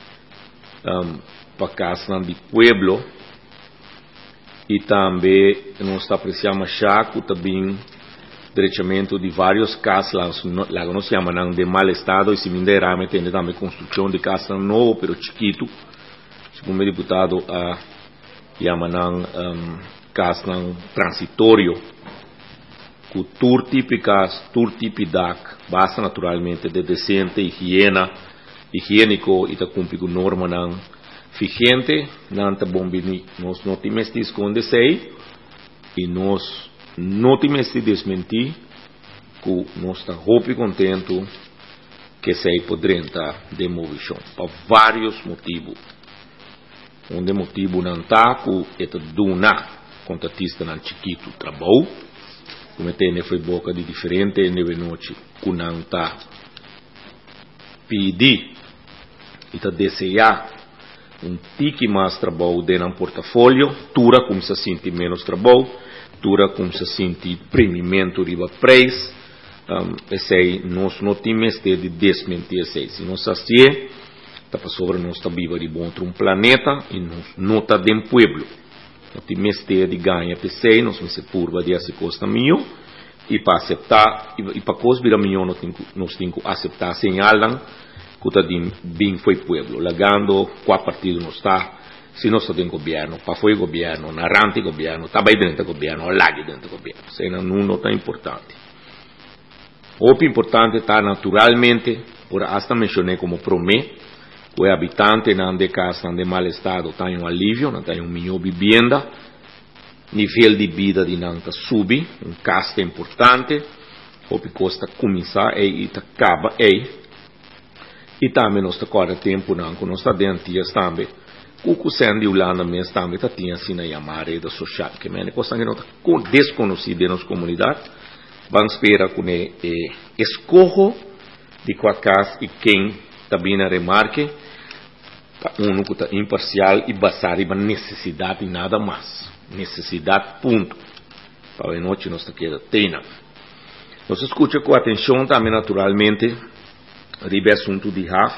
para casa do pueblo. E também nós apreciamos já que também direitamento de vários casos lá nós chamamos de mal estado e se me derá me tem também construção de casa novo, pero chiquito, segundo o deputado chamamos casa transitório, com tur tipidade, basta naturalmente de decente higiênico e da cumprir com norma vigente, não está bom bem, nós não temos que esconder e nós não temos que desmentir que nós estamos muito contentos que sei poderia estar de movição, por vários motivos. Um de motivo não está que é duna contratista não chiquito trabalho, como tem foi boca de diferente neve noite que não está pedir e está desejar tique mais trabalho dentro do portfólio, tura como se sente menos trabalho, tura como se sente premiamento riba preço, esse nós não temos de desmentir esse, se nós assim está para sobre nós está viva de outro planeta e nós não está dentro do pueblo, tem mestre de ganha PC, nós vamos se curva de esse custa mil, e para aceitar, e para cosbir a mil, nós temos que aceitar señalan que está bem foi pueblo, lagando qual partido não está, se nós está em governo, para foi governo, narrante governo, está bem dentro do governo, lá dentro do governo, isso não está importante. O importante está naturalmente, por hasta mencionei como promê, o habitante não de casa, não de mal estado, tem um alívio, não tem melhor vivienda, nível de vida de não sube, gasto importante, o que custa começar e acaba e também nós corre tempo não, com nós dentias também, o sendo Holanda mesmo também tinha assim na chamada da social, que é coisa que não está desconhecida na comunidade, vamos esperar com escorro de qual casa e quem também remarque, um que está imparcial e basado em necessidade e nada mais. Necessidade, ponto. Para a noite nós queda tena. Nós escuta com atenção também naturalmente o assunto de Raf.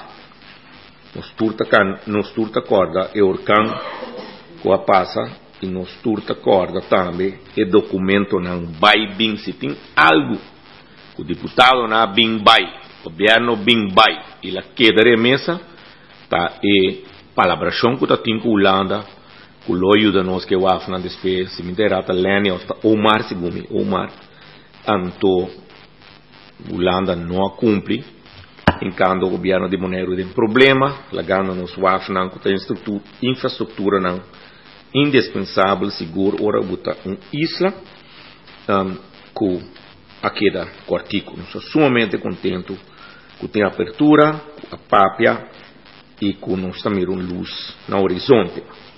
Nos turta corda e orcan com a passa e nos turta corda também e documento não vai bem se tem algo. O deputado não bem vai, o governo bem vai e la queda de mesa tá e palabração que tá tem com Holanda que lo ajuda nós que o afna despe se me derata lene Omar segumi Omar anto Holanda não cumpre enquanto o governo de Monero tem problema lagando nos afna que tem infraestrutura não indispensável seguro ora buta isla que aqui da Cortico nós somos sumamente contento que tem abertura a pápia e que nós também luz no horizonte.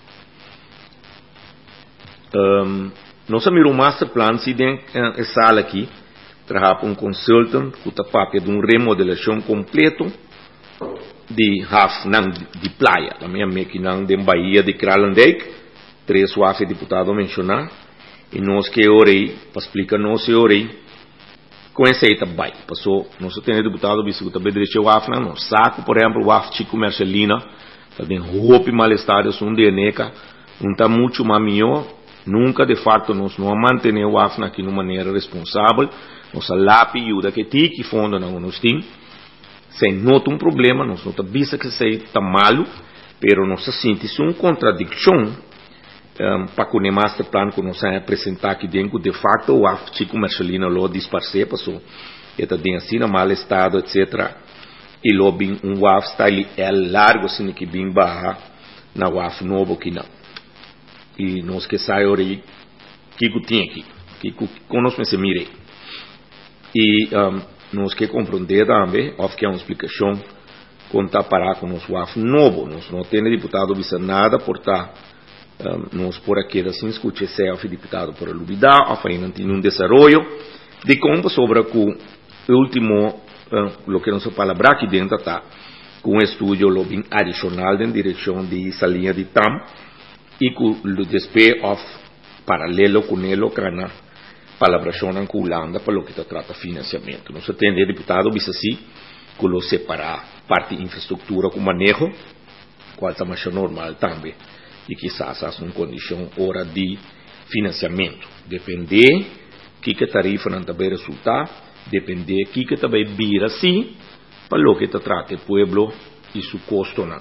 Nós temos master plan se tem sala aqui trabalhar com consultant que está papel de remodelação completo de de praia, também a que não de Bahia de Kralendijk, 3 wafes deputado mencionar e nós que orei para explicar nós orei com esse aí também passou nós temos deputado vice também direito o afna no saco por exemplo o af Chico Marcelina também roupa malestar um de neca não está muito maminho nunca de fato nós não manter o afna aqui de maneira responsável nós lápis ajuda que tem que fundo não nós tem sem nota problema nós não vista que sei está malo pero nós sente uma contradição para que o master plan que nós apresentar aqui dentro de fato o af Chico Marcelina lo disparce passou eta tem assim na mal estado etc e lo bem waf está ali é largo assim que bem barra na waf novo que não e nós que sai ori que tinha aqui que conosco se mire e nós que compreender também of que é uma explicação contar parar com nos waf novo nós não tem deputado visa nada por tá nós por aqui assim escute self deputado por Lubida of ainda tem desenvolvimento de como sobre o último lo que nós palabra aqui dentro tá com estudo lobbying adicional em direção de essa linha de TAM e com o despe of paralelo com ele cana palabração com Holanda para o que trata financiamento nós temos deputado bisa assim que lo separar parte infraestrutura com manejo qual está mais normal também e quizás há uma condição hora de financiamento depender que tarifa não também resultar depender que também vira assim para o que trata o pueblo e seu custo não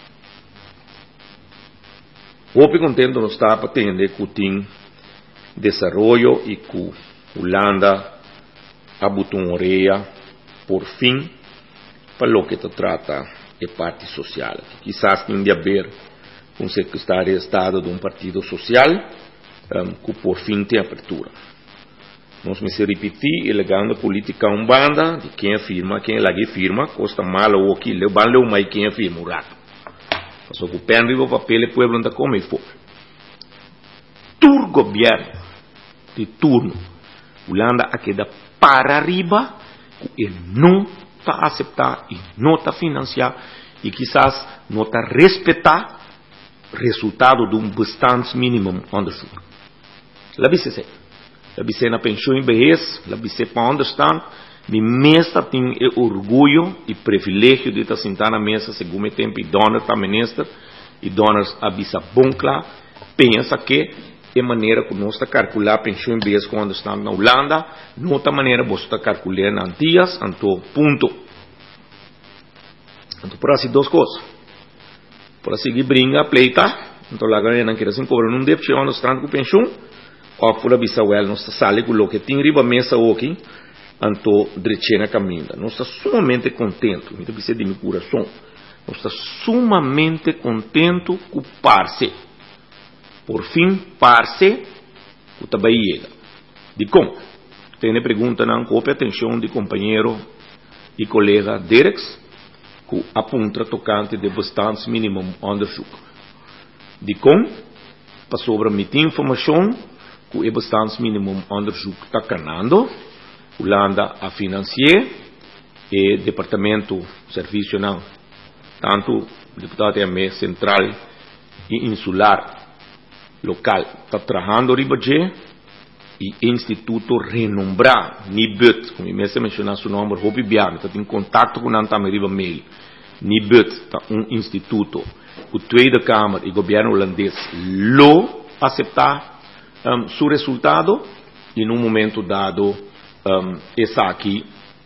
o contento não está para entender que tem desenvolvimento e que Holanda abutou uma orelha por fim para o que trata a parte social quizás tem de haver um secretário de Estado de um partido social que por fim tem abertura. Nós me se repetir, elegando política umbanda, de quem afirma, quem lá firma, custa mal ou aquilo, levando o mais quem afirma, o rato. Só que o pé o papel e o povo não come fome. Tur governo de turno, Holanda a queda para arriba, e não está a aceitar, e não está a financiar, e quizás não está a respeitar resultado de bastante mínimo underfoot. La bicese. La bicese na pensão em vez, la bicese para understand, de mesa tem orgulho e privilégio de estar sentar na mesa segundo tempo e donar para minister e donors avisa bom claro pensa que é maneira que nós está calcular pensão em vez quando estamos na Holanda, outra maneira você está calculando antias, então ponto. Então por assim duas coisas. Por assim que brinca, pleita, então lá ganha não quer assim cobrar um débito quando estamos com pensão, ou por a bisawel nós está sale com o que tem riba mesa aqui, então direita caminho. Nós está sumamente contento, me deve ser de meu coração. Nós está sumamente contento com parce. Por fim, parce, o também chega. De como? Tem pergunta na cópia atenção de companheiro e colega Derex, que aponta tocante de bastante minimum onderzoek. De como? Para sobre a informação, que é bastante minimum onderzoek está canando, Holanda a financiar, e Departamento Serviço não, tanto deputado AME central e insular local está trabalhando ribaje e instituto renombrado NIBUT, como eu mencionar seu nome, Hopi Biano, está em contato com a riba mail. NIBUT está instituto, o Tweede Kamer e o governo holandês lo aceitar seu resultado e num momento dado essa aqui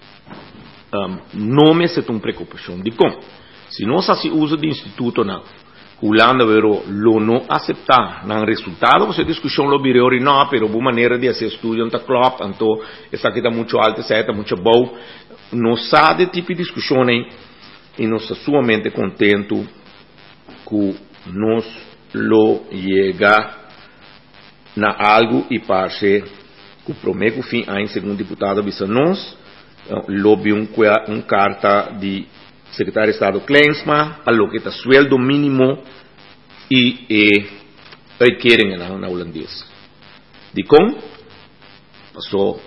não me é uma preocupação de como se não se usa de instituto não Holanda vero lo não aceitar não resultado você discussão lo virou e não pero boa maneira de fazer estudo não club então essa aqui está muito alta essa está muito boa não sabe tipo de discussão aí e nós estamos sumamente contento que nós lo chega na algo e parece que o prometo fim aí segundo deputado bisa nós lobby carta de secretário de Estado Kleinsma a lo que está sueldo mínimo e querem na holandês de com passou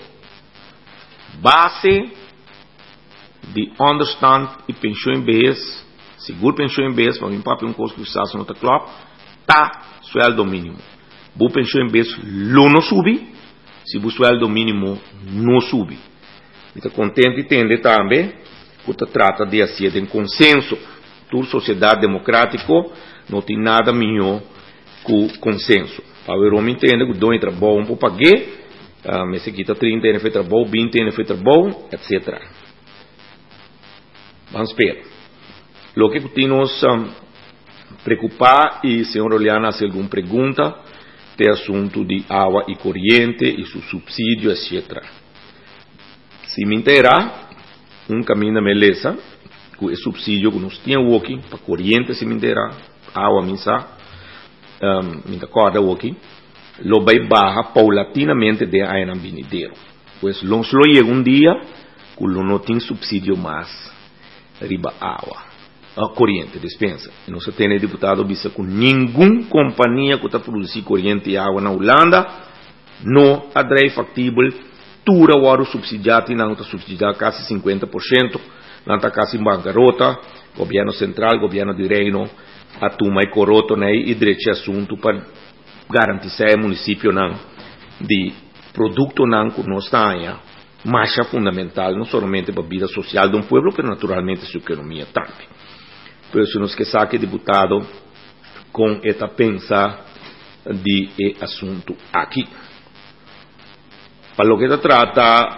base de understand e pensão em vez seguro pensão em vez para mim papi coisa que está no outro club tá sueldo mínimo bu pensão em vez lo não sube se bu sueldo mínimo não sube está contente e entende também que trata de fazer em consenso toda sociedade democrática não tem nada melhor que consenso para o homem entende que dois trabalham para pagar mas aqui está 30 anos foi trabalho 20 anos foi trabalho etc vamos ver o que tem nos preocupar e senhor Oliana se alguma pergunta de assunto de água e corrente e seu subsídio etc se me interar caminho beleza que o subsídio que nós tínhamos aqui para corrente se me interar água minsa me acorda aqui lo vai barra paulatinamente de aí na vinideiro pois lo chega dia que não tem subsídio mais riba água corrente dispensa e nós temos deputado bisa com nenhuma companhia que está produzindo corrente e água na Holanda não é factível tura o subsidiado e não está subsidiado quase 50%, não está quase em bancarrota, governo central, governo de reino, a turma e coroto né, e direito assunto para garantir o município não de produto não que nós está mais fundamental, não somente para a vida social de um povo, mas naturalmente sua economia também. Por isso nós que saque deputado com esta pensa de assunto aqui. Para lo que se trata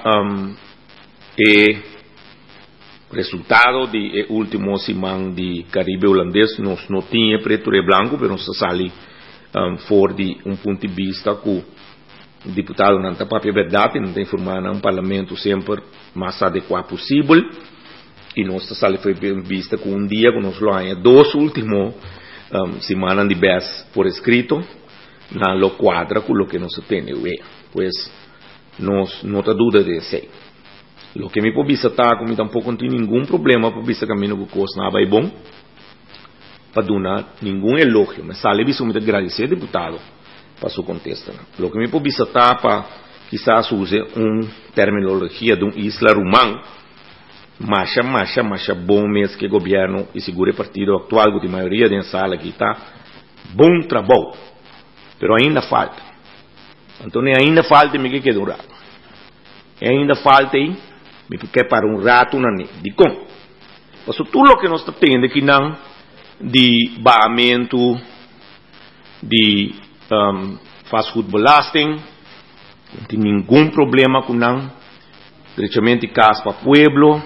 resultado de último semana de Caribe holandês nós não tinha preto e branco, mas nós sali fora de ponto de vista que o deputado não está para a verdade, não está informando no parlamento sempre mais adequado possível e nós sali foi vista com dia que nós lá dois últimos semanas de vez por escrito na lo quadra com o que nós temos pues nós não tem dúvida de ser. O que me pode visitar, como tampouco não tem nenhum problema para visitar caminho que coisa não vai bom, para dar nenhum elogio, mas sale isso me agradecer deputado para sua contesta. O que me pode visitar para quizás use terminologia de isla romano, mas bom mesmo que o governo e seguro partido atual que a maioria da sala aqui está bom trabalho, pero ainda falta. Então ainda falta me que durar. Ainda falta aí me quer para rato na de com. Mas tudo o que nós temos que não de baamento de fast food belasting, não tem nenhum problema com não, diretamente casa para pueblo,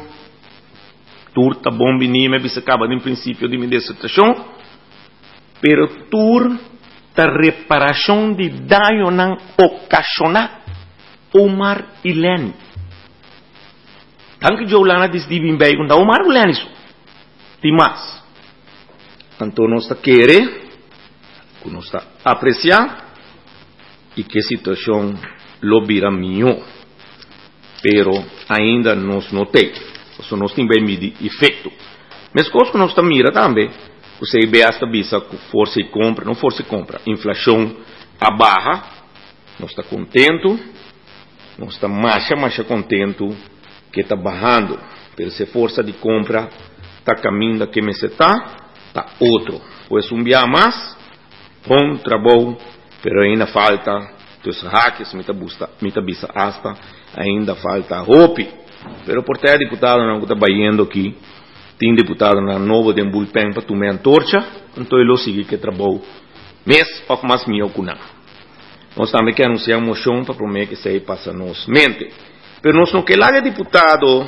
turta bom vinime, bisa acaba no princípio de minha situação, pero ta reparação de dano não ocasiona Omar Ilen. Tanto que eu lá na desdibim bem com Omar Ilen isso, tem mais. Então nós está querer, nós está apreciar e que a situação lo vira melhor, pero ainda nós não tem, só nós tem bem medir efeito. Mas coisa que nós está mira também, você vê esta bisa força e compra, não força e compra, inflação abarra, nós está contento, nós está mais contento que está barrando, pero se força de compra está caminhando que me está outro, pois dia mais, bom trabalho, pero ainda falta os hacks, mita bisa hasta, ainda falta roupa, pero por ter deputado não está baiando aqui, tem deputado na novo de bullpen para tomar antorcha, então ele sigue que trabalho, mês ou mais mil com não. Nós também queremos anunciar uma moção para prometer que se passa nos mente, pero nós não queremos deputado,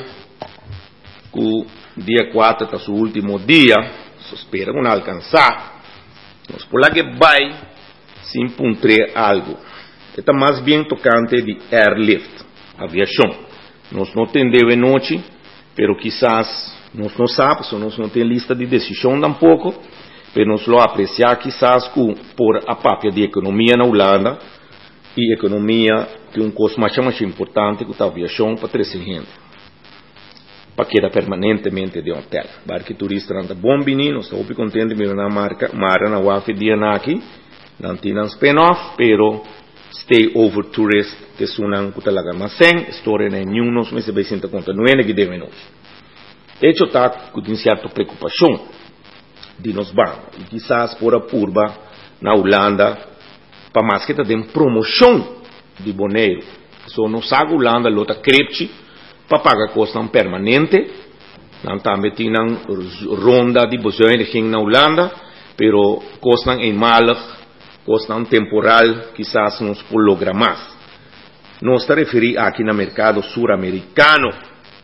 que dia 4 está seu último dia, espera não alcançar, nós por lá que vai se encontrar algo. Está mais bem tocante de airlift, aviação. Nós não temos noite, pero quizás nós não sabemos, nós não temos lista de decisão tampouco, pero nós lo apreciar quizás por a própria de economia na Holanda e economia que coisa mais importante que a aviação para trazer gente. Para quedar permanentemente de hotel. Barque turista anda bom menino, estou muito contente de na marca, mara na UAF dia aqui, não tem spin-off, pero stay over tourist que sunan kutalaga maseng, história nenhum nos meses vai sentar conta não é que devemos. Hecho tá com certa preocupação de nos bancos, e quizás por a curva na Holanda, para mais que tá tem promoção de boneiro, só nos sabe Holanda lota crepche para pagar custo permanente, não também tem ronda de bozão de gente na Holanda, pero custam em malig, custam temporal, quizás nos logra mais. Nós está referindo aqui no mercado sul-americano,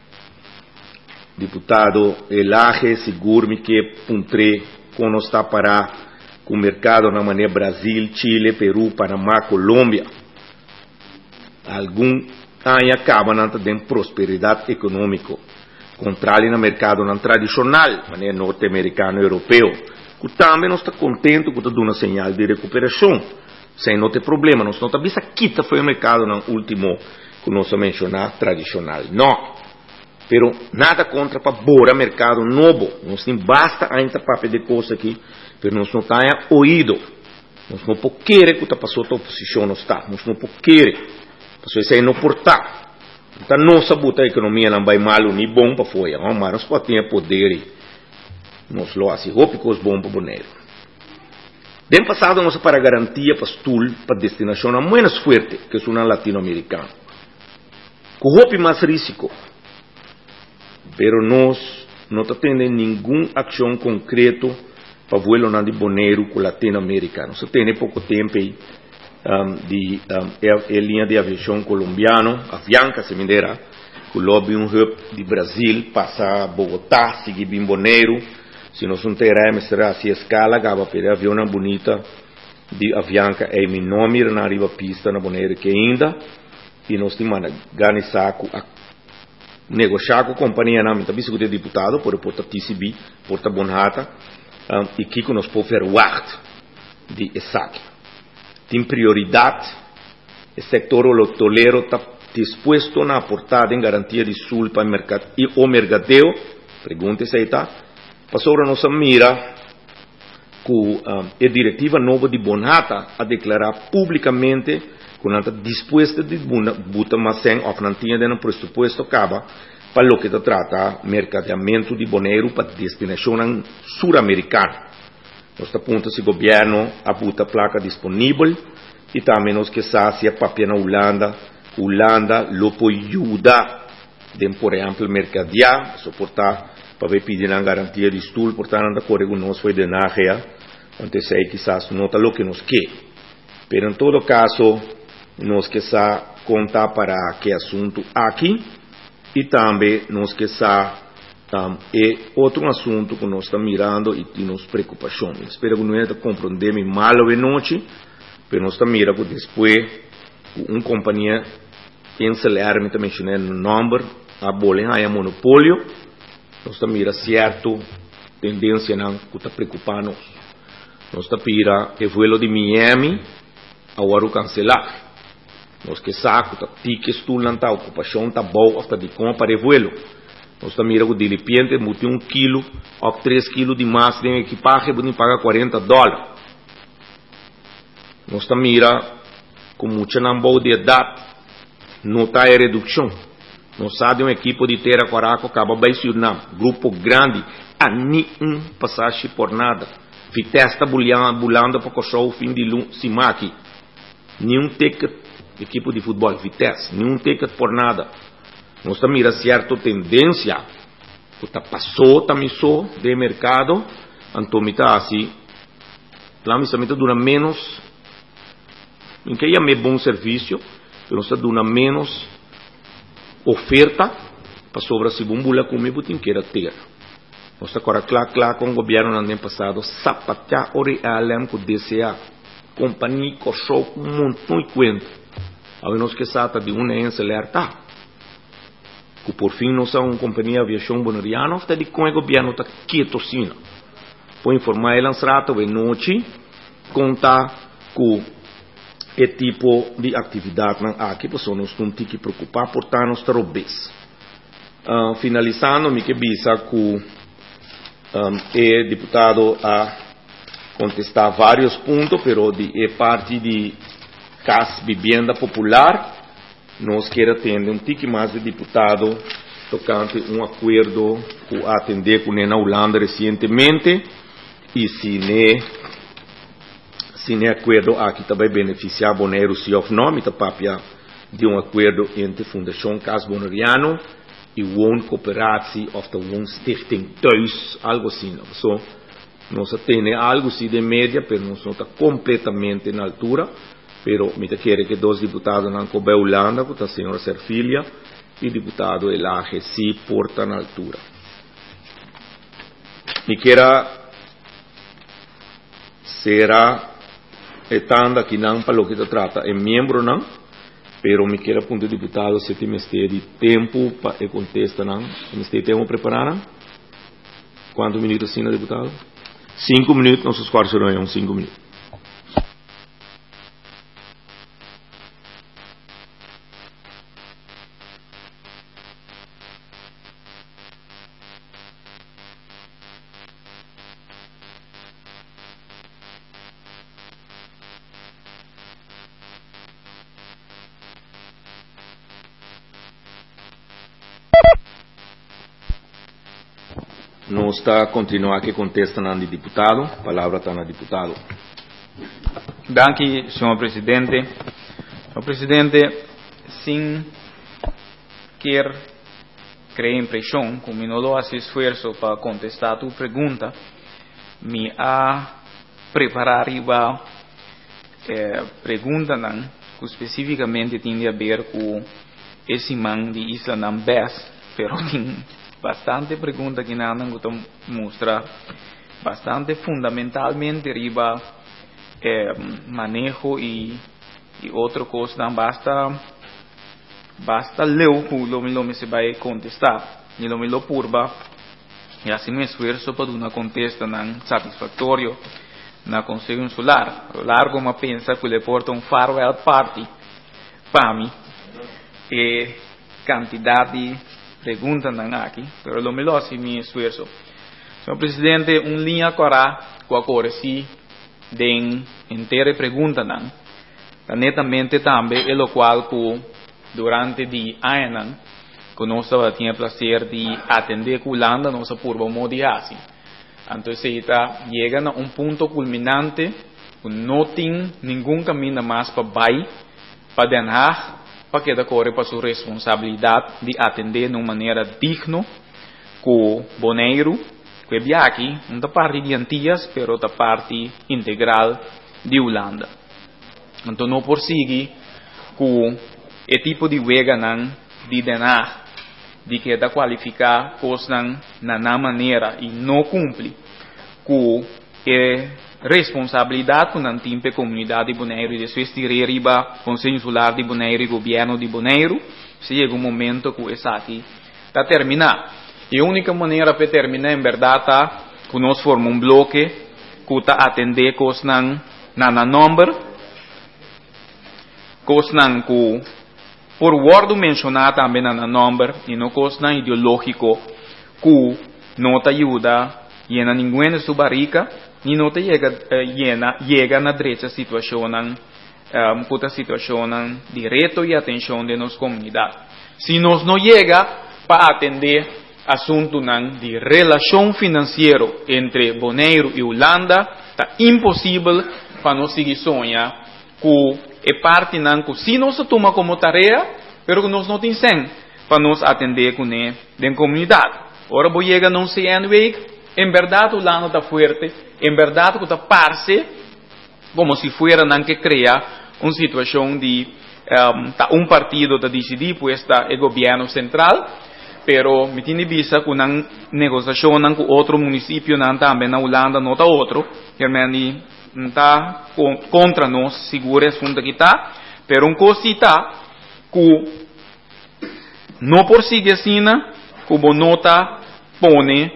deputado Elaje seguro-me que puntre quando está para com o mercado na maneira Brasil, Chile, Peru, Panamá, Colômbia, algum aí acaba não tem prosperidade econômica, contrário no mercado não tradicional, maneira norte-americano, europeu, que também não está contente com toda uma señal de recuperação, sem não ter problema, nós não está quita foi o mercado no último que nós mencionar tradicional, não, pero nada contra para bora mercado novo, nós tem basta ainda papel de coisa aqui, pero nós não está ouído, nós não pode querer que está passou a oposição não está, nós não pode querer Passou isso aí não portar. Então, nossa buta a economia não vai mal nem bom para fora. Mas nós podemos poder, nós lo assim, roupa os bom para boneiro. Den passado, nós para garantia para estul, para destinação a menos forte que o latino-americano. Com roupa mais risco. Pero nós não temos nenhuma ação concreta para voar de boneiro com o latino-americano. Só tem pouco tempo aí. Linha de aviação colombiano, Avianca se me dera, que lobby hub de Brasil, passa Bogotá, seguir Bimboneiro, se nós não teremos será assim escala, acaba per avião bonita de Avianca é meu nome na riba pista na Boneiro que ainda, e nós temos organizar a negociar com a companhia na minha bispo de deputado por porta TCB, porta Bonhata, e que nós podemos fazer wacht de ESAC. Tem prioridade, o setor hoteleiro está disposto a aportar em garantia de sul para o mercadeo, pergunta-se aí, tá? Passou a nossa mira que a diretiva nova de Bonhata a declarar publicamente que não está disposta de botar mais sem ou não tinha no pressuposto acaba para o que se trata mercadeamento de boneiro para destinação sul-americana. Nós aponta se o governo a botar placa disponível e também nós que se a papel na Holanda lo pode ajudar de, por exemplo, mercadear, suportar para ver pedir a garantia de estudo, portanto, a correr nós foi de nárea Entonces aí quizás nota lo que nos quer. Pero em todo caso, nós que contar para que assunto aqui e também nós que é outro assunto que nós estamos mirando e nos preocupações. Espero que não é compreender mal ou noite, mas nós estamos mirando que depois uma companhia encelar, me também mencionei no número, a bola é monopólio, nós estamos mirando certo tendência não que está preocupando nós. Nós estamos mirando o voo de Miami agora cancelar. Nós que saco, tá tickets tu lanta, ocupação tá boa, hasta de compra de vuelo. Nós tá mira o de repente, muti 1 quilo ou 3 quilos de massa de equipagem, você paga $40. Nós tá mira com muita nambo de idade, não tá a redução. Nós sabe um equipo de terra coraco acaba bem Surinam, grupo grande, a nenhum passagem por nada. Vitesta bulando para coxar o fim de Simaki. Nenhum ticket, equipe de futebol, Vitesse, nenhum ticket por nada. Nós estamos mirando certa tendência, que passou, também de mercado, então está assim, lá me dura menos, em que é bom serviço, mas está dura menos oferta, para sobra se bumbula comigo, tem que ter. Nós está agora claro com o governo no ano passado, sapatear o realem que deseja, companhia, coxou, um montão de coisa. Aí nós que trata de uma alerta, que por fim nós somos uma companhia de aviação bonariana, está de com o governo está quieto assim. Por informar ele trata de noite, contar com o tipo de atividade aqui, porque nós não temos que preocupar, portanto nós estamos bem. Finalizando, me que bisa que o deputado a contestar vários pontos, pero é parte de Casa Vivienda Popular, nós queremos atender um tique mais de deputado tocante um acordo que atender com na Holanda recentemente e se ne acordo aqui também beneficiar Bonaire se of nome da papia de um acordo entre Fundação Casa Bonariano e Wooncoöperatie of the Woonstichting Thuis, algo assim. So, nós temos algo assim de média, mas nós não está completamente na altura. Pero me quer que 2 deputados não coube Holanda, que a senhora Serfilia, e o deputado Elaje se porta na altura. Me quera será etanda que não para o que se trata, é membro não, pero me quera ponto deputado se tem de tempo para contestar não, me tempo preparar. Quantos minutos sim, deputado? 5 minutos, nossos esforços não é 5 minutos. Nós está continuar que contesta na deputado. A palavra está na deputado. Danke, senhor presidente. Senhor presidente, sem querer criar impressão, como não lo hace esforço para contestar a tua pergunta, me a preparar uma pergunta que especificamente tem a ver com esse man de Isla Nambés, pero tem bastante pergunta que não vou mostrar, bastante fundamentalmente riba manejo e outra coisa não basta ler que o me se vai contestar e o me lo purba e assim me esforço para uma contesta não satisfatório na Conselho Insular. Largo uma pensa que ele porta farewell party para mim e quantidade de pergunta não aqui, pero lo melhor se me esforço. Senhor presidente, linha corá com a coresi de inteira pergunta não. Netamente também é o qual que durante de ano que nós tinha prazer de atender com Holanda nossa curva modiasi. Então está chega a ponto culminante que não tem nenhum caminho mais para Den Haag, para que corre para sua responsabilidade de atender de uma maneira digna com Bonaire, Que aqui, não da parte de Antillas, pero da parte integral de Holanda. Então não prossegue com o tipo de wega não de denar, de que da qualificar coisas na maneira e não cumpre com a responsabilidade com a timpe comunidade de Bonaire e de sua estireriba, Conselho Insular de Bonaire e Governo de Bonaire, chega um momento que essa aqui está terminar. E a única maneira para terminar, em verdade, está que nós formamos um bloco que está atender coisas na número, coisas que por word mencionar também na número, e não coisas ideológico que não te ajuda e na ninguém subarica, e não te chega na direita situação, puta situação de reto e atenção de nossa comunidade. Se nós não chega para atender assunto de relação financeira entre Bonaire e Holanda, está impossível para nós seguir sonhar que é parte que se nós toma como tarefa, pero que nós não temos para nós atender com a comunidade. Ora, vou chegar não sei em verdade o Holanda está forte, em verdade que está parce, como se fuera que cria uma situação de partido está decidir, pues está o governo central, pero me tiene vista que una negociação com outro município também na Holanda não está outro, que não está contra nós, seguro é assunto que está, pero cosita que não prossegue assim, como nota pone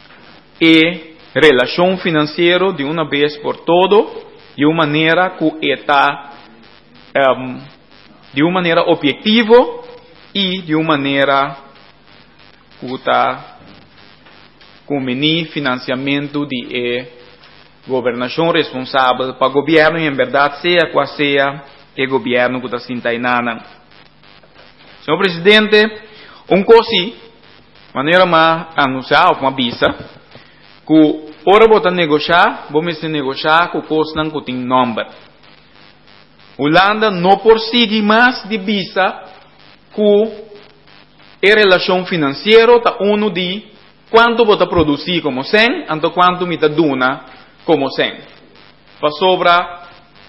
e relação financeira de uma vez por todo, de uma maneira que está de uma maneira objetiva e de uma maneira que está convenir financiamento de governação responsável para o governo e em verdade seja qual seja o governo que está sintainando. Senhor Presidente, coisa maneira mais anunciar uma visa que ora vou negociar, vamos negociar com coisas que tem nome. Holanda não prossegue mais de visa que a relação financeira está de quanto vou produzir como 100, então quanto me dona como 100. Para sobra,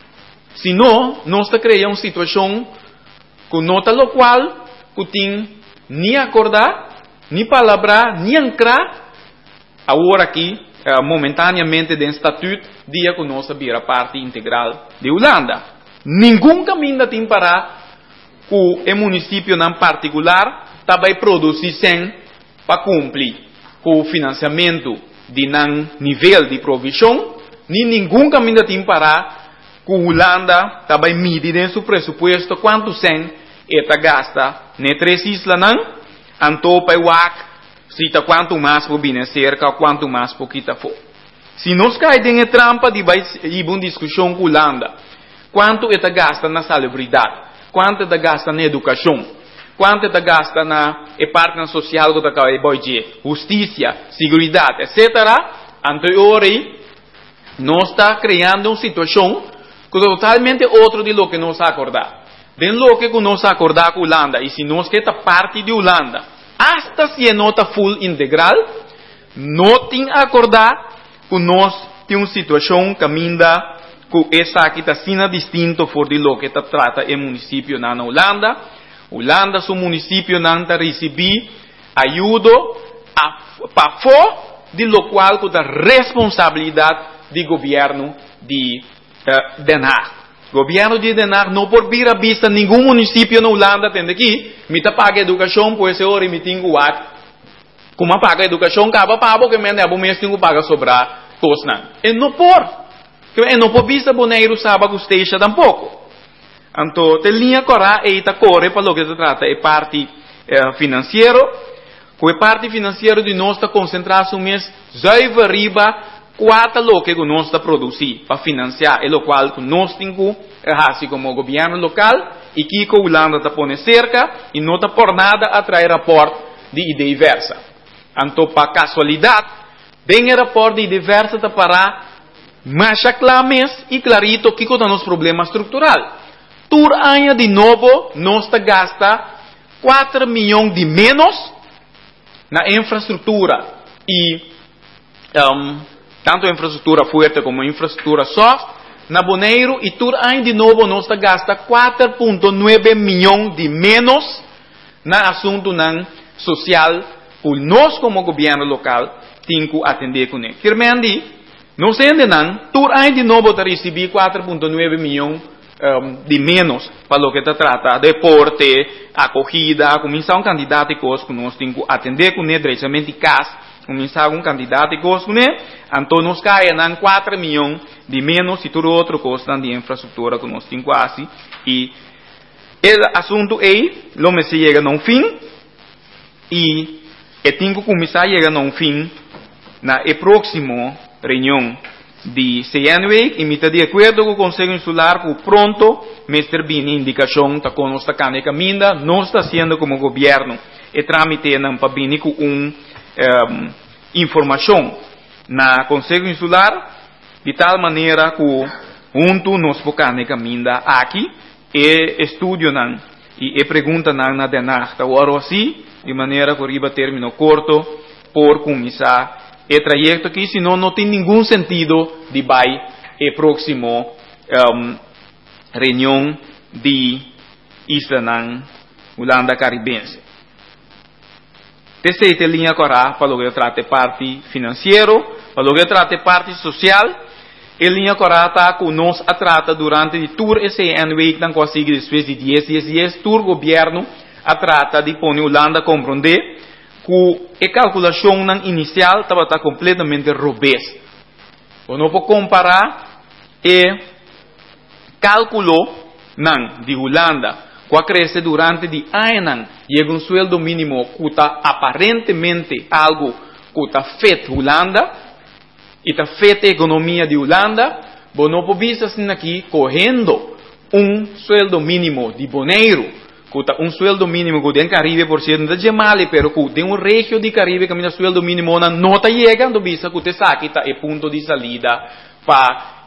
se não, nós está criando uma situação que nota local que tem nem acordar, nem palavra, nem ancrar, agora aqui, momentaneamente, de estatuto, dia que nós vira parte integral de Holanda. Nenhum caminho tem para que o município em particular também produzir 100 para cumprir com o financiamento de nível de provisão, nem nenhum caminho tem para que a Holanda também mide em seu pressuposto quanto 100 está gasta nas 3 islas, então para o cita quanto mais por vir cerca, quanto mais por quita for. Se nós caímos em trampa de uma discussão com a Holanda, quanto está gasta na salubridade, quanto está gasta na educação, quanto está gasta na parte social que está justiça, segurança, etc. Anteriormente, nós está criando uma situação que é totalmente outra de lo que nós acordamos. De lo que nós acordamos com a Holanda, e se nós queremos parte de Holanda, hasta se é nota full integral, não tem acordar que nós temos uma situação caminha que essa aqui está sendo distinto for de lo que está trata o município na Holanda. Holanda, seu município não está recebendo ajuda para fora de lo qual que está responsabilidade do governo de Den Haag. Governo de Den Haag não por vir a vista nenhum município na Holanda tem aqui, me tá paga educação, pois se ora me tenho como paga educação, acaba para que me abo mês tenho paga sobrar coisa. E não por vista Bonaire sabe que esteja tampouco. Então, tem linha correta e está corre para o que se trata é parte financeira, com a parte financeira de nós está concentrado no mês já riba quatro lo que nós está produzir para financiar, e o qual nós temos assim como governo local e que a Holanda está pondo cerca e não está por nada atrair rapport de ideia diversa. Então, para casualidade, bem rapport de ideia diversa está para mais clames e clarito que está nos problemas estrutural. Tur ano de novo, nós está gasta 4 milhões de menos na infraestrutura e tanto infraestrutura fuerte como infraestrutura soft, na Bonaire e tur ano de novo nós gasta 4,9 milhões de menos na assunto nan social por nós como governo local tem que atender com ele. Querendo nós entendemos, tur ano de novo está receber 4,9 milhões de menos para o que se trata deporte, acogida, começar um candidato e coisas que nós temos que atender com ele diretamente em casa, começar um candidato e coisas com ele, então nós caímos 4 milhões de menos e tudo outro custo de infraestrutura que nós temos quase e o assunto aí, lo me se chega a um fim e tem que começar a chegar a um fim na próxima reunião de CNW e me está de acordo com o Conselho Insular que pronto me termina indicação está com nossa caminda nós está sendo como governo e tramite não para vir com informação na Conselho Insular de tal maneira que junto nós podemos caminhar aqui e estudio não e pergunta não na denarta agora assim de maneira que arriba termino curto por começar o trajeto aqui, senão não tem nenhum sentido de vai e próximo reunião de Isla Holanda Caribense. Terceira linha corá para o que trata parte financeiro, para o que trata parte social, a linha corá está com nós a trata durante o tour esse ano que não consegue depois de 10 tour governo a trata de pôr Holanda compreender que a calculação inicial estava completamente robust. Não pode comparar o cálculo de Holanda com a cresce durante de ano chega um sueldo mínimo que está aparentemente algo que está feito Holanda e está feita a economia de Holanda, não pode ver assim aqui correndo sueldo mínimo de Bonaire que sueldo mínimo que tem Caribe por cento de Jamali, pero que tem regio de Caribe que o sueldo mínimo não está chegando, visa que te saque está é ponto de salida para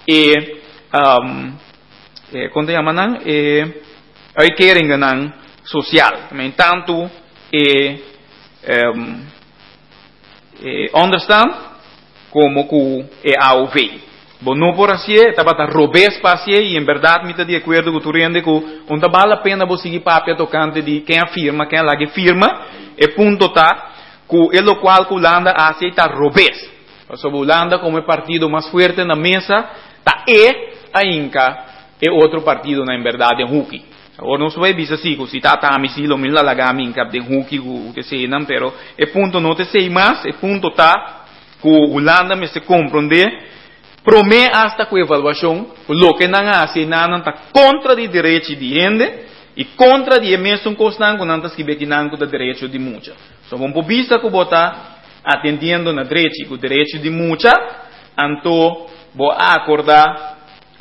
como se chama não a querem social, tanto understand como que AOV. Não por assim, estava robês para assim, e em verdade, me está de acordo com o Turende que não vale a pena você seguir papel tocante de quem afirma, quem lá que firma, e ponto está, que é o qual que Holanda aceita robês. Sobre Holanda, como é o partido mais forte na mesa, está a Inca, é outro partido, na verdade, é Huki. Agora não se vai ver assim, que se está a mim, lo mesmo lá a mim, que é Huki, que se não, pero é ponto não te sei mais, é ponto está, que Holanda me se compreender, promete hasta que a evaluação, o que não hace, não está contra o direito de gente e contra o mesmo constante que não está escrevendo o direito de muitos. Só vamos vista que está atendendo no direito de muitos, então vou acordar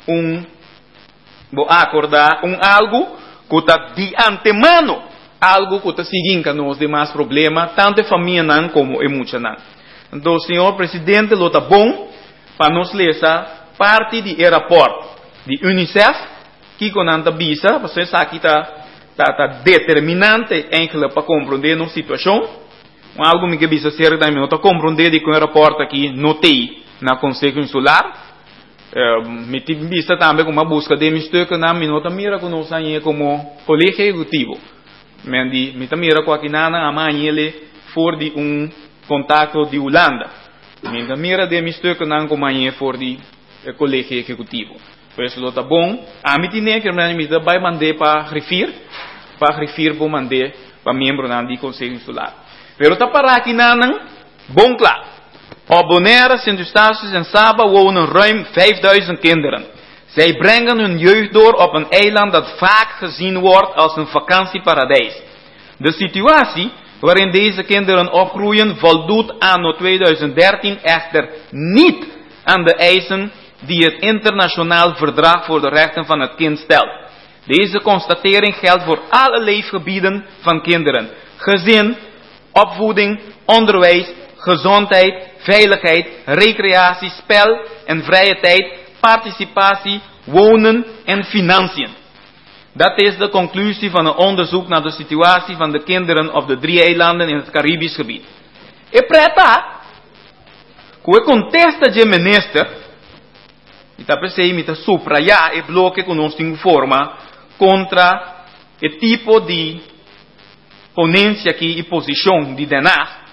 algo que está de antemano, algo que está seguindo nos demais problemas, tanto a família não como a muitos não. Então, senhor presidente, lo está bom para nos lesar parte do aeroporto de UNICEF, que com a visa, você sabe que está determinante para compreender a situação. Algo que visa ser também não está compreender que o aeroporto aqui não tem na Conselho Insular. Me visa também como uma busca de mistério na minha mira que nós como colégio executivo. Me mira com aqui na amanhã ele for de contato de Holanda. Minha mira de mistério não como amanhã for de colégio executivo. Por isso está bom. A mim tinha que me vai mandar para referir vou mandar para membro do Conselho Insular. Pero está para aqui não, bom claro. Op Bonaire, Sint-Eustatius en Saba wonen ruim 5000 kinderen. Zij brengen hun jeugd door op een eiland dat vaak gezien wordt als een vakantieparadijs. De situatie waarin deze kinderen opgroeien voldoet anno 2013 echter niet aan de eisen die het internationaal verdrag voor de rechten van het kind stelt. Deze constatering geldt voor alle leefgebieden van kinderen. Gezin, opvoeding, onderwijs, gezondheid, veiligheid, recreatie, spel en vrije tijd, participatie, wonen en financiën. Dat is de conclusie van een onderzoek naar de situatie van de kinderen op de 3 eilanden in het Caribisch gebied. E preta, que contesta de minister, e tá pensei, me tá subrayar o bloco que nós temos forma contra o tipo de ponência aqui e posição de denar.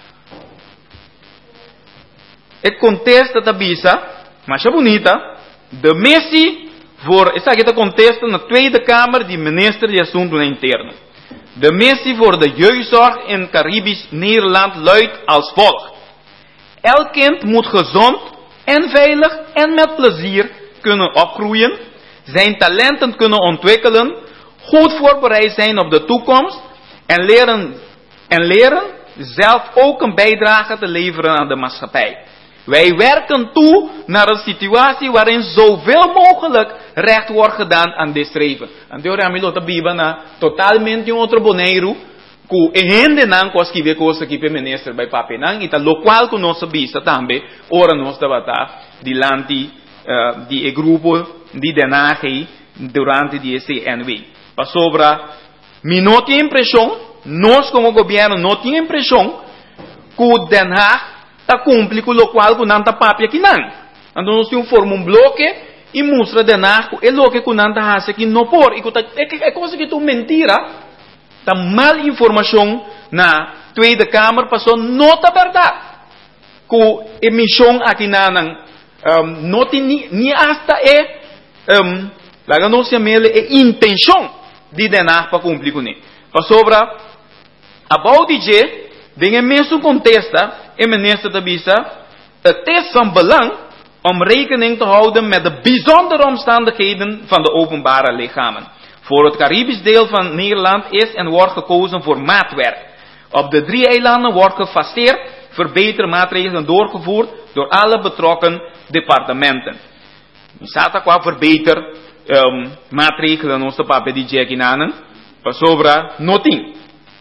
E contesta da bisa, mas é bonita, de Messi, essa aqui contesta na Tweede Kamer de minister de Assuntos Internos. De missie voor de jeugdzorg in Caribisch Nederland luidt als volgt. Elk kind moet gezond en veilig en met plezier kunnen opgroeien, zijn talenten kunnen ontwikkelen, goed voorbereid zijn op de toekomst en leren zelf ook een bijdrage te leveren aan de maatschappij. Wij werken toe naar een situatie waarin zoveel mogelijk recht wordt gedaan aan dit streven. En teoria mi lota biba na totalmente outro boneiro ku ehende nan ko skive ko sa kipe minister by papi nang ita lo qual ku nossa bisa tambe ora nos debata dilanti di e grupo di denagem durante di SNW. Pa sobra mi não tinha impressão, nós como governo não tinha impressão ku Den Haag ta cumpre com o qual ku nanta papi aqui nan. Então nós temos um bloque e mostra de nada é lo que kunanta hace que não por e é coisa que tu mentira tá mal informação na Tweede Kamer passou nota verdade com emissão aqui na não tem nem hasta lá não se chama é intenção de denar para cumprir com ele para sobra about DJ dingen mesmo contesta e minister da bisa het is van belang om rekening te houden met de bijzondere omstandigheden van de openbare lichamen. Voor het Caribisch deel van Nederland is en wordt gekozen voor maatwerk. Op de 3 eilanden wordt gefaseerd, verbetermaatregelen doorgevoerd door alle betrokken departementen. Misata qua verbeter maatregelen onze pape die Jackie Pasobra noting.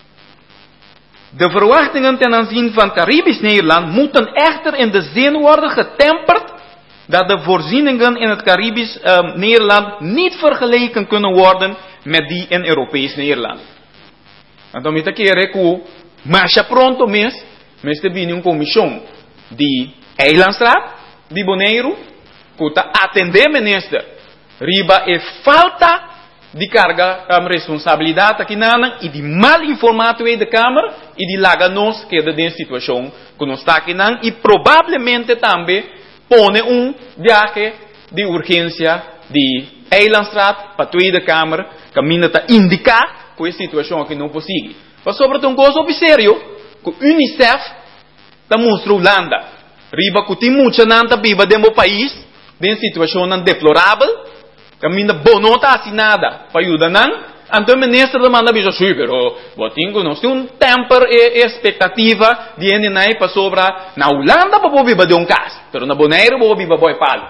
De verwachtingen ten aanzien van Caribisch Nederland moeten echter in de zin worden getemperd dat de voorzieningen in het Caribisch Nederland niet vergeleken kunnen worden met die in Europees Nederland. Então, me quer que mais pronto mês te viene uma comissão de Eilandstraat, de Bonaire, que está atender minister, riba e falta de carga responsabilidade aqui na e de mal informado de Câmara e de laga nos que é da situação que nós está aqui na e provavelmente também põe viagem de urgência de Eilandstraat para a Tweede Kamer, caminho para indicar que a situação aqui não é possível. Mas sobre um coisa sério, que o UNICEF está mostrando Holanda, riba que tem muita nanta biba dentro do país, de situação deplorável, caminho bonota assinada para ajudar não. Então o ministro demanda bicho sim, pero botinho nós temos tempo e expectativa de ensinar para sobre na Holanda para viver de caso, pero na Bonaire para viver boi palo.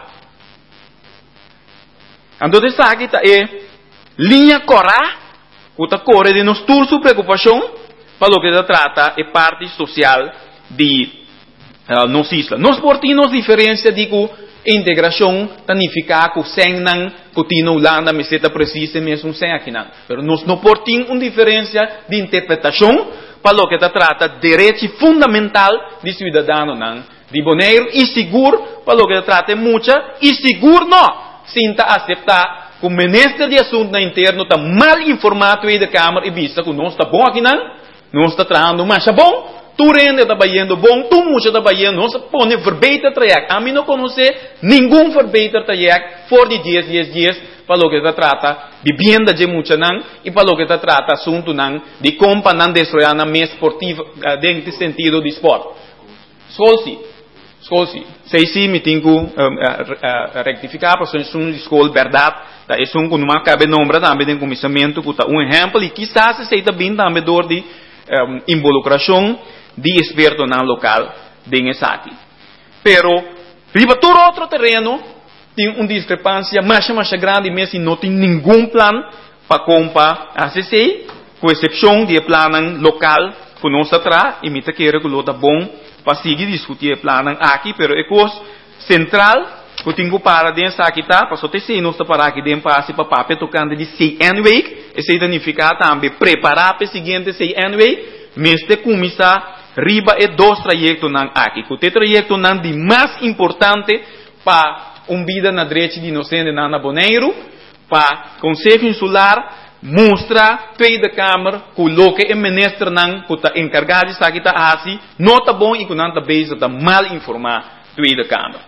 Então dessa aqui tá linha corá, o tá corre de nos sua preocupação para o que se trata é parte social de nos islas. Nós portamos diferença digo integração tanificar com sem não continua Holanda me seta precisa mesmo sem aqui não. Pero nós não portamos uma diferença de interpretação para o que se trata direito fundamental de cidadão não. De Bonaire e seguro para o que se trata muita e seguro não. Sinta aceitar que o ministro de Assuntos Internos está mal informado aí da Câmara e vista que nós está bom aqui não. Nós está trabalhando mais bom. Tu rende está trabalhando bom, tu mucha está trabalhando, nós põe verbeter traject. A mim não conhece nenhum verbeter traject for de 10 dias para o que se trata vivienda de mucha não e para o que se trata assunto não de compra não destruir na mesa esportiva dentro sentido de esporte. Scolsi. Sei sim me tenho rectificar para ser uma escola verdade. Tá é um que não cabe nombrar também tem comissamento que tá exemplo e quizás se está bem também dor de involucração de experto na local de aqui. Pero, riba todo outro terreno, tem uma discrepância mais grande, mesmo não tem nenhum plano para comprar ACC, com exceção de plano local que nós atrás, e me quer que o é bom para seguir discutir plano aqui, pero é coisa central, que tenho para dentro aqui, tá? Para só ter se nós para aqui dentro passe para papel tocando de CN Week, e se identificar também, preparar para o seguinte CN Week, mês de começar riba é 2 trajectos nan aqui. O trajecto nan de mais importante para vida na direita de inocente na Bonaire, para Conselho Insular, mostra Tweede Kamer, coloque o ministro nan, que está encarregado de estar aqui, assim, não está bom e que não está bem, está mal informar Tweede Kamer.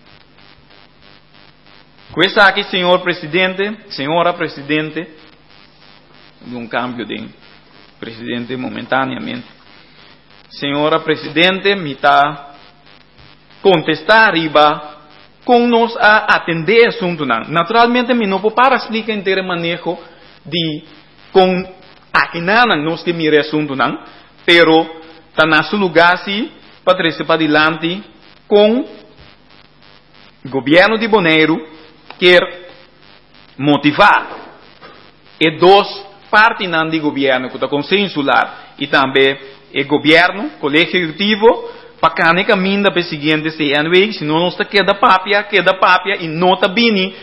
Questo aqui, senhora Presidente, um cambio de Presidente momentaneamente. Senhora Presidente, me está contestar riba com nós a atender assunto não. Naturalmente, me não vou para explicar inteiro manejo de com aqui não nós que mire assunto não, pero está na seu lugar se para trazer para adiante com o governo de Bonaire quer motivar e 2 partes não de governo que está Conselho Insular e também o governo, colégio executivo, para que caminho para o seguinte CNW, se não está queda papia e não está bem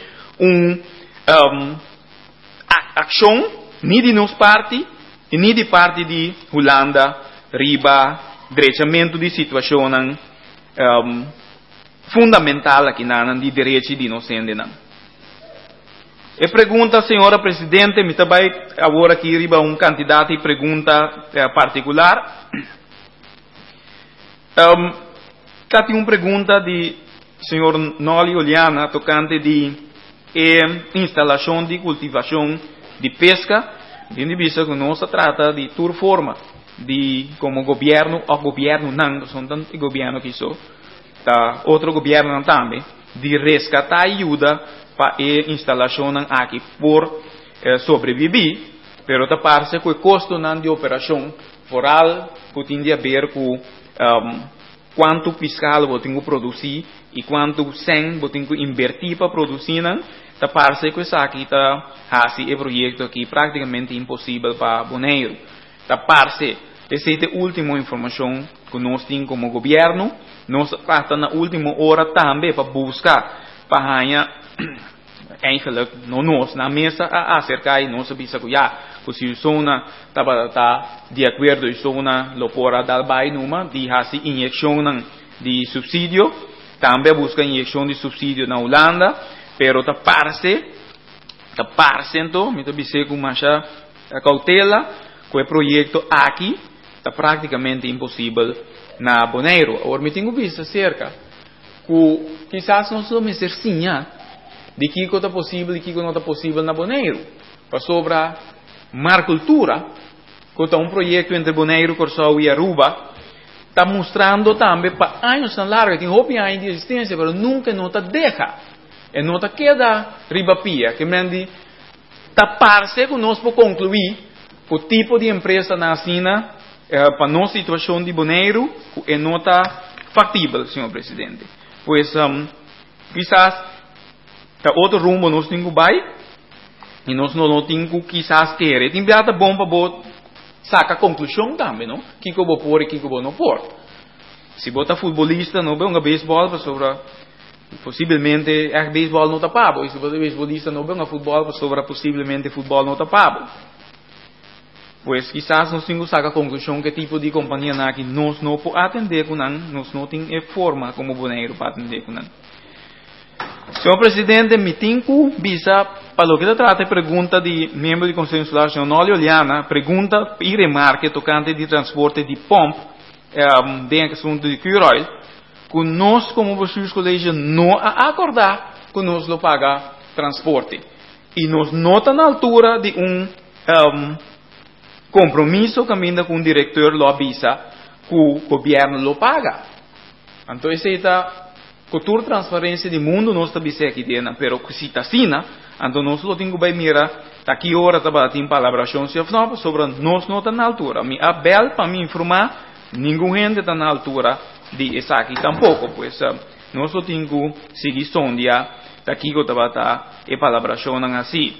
ação nem de nossa parte e nem de parte de Holanda, riba, direitamento de situação fundamental aqui na de direito de inocente não. E pergunta, senhora Presidente, me também agora aqui riba candidato e pergunta particular. Cá tem uma pergunta de senhor Noli Oliana tocante de instalação de cultivação de pesca. Tendo vista que não se trata de toda forma de como governo ou governo não, são tanto governo que só, tá outro governo também de resgatar ajuda para a instalação aqui por sobreviver, pero ta parte que o custo de operação foral que tem a ver com quanto fiscal eu tenho que produzir e quanto sem eu tenho que invertir para produzir, ta parte que isso aqui está assim é projeto aqui praticamente impossível para Bonaire. Ta parte essa é a última informação que nós temos como governo. Nós trata na última hora também para buscar para ganhar eigenlijk nós na mesa a acercar e nós sabemos que já se o zona está de acordo com zona lopora dal bai numa de hasi injeção de subsídio também busca injeção de subsídio na Holanda pero ta parte então me tabise com mais cautela com o projeto aqui está praticamente impossível na Bonaire. Agora me tenho visto cerca que quizás não só me ser sim de que está possível e que não está possível na Bonaire. Para sobre mar cultura, que está projeto entre Bonaire, Corsau e Aruba, está mostrando também para anos tão largos, tem hobby anos de existência, mas nunca não está deixa. E não está queda ribapia, que me está parece que nós podemos concluir o tipo de empresa na China para nossa situação de Bonaire é não está factível, senhor Presidente. Pois, quizás, tá outro rumo nós temos que vai e nós não temos que quizás querer. Tem que bom para sacar conclusão também, não? Que eu vou pôr e que eu vou não pôr. Se botar futebolista, não vê beisebol para sobre possivelmente beisebol não está pago. E se botar beisbolista, não vê futebol para sobre possivelmente futebol não está pago. Pois quizás nós temos que sacar a conclusão que tipo de companhia aqui nós não podemos atender com nós não temos forma como Bonaire para atender com Senhor Presidente, me tenho que visa para o que se trata de pergunta de membro do Conselho Insular, senhor Noli Oliana, pergunta e remarque tocante de transporte de pomp bem a assunto de Curoil, que nós como vocês colégios não acordar que nós não paga transporte e nós não está na altura de compromisso caminho com o diretor lobista que o governo lo paga. Então, essa é a cultura transparência do mundo, nós também aqui dentro, pero se está assim, então nós não temos que mirar, daqui hora está tem palabração sobre nós não está na altura. Me abel para me informar, nenhum gente está na altura de essa aqui tampouco, pois nós não temos que seguir sondia, daqui que está e palabração assim.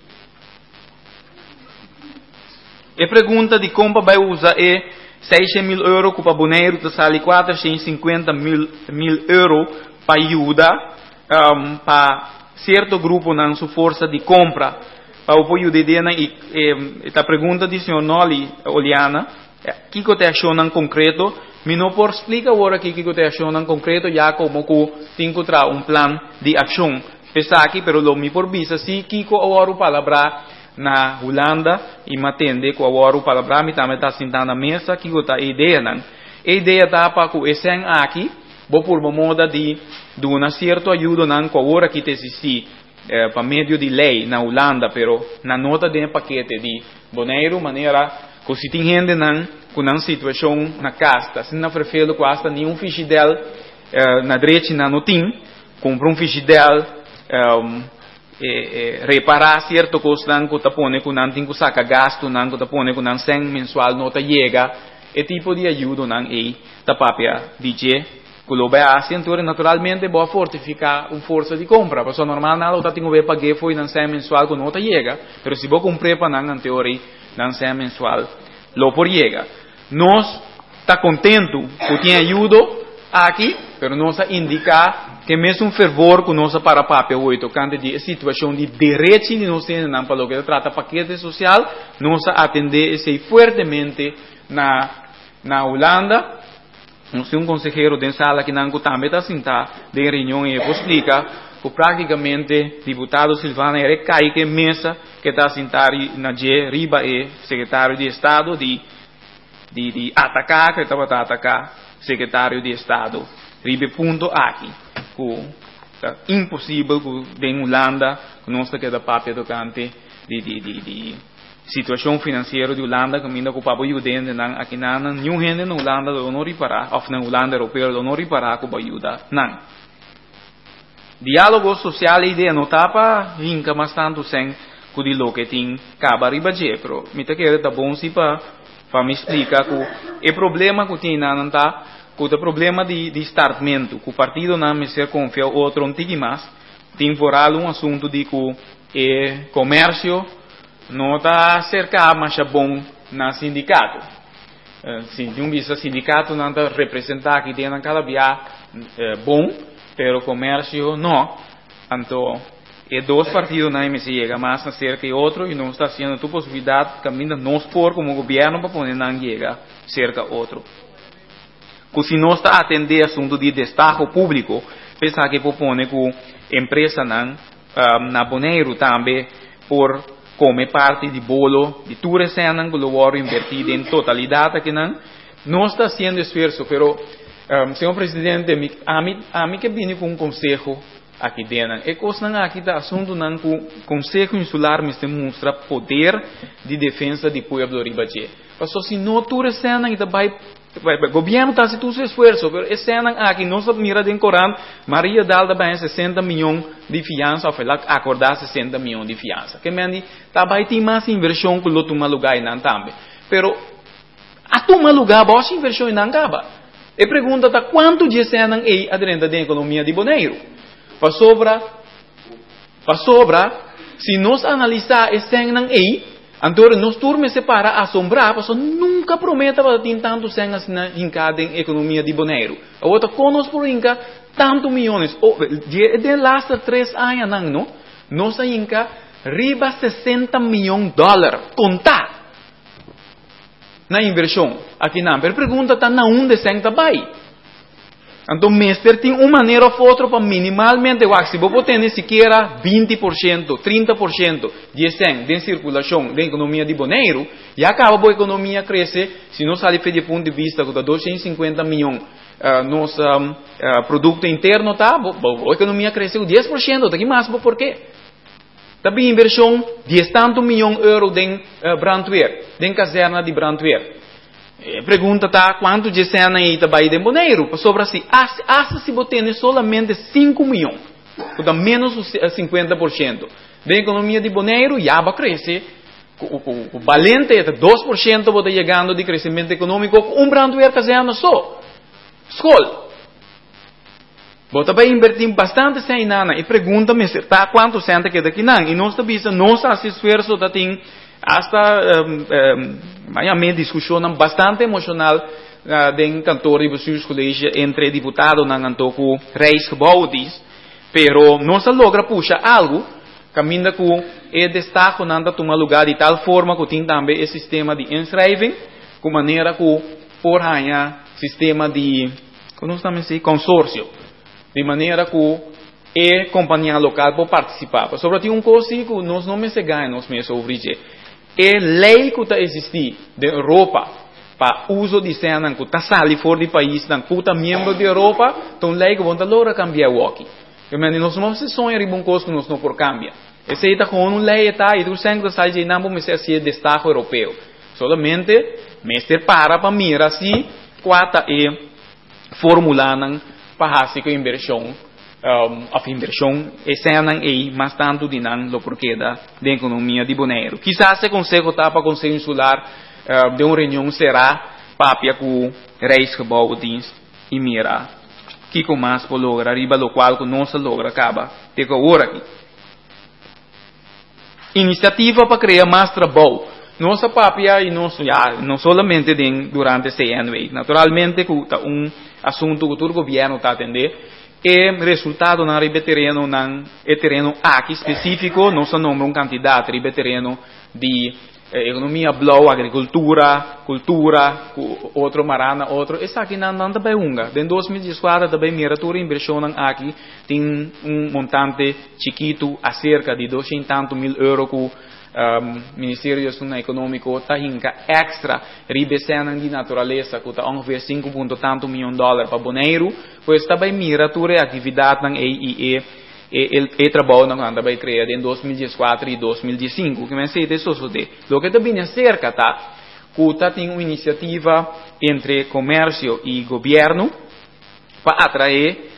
A pergunta de como vai usar é 600.000 euros para Bonaire, que sai 450.000 euros para ajuda para certo grupo na sua força de compra para o apoio de dena e a pergunta do senhor Noli Oliana Kiko te ação em concreto, me não por explicar agora que Kiko te ação em concreto, já como que tem que trazer plan de ação. Pesa aqui, pero lo mi por visa, se Kiko agora palabra na Holanda, e me atende com agora palabra, me também está sentando na mesa, Kiko tá ideia, não? A ideia tá para que esse aqui, vou por uma moda de uma certa ajuda, não, com agora que te existe, para meio de lei na Holanda, pero na nota de paquete de boneiro, maneira que se tem gente não, com uma situação na casa, se não prefere quase nenhum fichidel na direita não tem, compra fichidel, reparar certo coisa não que tá pone com não tem que sacar gasto não que tá pone com não sem mensual nota chega, é tipo de ajuda não é tá papia DJ Colobe assim, então naturalmente vou fortificar força de compra. Porque normal nada, eu tenho que pagar foi não sei mensual com nota chega, mas se vou comprar para não teoria não sei mensual, lo por chega. Nós tá contento que tem ajuda aqui, mas nós indicar que mesmo fervor com nossa para papel hoje tocante de situação de direito de nós temos não para o que trata paquete social, nós atender esse fortemente na Holanda. Nós temos consejero de sala que não também está sentado de reunião e explica que praticamente deputado Silvana recai que mesa que está sentado na riba e secretário de Estado de atacar que estava a atacar secretário de Estado ribe ponto aqui que impossível que em Holanda que nós está da papel tocante de situação financeira de Holanda que ainda ocupava ajuda não aqui não nenhum gente na Holanda não reparar ou na Holanda europeia não reparar com ajuda não diálogo social a ideia não tá para vinca mas tanto sem que lo que tem caba riba je pero me tá querendo tá bom se para me explicar que o problema que tem não tá que o problema de startamento que o partido não me ser confia outro antigo mais temporal assunto de que comércio não está cercado, mas é bom na sindicato. Se de vista sindicato não está representar que tem naquela via bom, pero comércio não. Então, dois partidos não me chega mais a cerca e outro e não está sendo a tua possibilidade caminhando nós por como governo para poder não chegar cerca outro. Que se não está a atender assunto de destaque público, pensar que propõe que empresa não na Boneiro também por come parte de bolo de tudo senan que lo invertido em totalidade aqui não está haciendo esforço, pero senhor presidente a mim que vim com conselho aqui dentro é coisa aqui da assunto não com conselho insular me demonstra poder de defesa do povo ribache. Passou se não tudo senan e vai governo está se tudo esforço, pero esse ano aqui não se mira de Corão, Maria Dalda vai 60 milhões de fiança, ou foi lá acordar 60 milhões de fiança. Que me tá vai ter mais inversão que o toma lugar não também. Pero a toma lugar boa inversão não acaba. E pergunta tá quanto de esse ano aí adentro da economia de Boneiro? Para sobra, se nós analisar esse ano aí então, nós turmas para assombrar, porque nunca prometa para ter tanto senhas na em economia de Boneiro. A outra conosco por inca tanto milhões. De last 3 anos não, nós inca riba 60 milhões de dólares contar na inversão aqui não. Pero pergunta está na onde senta vai. Então, mestre tem uma maneira ou outra para minimalmente, se você tem sequer 20%, 30% de 100 de circulação da economia de Boneiro, e acaba a economia crescer, se não sair de ponto de vista que 250 milhões nosso produto interno, tá, a economia cresceu 10%, daqui mais, por quê? Também inversão 10 tanto milhões de euros em brandweer, em caserna de brandweer. Pergunta tá quanto de cena aí tá vai de Boneiro sobre assim se você tem solamente 5 milhões ou menos 50% da economia de Boneiro já vai crescer o valente é 2% vai chegando de crescimento econômico com brandweer caserna só escola você vai invertir bastante sem nada e pergunta-me tá quanto senta que daqui não e nós também nossa esforço tá tem hasta Miami discussão bastante emocional em cantor e seus colégios entre deputados na Antoco Reis Baudis, pero não se logra puxar algo caminha com destaque nanda toma lugar de tal forma que tem também o sistema de inscriving com maneira que por ganhar sistema de consórcio, de maneira que a companhia local pode participar. Sobre coisa que nós não me se ganha nós mesmos sobre isso. É lei que está existir da Europa para uso de cena que está saindo fora do país, que está membro da Europa, então lei que vão logra cambiar o aqui. Nós não se sonha em coisa que nós não por cambiar. Esse está com uma lei e tu sempre que sai de não vamos ser assim destaque europeu. Solamente mestre para mirar se quata e formular para fazer a inversão. A inversão cena e mais tanto de não lo porquê da economia de Bonaire. Quizás se consegue para o Conselho Insular de uma reunião será papia com reis que bautins e mira que com mais por lograr riba lo qual que não se logra acaba de agora aqui. Iniciativa para criar mais trabalho. Nossa papia e não somente durante esse ano. Naturalmente, que assunto que todo o governo está atendendo é resultado na riba terreno aqui específico, não se nombra candidato riba terreno de economia blue, agricultura, cultura, outro marana, outro. Essa aqui não também unga. Em 2014 também miratura inversão aqui tem montante chiquito acerca de 200 mil euros que Ministério de Assuntos Econômicos está hinca extra ribecena de natureza que está ongeveer 5 tanto milhão de dólares para Bonaire, pois também miratura atividade na EIE e trabalho não anda vai criar em 2014 e 2015 que me sei isso de lo que também é cerca tá que tem uma iniciativa entre comércio e governo para atrair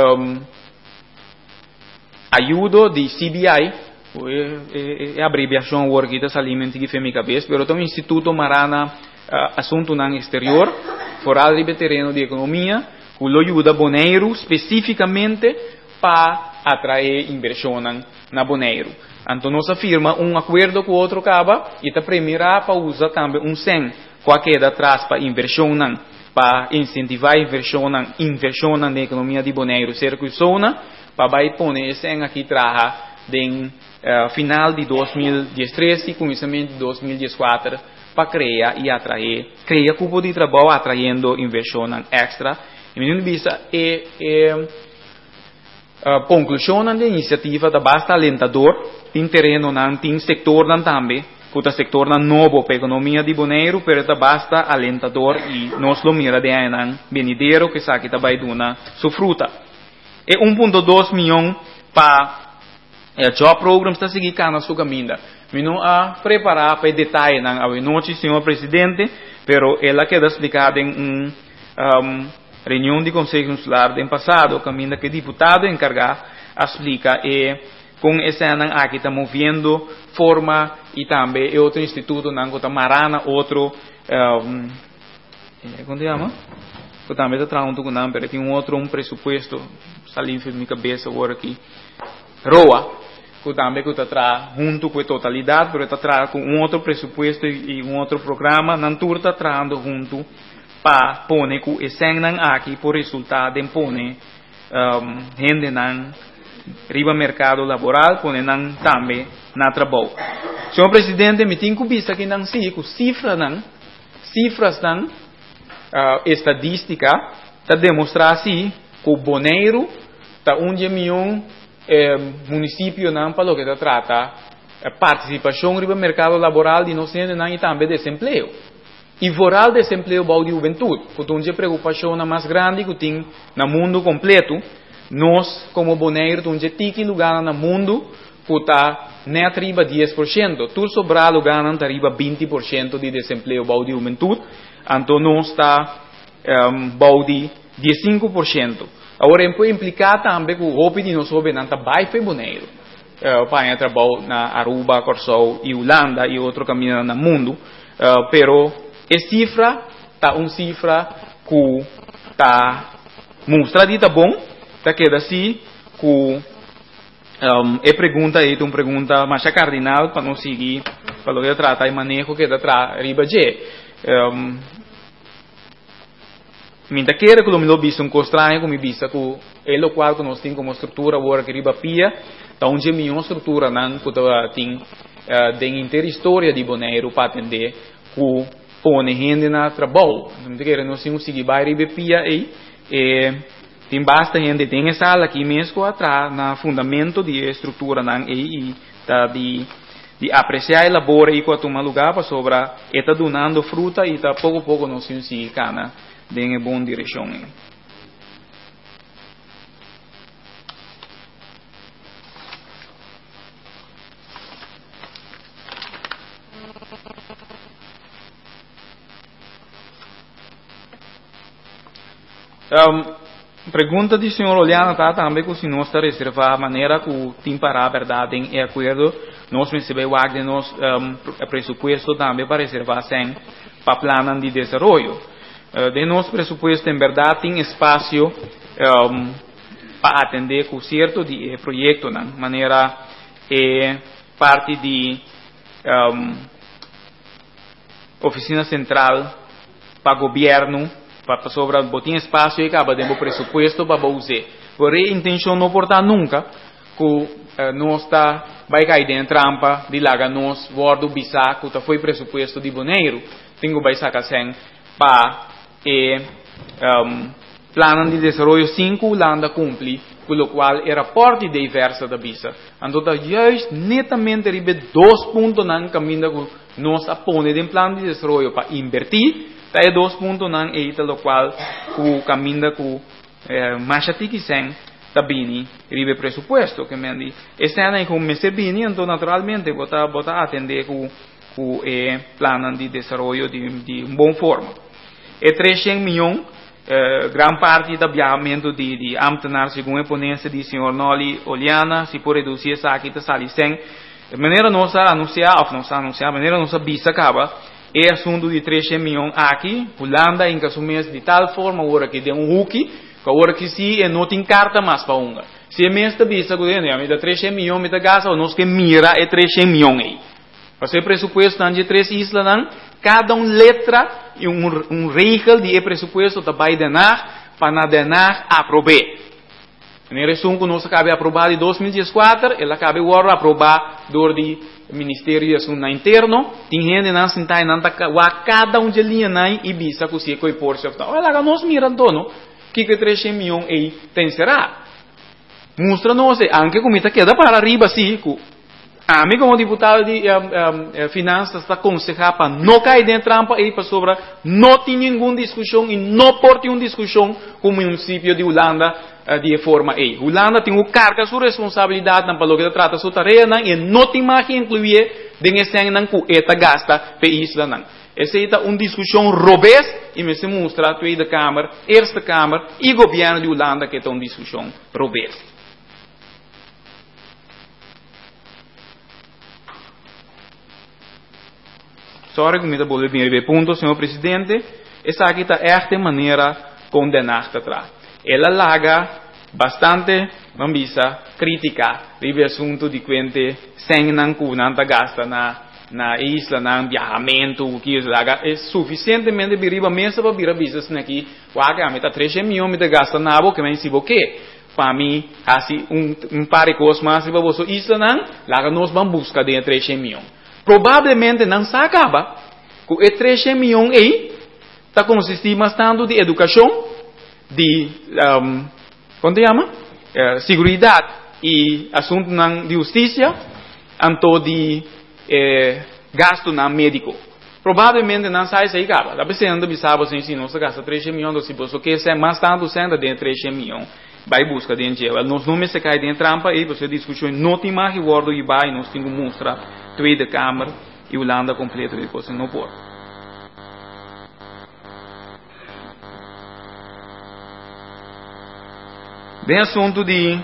ajuda de CBI a abreviação work da salimento que fez cabeça pero tem um instituto marana assunto no exterior foral de terreno de economia que lo ajuda Bonaire especificamente para atrair inversão na Bonaire. Então nós afirma acordo com o outro caba e está primeira para usar também 100 qualquer atrás para inversão para incentivar inversão na economia de Bonaire cerca de zona para vai pôr esse aqui traga de final de 2013 e começamento de 2014 para criar e atrair cupo de trabalho atraindo inversão extra. E menino vista conclusão da iniciativa da basta alentador, tem terreno não tem sector não também, que sector não novo para a economia de Bonaire, pero da basta alentador e nós lo mira de aí não venidero que sabe que vai dar sua fruta. E 1.2 milhão para job programs está seguindo na sua caminho. Não a preparar para detalhe não a noite senhor presidente, pero ela quer explicar em reunião de Conselho Insular do passado, caminho que deputado encarregado explica e com esse ano aqui está movendo forma e também outro instituto não que está marana outro como se chama? Que também está trazendo com não, pero tem outro presupuesto salindo na minha cabeça agora aqui ROA que também está trazendo junto com a totalidade, pero está trazendo com outro presupuesto e outro programa, não tudo está trazendo junto para pôr com esse ano aqui por resultado de pôr gente não riba mercado laboral, pôr não também na trabalho. Senhor Presidente, me tenho visto que não sei que cifras não estadística está demonstrar assim que o Bonaire está 1 milhão município não para o que está trata participação no mercado laboral de nós e também desemprego e voral desemprego para a juventude porque uma preocupação mais grande que tem no mundo completo nós como Bonaire temos um lugar no mundo que está nem arriba 10% tudo sobrar lugar não está arriba 20% de desemprego para a juventude então nós está de 15%. Agora, pode implicar também que o roubo de nós não está baixo em Bonaire. Para trabalho na Aruba, Corsol e Holanda e outro caminho no mundo. Pero, a cifra está uma cifra que está mostrada bom, está queda assim, que a pergunta é uma pergunta mais cardinal para não seguir, para o que trata de manejo que está riba de. Minta quer que o meu visto estranho como vista que é o qual que nós temos como estrutura agora que riba pia, tá onde minha estrutura não que tem de inteira história de Bonaire para atender que pone gente na trabalho. Não quer nós temos seguir bairro e pia aí tem basta gente tem essa sala aqui mesmo atrás na fundamento de estrutura nan e tá de apreciar a labor aí com uma lugar para sobra está donando fruta e tá pouco a pouco nós temos seguir cana em boa direção. Pergunta do senhor Oliana tá também que o senhor está reservar a maneira que o tem para a verdade em acordo nós recebemos o de nós presupuesto também para reservar sem para plano de desenvolvimento de nosso presupuesto em verdade tem espaço para atender com certo de projeto na maneira parte de oficina central para governo para sobra botar espaço e acaba dando presupuesto para usar. Porém, a intenção não portar nunca que nós está vai cair dentro trampa de laga nós guardo bisaco que foi presupuesto de boneiro tenho vai sacar sem para plano de desenvolvimento 5 Holanda cumpre com o qual era parte diversa da bisa. Então, juist netamente ribe 2 pontos na caminho que nós apone de plano de desenvolvimento para invertir. Tá 2 pontos nan eita lo qual o caminho com machati sen tabini ribe presupuesto que me di este ano com me bini então naturalmente bota atender com plano de desenvolvimento de boa forma 300 milhões gran parte do aviamento de ambtenaar segundo a ponência de senhor Noli Oliana se por reduzir essa aqui tá sali sem maneira nossa anunciar maneira nossa bisa acaba assunto de 300 milhões aqui, Holanda em mês de tal forma agora que deu huki, que agora que se não tem carta mais para unga. Se mês da bisa que me dá 300 milhões me dá gasta, nós que mira 300 milhões aí. Para ser presupuesto de 3 islas nan, cada letra e regel de presupuesto tá vai denar para denar aprovar. Em resumo que nós acaba aprovado em 2014, ela acaba agora aprovar do Ministério de Assuntos Interno, tem gente na sentai na cada de linha na e bisa que se coi por certo. Olha, nós mirando no que 300 milhões aí tem será. Mostra nós, anche como está queda para arriba sim, a mim como deputado de finanças está aconselhar para não cair dentro trampa aí para sobra, não tem nenhuma discussão e não porte uma discussão com o município de Holanda de forma aí. Holanda tem o carga sua responsabilidade na pelo que trata sua tarefa e não tem mais que incluir desse ano que eta gasta para isla não. Essa é uma discussão robusta e me se mostra a Tweede Kamer, Eerste Kamer e governo de Holanda que é uma discussão robusta. Sorry, que me dá boletim de ponto, senhor presidente. Essa aqui está esta maneira condenar atrás. Ela larga bastante, vamos dizer, crítica do assunto de quente sem não cunanta gasta na isla, na viajamento, o que é suficientemente biriba mesa para virar business aqui. Waga, me tá 300 milhões de gasta na boca, mas se você para mim, assim, par de coisas mais para você isla não, lá nós vamos buscar de 300 milhões. Provavelmente não se acaba com 300 milhões aí está consistindo bastante de educação, de como se chama? Seguridade e assunto de justiça, anto de gasto na médico. Provavelmente não sai isso aí acaba. Dá para ser anda bisabo sem se não se gasta 300 milhões se você quer ser mais tanto sendo de 300 milhões. Vai buscar dentro. Nós não me se cai dentro trampa aí você discussão não tem mais que guardo e vai nós temos que mostrar Tweede Kamer e Holanda completo de coisa não pode. Bem assunto de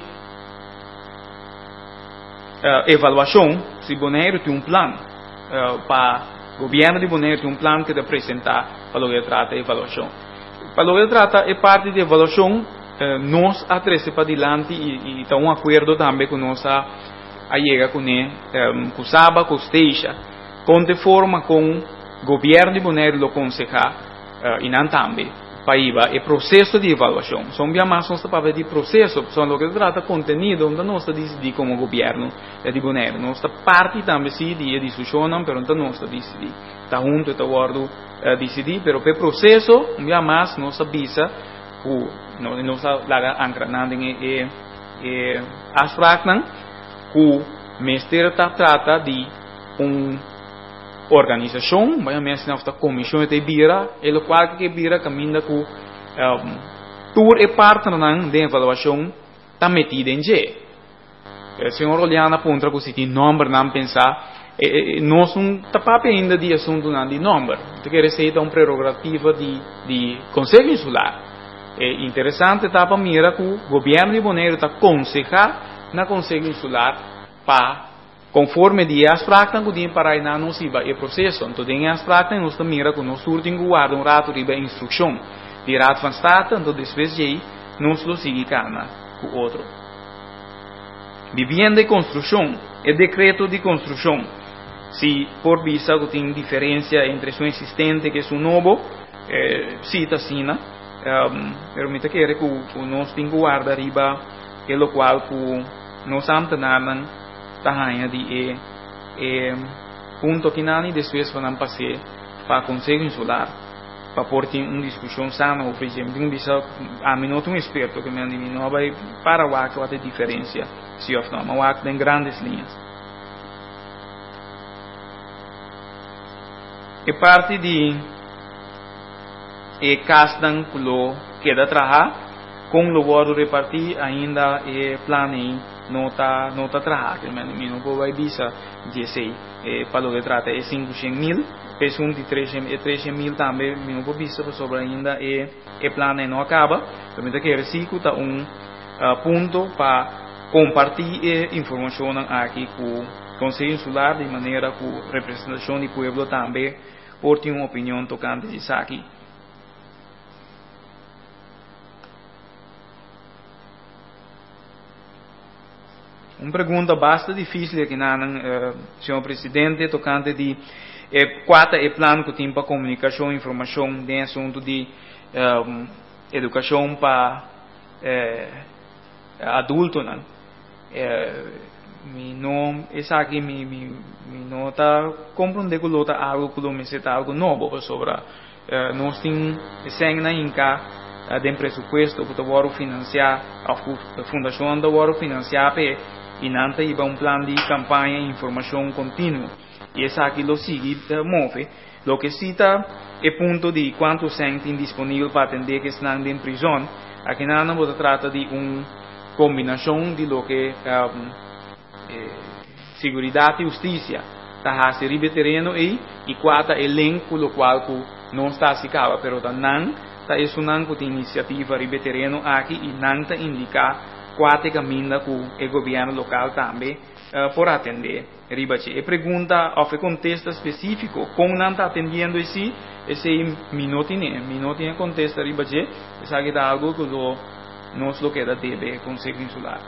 avaliação, se Bonaire tem plano para o governo de Bonaire tem plano que deve apresentar para o que trata de avaliação. Para o que trata é parte de avaliação nós atrece para adiante e está acordo também com nossa chega com Saba, com Steixa, com de forma com o governo de Bonaire lo aconselhar e não também para o processo de avaliação. São bem mais nós para de processo, são o que trata contenido, onde nós decidir como governo de Bonaire. Nós parte também se de discussão, mas não nós decidir. Está junto, está guardo decidir, mas o processo, bem mais nós avisa, nós laga ancranando em aspectos, que mestre trata de organização, vai mencionar esta comissão de bira, ele qual que bira caminha com tour e parte de avaliação está metida em G. O senhor olhando aponta que se tem número não pensar, nós não tapamos ainda de assunto não de número, então quer dizer é uma prerrogativa de Conselho Insular. É interessante tá para mira que o governo de Bonaire está aconselhar na Conselho Insular para conforme as práticas que tem para ir na nossa processo, então tem as práticas nós mira que nós surtimos guarda rato riba instrução de rato van staat, então depois de nós lo sigue cana com outro. Vivienda de construção é decreto de construção. Se por vista que tem diferença entre o existente que é o novo, cita sina, permita que nós temos guarda riba pelo qual que nós amtanan tahanha de ponto que nani depois vão passar para Conselho Insular para pôr uma discussão sana ou por exemplo a minuto experto que me não vai para o que vai ter diferença se ou não mas tem grandes linhas e parte de castan que da trabalhar com o lugar repartir ainda plane nota trabalhar, que não vai bisa 16 para o que trata 500,000, pessoas de 300,000 também não vai bisa sobre ainda plano não acaba, também quer dizer que está ponto para compartilhar informação aqui com o Conselho Insular de maneira que a representação do povo também pode ter uma opinião tocante disso aqui. Uma pergunta bastante difícil aqui senhor presidente, tocante de qual é o plano que tem para comunicação e informação de assunto de educação para adultos. Essa aqui não está compreendendo que está algo que me está algo novo sobre nós temos na Inca de presupuesto que está financiar a fundação está financiar e nanta iba plano de campanha e informação contínua. E essa aqui lo sigue move. Lo que cita é ponto de quanto tem disponível para atender que estão em prisão. Aqui não se trata de uma combinação de lo que seguridade e justiça. Está a ser terreno e quatro elenco lo qual não está se cava, pero não está isso não que tem iniciativa ribe terreno aqui e não está indicar quatro caminhos que o governo local também por atender. E pergunta, ao contexto específico, como não está atendendo esse minutinho contesta ribache, isso aqui é algo que nós lo queda deve Conselho Insular.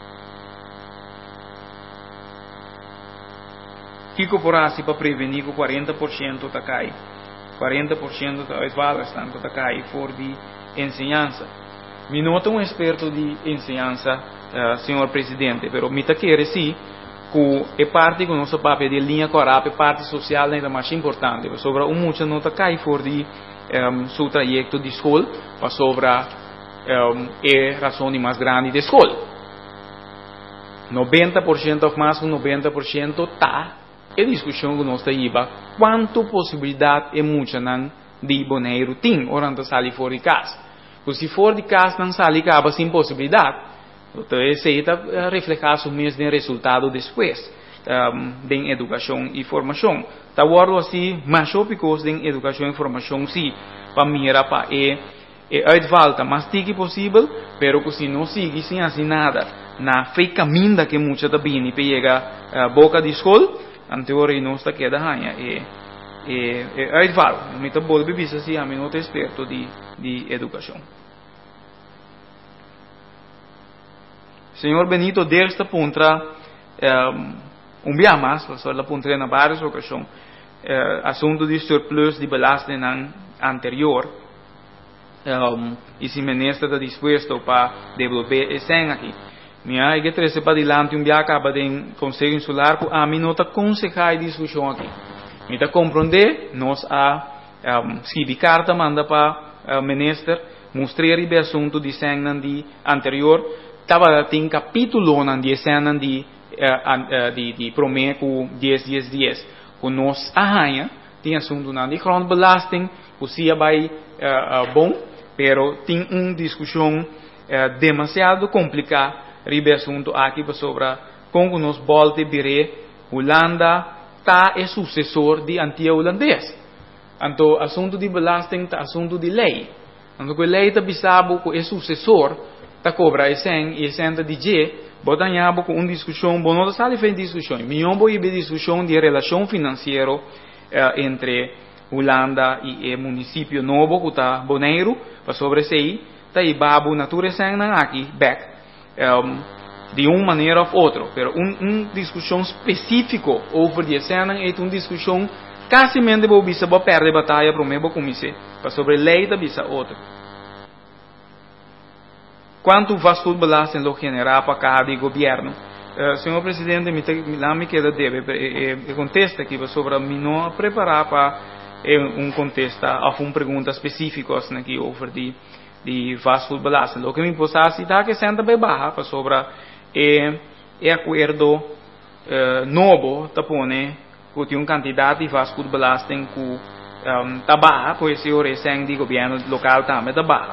Kiko por assim para prevenir que 40% está cai, 40% das vagas tanto está cai for de ensinança. Me nota um experto de ensinança, senhor presidente, pero me quer sim que é parte do nosso papel de linha corap, é parte social ainda mais importante. Sobre muita nota cai for de seu trajeto de escola, para sobre a razão mais grande de escola. 90% ou mais de 90% está é discussão que nós temos. Quanto possibilidade é muita de Bonaire tem, orando sair fora de casa. Se for de casa, não sai acaba sem possibilidade. Então, isso está refletido o mesmo resultado depois de educação e formação. Está guardado assim, mais óbvio de educação e formação, sim, para mirar para uitvalta mais tique possível, pero que se não sigue sem assim nada, na fake caminho que muita da bini para chegar a boca de escola, anterior não está queda ranha uitvalta. Me está bom bebisa assim, a mim não estou experto de educação. Senhor Benito, desta pontra dia mais, só la pontra na várias ocasiões, assunto de surplus de belasting anterior, e se ministro está disposto para devolver esse aqui. Minha igreja trouxe para adiante acaba de Conselho Insular que a mim não está aconselhar a discussão aqui. Me está compreender, nós escrevi carta, manda para o ministro, mostrar o assunto de cena de anterior, estava tem capítulo de cena de prometo 10. Com nós arranha, tem assunto de grondbelasting, o se vai bom, pero tem discussão demasiado complicada. Ribe assunto aqui sobre como nos volte bire Holanda tá é sucessor de antigo holandês. Então assunto de belasting tá assunto de lei. Então que lei tá bisabo que é sucessor tá cobra esen de G botanhabo com discussão bom não sabe fez discussão. Miombo ibe discussão de relação financeiro entre Holanda e município novo que tá Bonaire para sobre sei tá ibabo natureza aqui back de uma maneira ou outra, pero discussão específico over a cena é uma discussão quase mente vou bisa vou perder batalha para mim vou começar para sobre lei da bisa outra. Quanto vasto balanço lo general para cada governo, senhor presidente me queda deve contesta aqui sobre me não preparar para contesta a pergunta específica aqui over de vasto balanço. Lo que me possa citar que senta bem barra sobre acordo novo tapone que tem candidato de vasto balanço que tá barra pois se o recém de governo local também tá barra.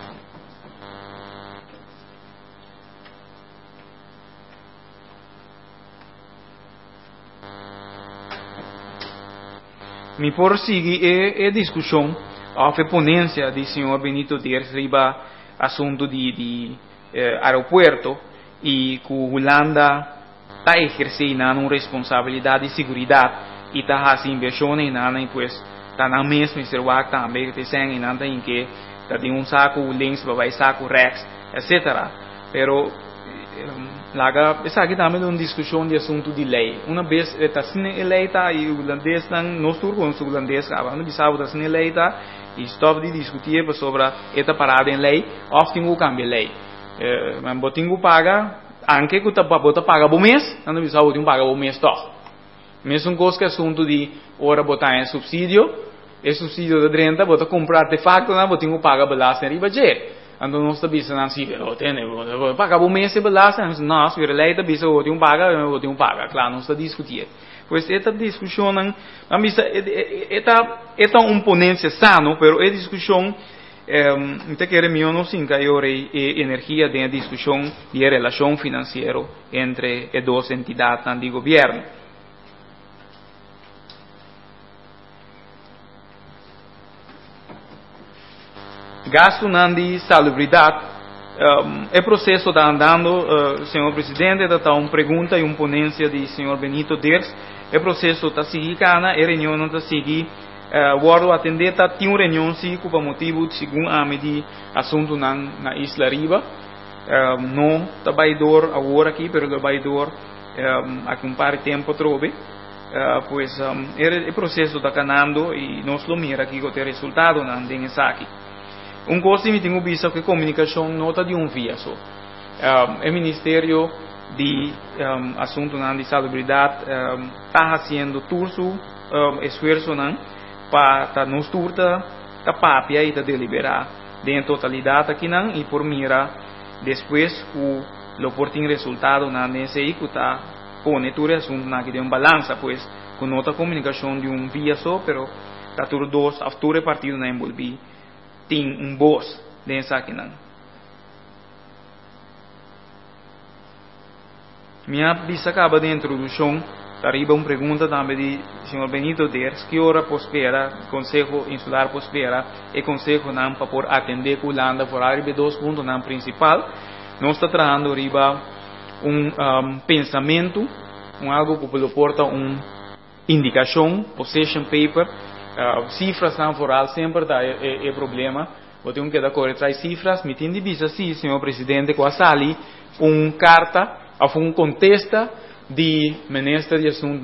Me prossigue a discussão a ponência do senhor Benito Dias riba assunto de aeroporto e que Holanda está exercendo uma responsabilidade de segurança e está fazendo inversões e pues está na mesma serwak também que tem em que está de saco links vai saco rex etc. Pero laga essa aqui também é uma discussão de assunto de lei. Uma vez está sendo eleita e o holandês não estou com o holandês acaba não bisava está sendo eleita e stop de discutir sobre esta parada em lei, of tingo cambia lei. Mas botingo paga, anche que bota paga bom mês, não bisa botingo paga bom mês toch. Mesmo coisa que assunto de ora botar em subsídio, e subsídio de renda bota comprar artefacto, não botingo paga belasting riba je. Então nós bisa não se paga bom mês e belasting, nós vir lei da bisa botingo paga, claro, nós está discutir. Pois esta discussão esta ponência sano, pero a discussão não quer mim não sim caiu energia da discussão de relação financeira entre as duas entidades de governo. Gasto de salubridade o processo está andando, senhor presidente, está uma pergunta e uma ponência de senhor Benito Dias. O processo está seguindo, a reunião está seguindo. O atender tem uma reunião com motivo segundo a de assunto na Isla Riba. Não está baidor agora aqui, mas está baidor aqui um par de tempo trove. Pois o processo está canando e nós lo mira aqui com o resultado na nessa aqui. Coisa que me tenho visto que a comunicação não está de via só. O Ministério de Assuntos de Salubridade está fazendo todo esforço para nos turta capaz e deliberar de totalidade aqui e por mira depois o oportuno resultado nesse aí que está pone todo assunto que tem balança pois com nota comunicação de via só, pero está tudo dois autores partido na envolver tem voz dessa aqui não. Minha bisa acaba de introdução, arriba uma pergunta também de senhor Benito Dias, que hora prospera, Conselho Insular prospera, e Conselho não para por atender com Holanda, por arriba dois pontos não principal, nós está trazendo arriba pensamento, algo que porta indicação, possession paper, cifras não foral sempre dá é problema. Eu tenho que dar correr traz cifras, me tem de visa sim, senhor presidente, com a sali carta a contesta de Ministério de Assuntos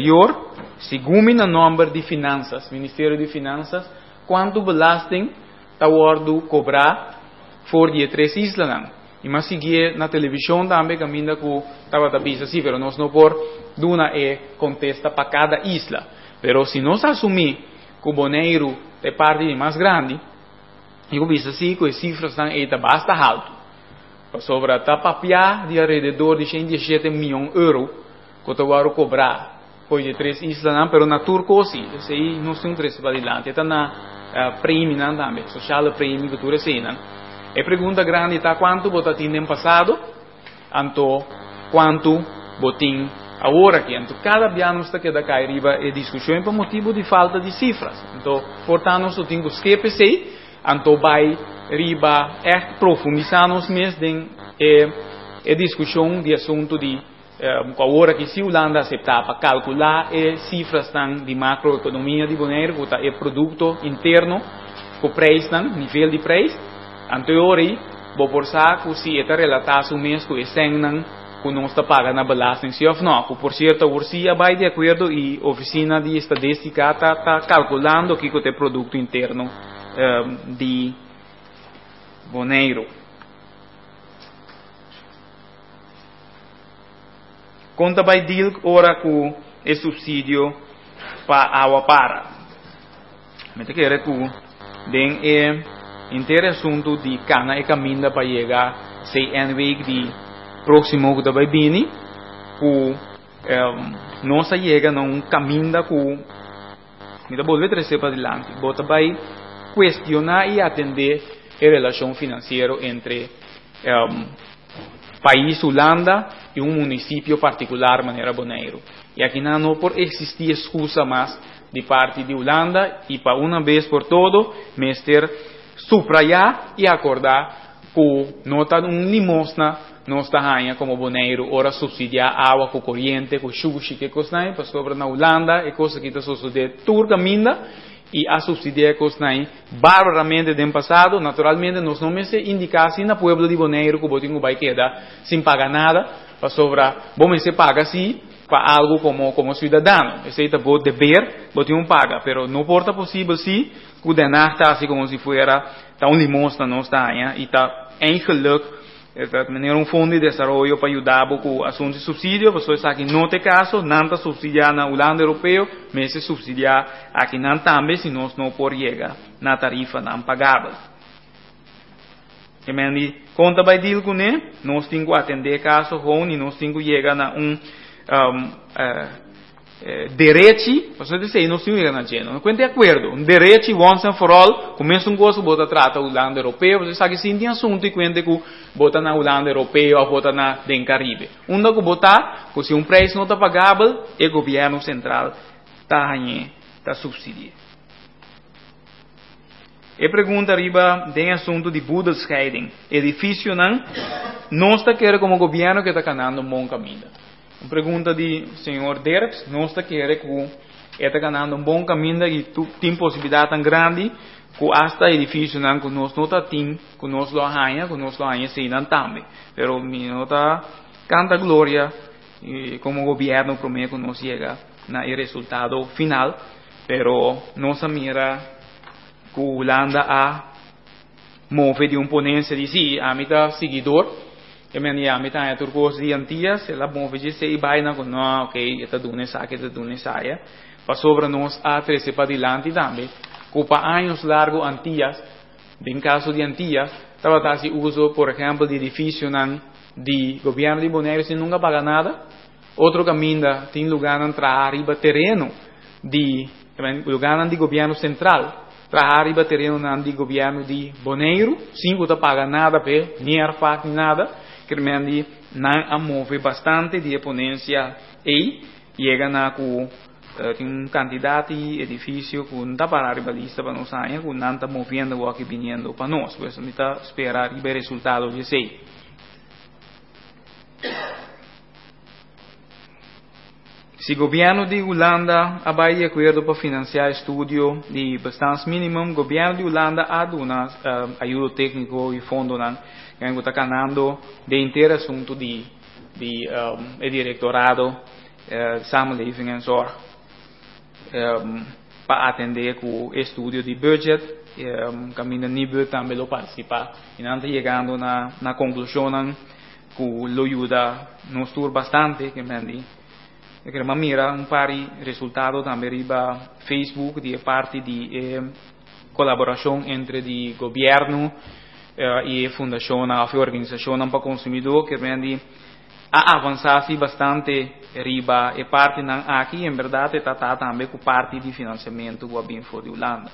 Interior, segundo o número de finanças, Ministério de Finanças, quanto belasting tá ordo cobrar for de 3 islas não. E mas seguir na televisão também caminha com tava da bisa assim, pero nós não por duna contesta para cada isla. Pero se nós assumir que o Bonaire é parte mais grande, eu bisa assim que as cifras estão aí basta alto. Sobre tá papiar de alrededor de 117 milhões de euros que eu vou cobrar por de 3 islas não, pero na Turco sim, isso aí nós temos 3 para adiante, está na prêmio não também, social prêmio que tu recebe. A pergunta grande está quanto você tem no passado, então quanto você tem agora aqui. Então cada ano está que da riba é discussão por motivo de falta de cifras. Então, portanto, nós temos que pensar, então vai riba profundizar nos mês em discussão de assunto de agora que se Holanda aceitar para calcular cifras de macroeconomia de Bonaire, que é produto interno, o preço, nível de preço. Anteriori, vou forçar que se está relatado o mês que que não está pagando a belasting se ou não. Por certo, a Ursia vai de acordo e a oficina de estadística está calculando o que é o produto interno de Bonaire. Conta vai dir ora com o subsídio para água para. Mas que era que den inteiro assunto de cana e caminho para chegar se week de próximo que vai vir, que nós chega num caminho que me volver trazer para adiante, bota vai questionar e atender a relação financeira entre país Holanda e município particular, maneira Bonaire. E aqui não por existir excusa mais de parte de Holanda e para uma vez por todo, mestre subrayar e acordar que não está limosna, não está ganha como Bonaire, ora subsidiar água com corrente, com chuva, que coisa para sobre na Holanda, é coisa que está sucedendo tur caminho e a subsidiar coisa barbaramente do passado, naturalmente nós não me indicar se na pueblo de Bonaire que o botinho vai quedar sem pagar nada, para sobre, bom se paga assim, para algo como cidadão, esse é o dever, botinho paga, pero não porta possível se condenar assim como se fuera tá limosna não está e está em geluk meneer fundo de desenvolvimento para ajudar com assuntos de subsídio, pessoas aqui não tem caso, não está subsidiar na Holanda europeu, mas se subsidiar aqui não também, se nós não por chegar na tarifa não pagável. E conta vai dir com nós temos que atender caso com e nós temos que chegar na direito, você diz não se usa na gente, não de acordo, direito once and for all, começa coisa bota trata Holanda europeu, você sabe que sim tem assunto e quando que bota na Holanda europeu ou bota na den Caribe, onde que botar, que se preço não está pagável, o governo central está subsidiando. E pergunta arriba tem assunto de boedelscheiding, edifício não está querendo como governo que está ganhando um bom caminho. Uma pergunta de senhor Derks, nós está querendo que está ganhando bom caminho e tem possibilidade tão grande que hasta edifício que nós não está tem, que nós lo arranha se não também. Pero não está canta glória e como governo promete que nós chega no resultado final, pero nós mira que Holanda a move de ponência de si, a mita seguidor. Que me nia me tá turcos de antias, ela bom ver se vai na não, ok, está dando saia, para sobre nós a 13 para adiante também. Copa anos largo antias, em caso de antias, estava se uso, por exemplo, de edifício de governo de Bonaire sem nunca pagar nada. Outro caminho tem lugar para arriba terreno de lugar de governo central. Para arriba terreno de governo de Bonaire, sem você pagar nada, nem arfac nada. Que não move bastante de ponência e chega na tem um candidato de edifício que não está para a lista para nós anos, que não está movendo o que vindo para nós, por isso está esperar o resultado de sei. Se o governo de Holanda vai de acordo para financiar estudo de bastante mínimo, o governo de Holanda há uma ajuda técnica e fundo que está ganhando de inteiro assunto de directorado samenleving en zorg para atender com o estudo de budget camina nível também lo participar e não está chegando na conclusão que lo ajuda nos tur bastante que mendi que mira pari resultado também riba Facebook de parte de colaboração entre de governo e fundação a organização para consumidor que mendi a avançar bastante riba e parte aqui em verdade está também com parte de financiamento que bem for de Holanda.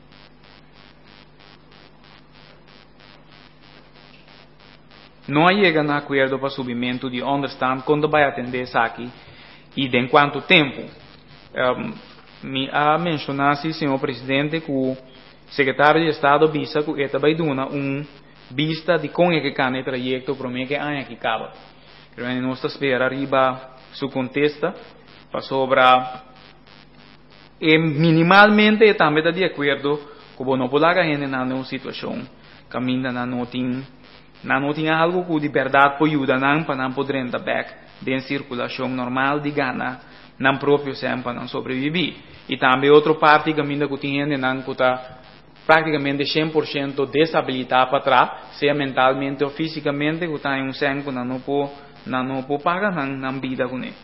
Não chega a acordo para subimento de understand quando vai atender isso aqui e de quanto tempo. Me a mencionasse, senhor presidente, que o secretário de Estado visa que ele vai dar vista de como é que can trajeto para mim que é que acaba. Nós espera arriba su contesta para sobra minimalmente também está de acordo que não pode a gente na uma situação caminha na não tem algo que de verdade pode ajudar não para não poder entrar back de circulação normal de Ghana não próprio sempre para não sobreviver e também outra parte caminha que tem gente não que está praticamente 100% desabilitado para trás seja mentalmente ou fisicamente que está em senso não pode pagar na vida com ele.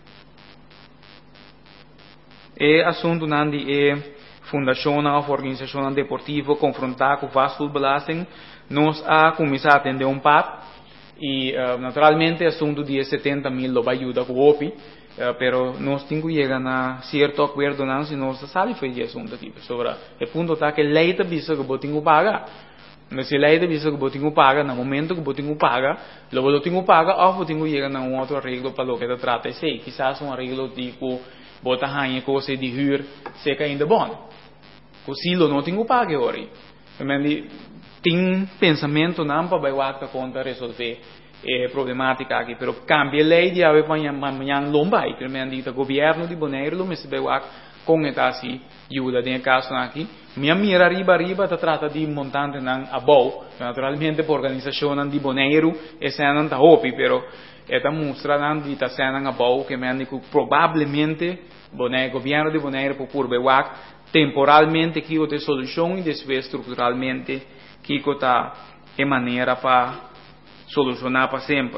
E assunto não de fundação ou organização deportiva confrontar com fast food belasting nós a começar a atender par e naturalmente assunto de 70 mil lo vai ajudar com o OPI pero nós temos que chegar a certo acordo não se nós sabe fazer assunto aqui sobre o ponto está que lei da bisa que botinho paga mas se lei da bisa que botinho paga no momento que botinho paga lo botinho paga ou botinho chega a outro arreglo para o que se trata e sei quizás arreglo tipo bota hanha coisa de hyr seca ainda bom così lo não tenho paga ora tem pensamento não para vai conta resolver problemática aqui, pero cambia a lei de haver amanhã lombai, que me dita governo de Bonaire lo me se bewa com eta assim ajuda de caso aqui, minha mira riba ta trata de montante nan abou, naturalmente por organização de Bonaire essa não tá hopi, pero eta mostra nan de ta cena abou que me dico provavelmente Bonaire governo de Bonaire por bewa temporalmente que o te solução e depois estruturalmente que tá é maneira para solucionar para sempre.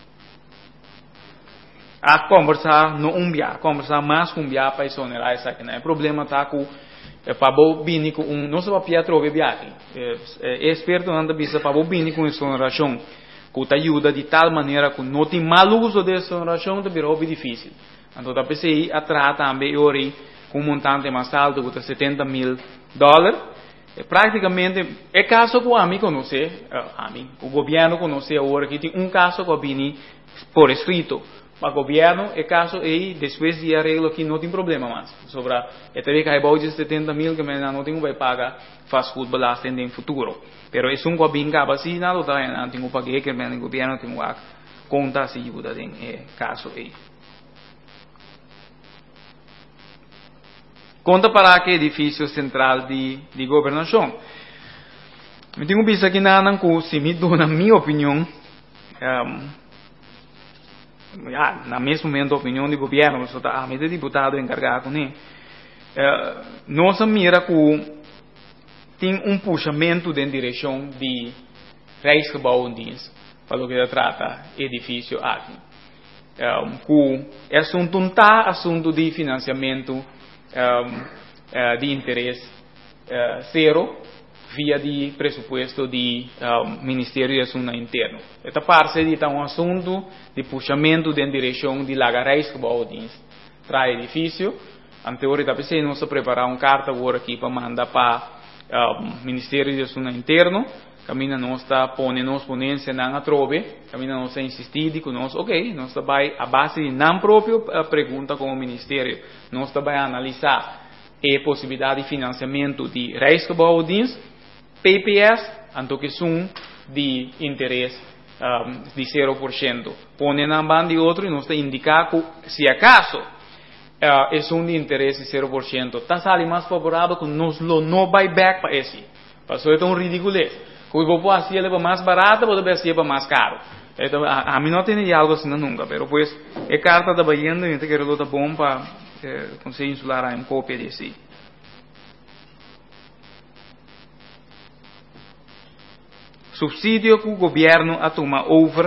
A conversar no conversar mais com para exonerar essa aqui, né? O problema tá com para bobini com não só para Pietro Bebiati. Experto anda bisa para bobini com exoneração, que ajuda de tal maneira que não tem mal uso de exoneração de virou difícil. Então a PCI atrás também ori com montante mais alto que $70,000. Praticamente é caso que a mim conhece, o governo conhece agora que tem caso que a mim por escrito, para o governo é caso e depois de arreglo que não tem problema mais. Sobre que a budget de 70,000 que não tem vai pagar fast food belasting no futuro. Pero é que a mim acaba assim não tá, não tem o pagar que o governo tem que conta se ajuda em caso aí. Conta para que edifício central de governação. Me tenho visto aqui na se me dou na minha opinião, na mesmo momento a opinião do governo, só tá de deputado encarregado com ele. Nossa mira que tem puxamento em direção de Rijksgebouwdienst para o que trata edifício aqui. Que assunto de financiamento de interesse zero via de presupuesto de Ministério de Assuntos Internos. Esta parte de um assunto de puxamento de direção de Rijksgebouwdienst para edifício. Anteriormente, a PC nós preparar carta agora aqui para mandar para Ministério de Assuntos Internos. Caminha nós está ponência na trove, caminha nós insistir que nós, nós vai a base de não próprio pergunta com o Ministério, nós vai analisar a possibilidade de financiamento de Rijksgebouwdienst, PPS, então que são de interesse de 0%. Põe na banda de outro e nós indicar que, se acaso, é de interesse de 0%, está saindo mais favorável que nós não vai back para esse. Passou é tão ridículo. Eu vou fazer ele para mais barato, vou fazer para mais caro. Então, a mim não tem algo assim nunca, mas pues é carta da Bahia e então quero lutar bom para conseguir insular uma cópia desse. subsídio que o governo a tomar over,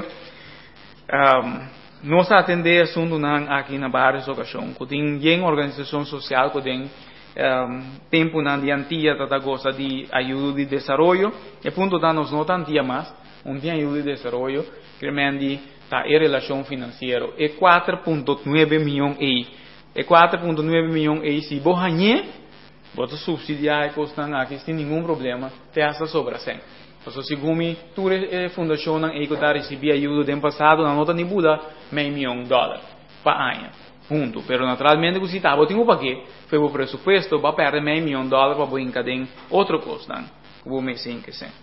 nós atender assunto aqui na várias ocasiões, que tem organização social que tem tempo na diantia que gosta de ajuda de desenvolvimento, e ponto da nós não tantia mais, tem ajuda de desenvolvimento, que realmente está em relação financeira, é 4,9 milhões aí. É 4,9 milhões aí, se você bota subsidiar e custam aqui sem nenhum problema, tem essa sobra sem. Então, segundo toda a fundação que está recebendo ajuda do ano passado, na nota nem muda $500 milhões para ano. Junto. Pero naturalmente, se está botando para quê? Foi o presupuesto para perder $500 milhões para brincar em outro custo, que vou me dizer que sim.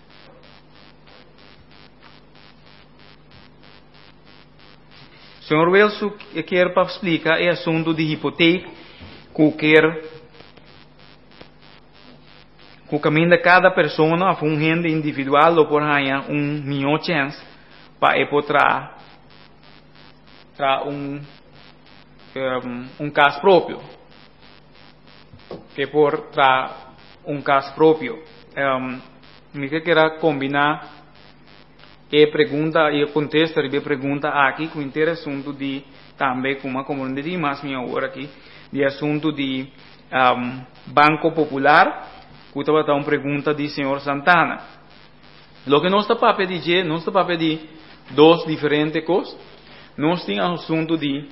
O senhor Wilson quer para explicar o assunto de hipoteca, que caminho de cada pessoa a um renda individual ou por aí $1 milhão de chance para encontrar caso próprio. Que por caso próprio, me quer combinar e pergunta e contesta a pergunta aqui com assunto de também com uma comunidade mais minha hora aqui de assunto de Banco Popular. Que estava uma pergunta de senhor Santana. Lo que nós está para pedir, nós está para pedir duas diferentes coisas. Nós temos assunto de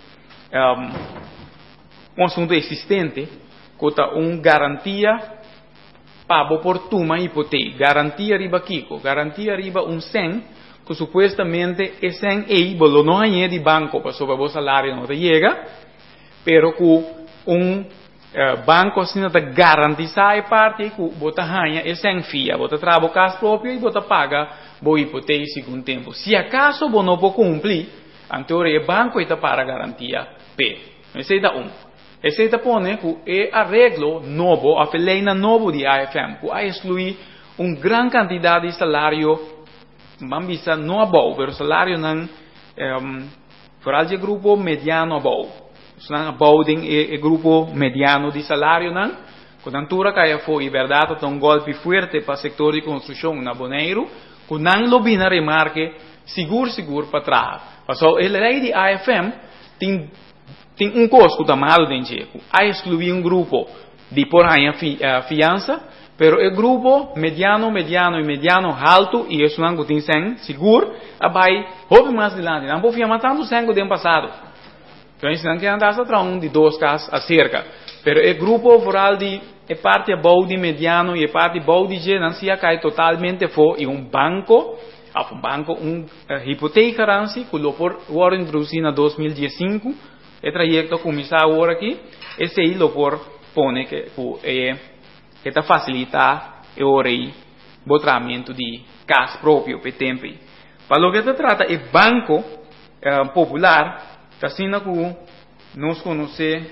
assunto existente, que está garantia para por tuma hipoteca, garantia riba Kiko, garantia riba 100, que supostamente é 100 aí, bolo não é de banco, para sobre o salário não chega, pero que banco assim não garantiza a parte que bota ganha é sem fia, bota trabalho caso próprio e bota paga boa hipoteca segundo tempo. Se acaso você não pode cumprir, então o banco está para garantia P. Esse é Esse é pone que é arreglo novo, a lei novo de AFM, que a excluir grande quantidade de salário, vamos dizer, não é bom, mas o salário não para o grupo mediano é bom. Bouding e grupo mediano de salário não, quando a altura que foi verdade tem golpe forte para o setor de construção na Bonaire, que não lo bina remarque seguro para trás. Então, a lei de AFM tem custo tamado de jeito, a excluir grupo de por aí fiança, pero o grupo mediano e mediano alto e isso não tem sem seguro, vai houve mais adiante, não pode ficar matando sem o tempo passado. Então, isso não quer andar atrás de 2 casos acerca. Pero o grupo rural de parte boa de mediano e parte boa de G não se cai totalmente fora e banco, hipoteca ranci, que o por introduzir na 2015, o trajeto começar agora aqui, esse aí o por pone que está facilitar o tratamento de caso próprio, por tempo. Para o que se trata, o Banco Popular, assim que nós conhecemos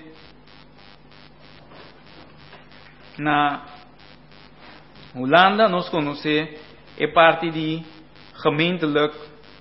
na Holanda, nós conhecemos a parte de gemeentelijk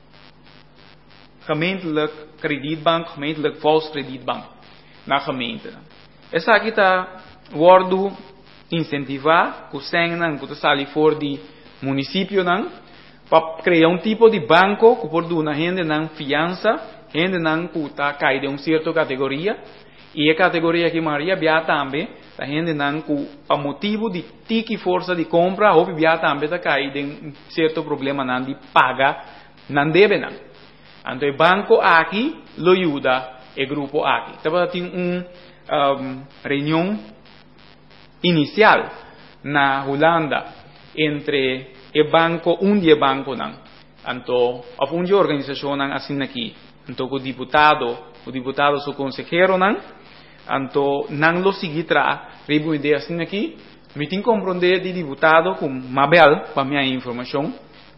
kredietbank, gemeentelijk volkskredietbank na gemeente. Essa aqui está worden incentivar que sengen que está ali fora de município para criar tipo de banco que por dar gente não fiança, gente não está cair de certa categoria e a categoria que Maria via também a gente não a motivo de tique força de compra ou via também está cair de certo problema não de paga não deve não. Então o banco aqui lo ajuda o grupo aqui. Então tem reunião inicial na Holanda entre o banco banco não. Então a fundo organização não assim aqui. Então o deputado o consejero não lo seguirá ribo ideia assim aqui. Me tem compreender de deputado com Mabel para minha informação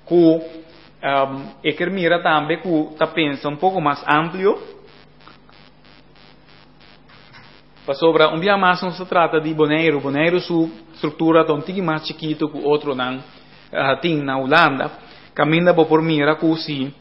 que quer mira também que está pensando pouco mais amplo para sobre dia mais não se trata de Bonaire sua estrutura tão mais chiquito que outro não tem na Holanda caminha por mira que se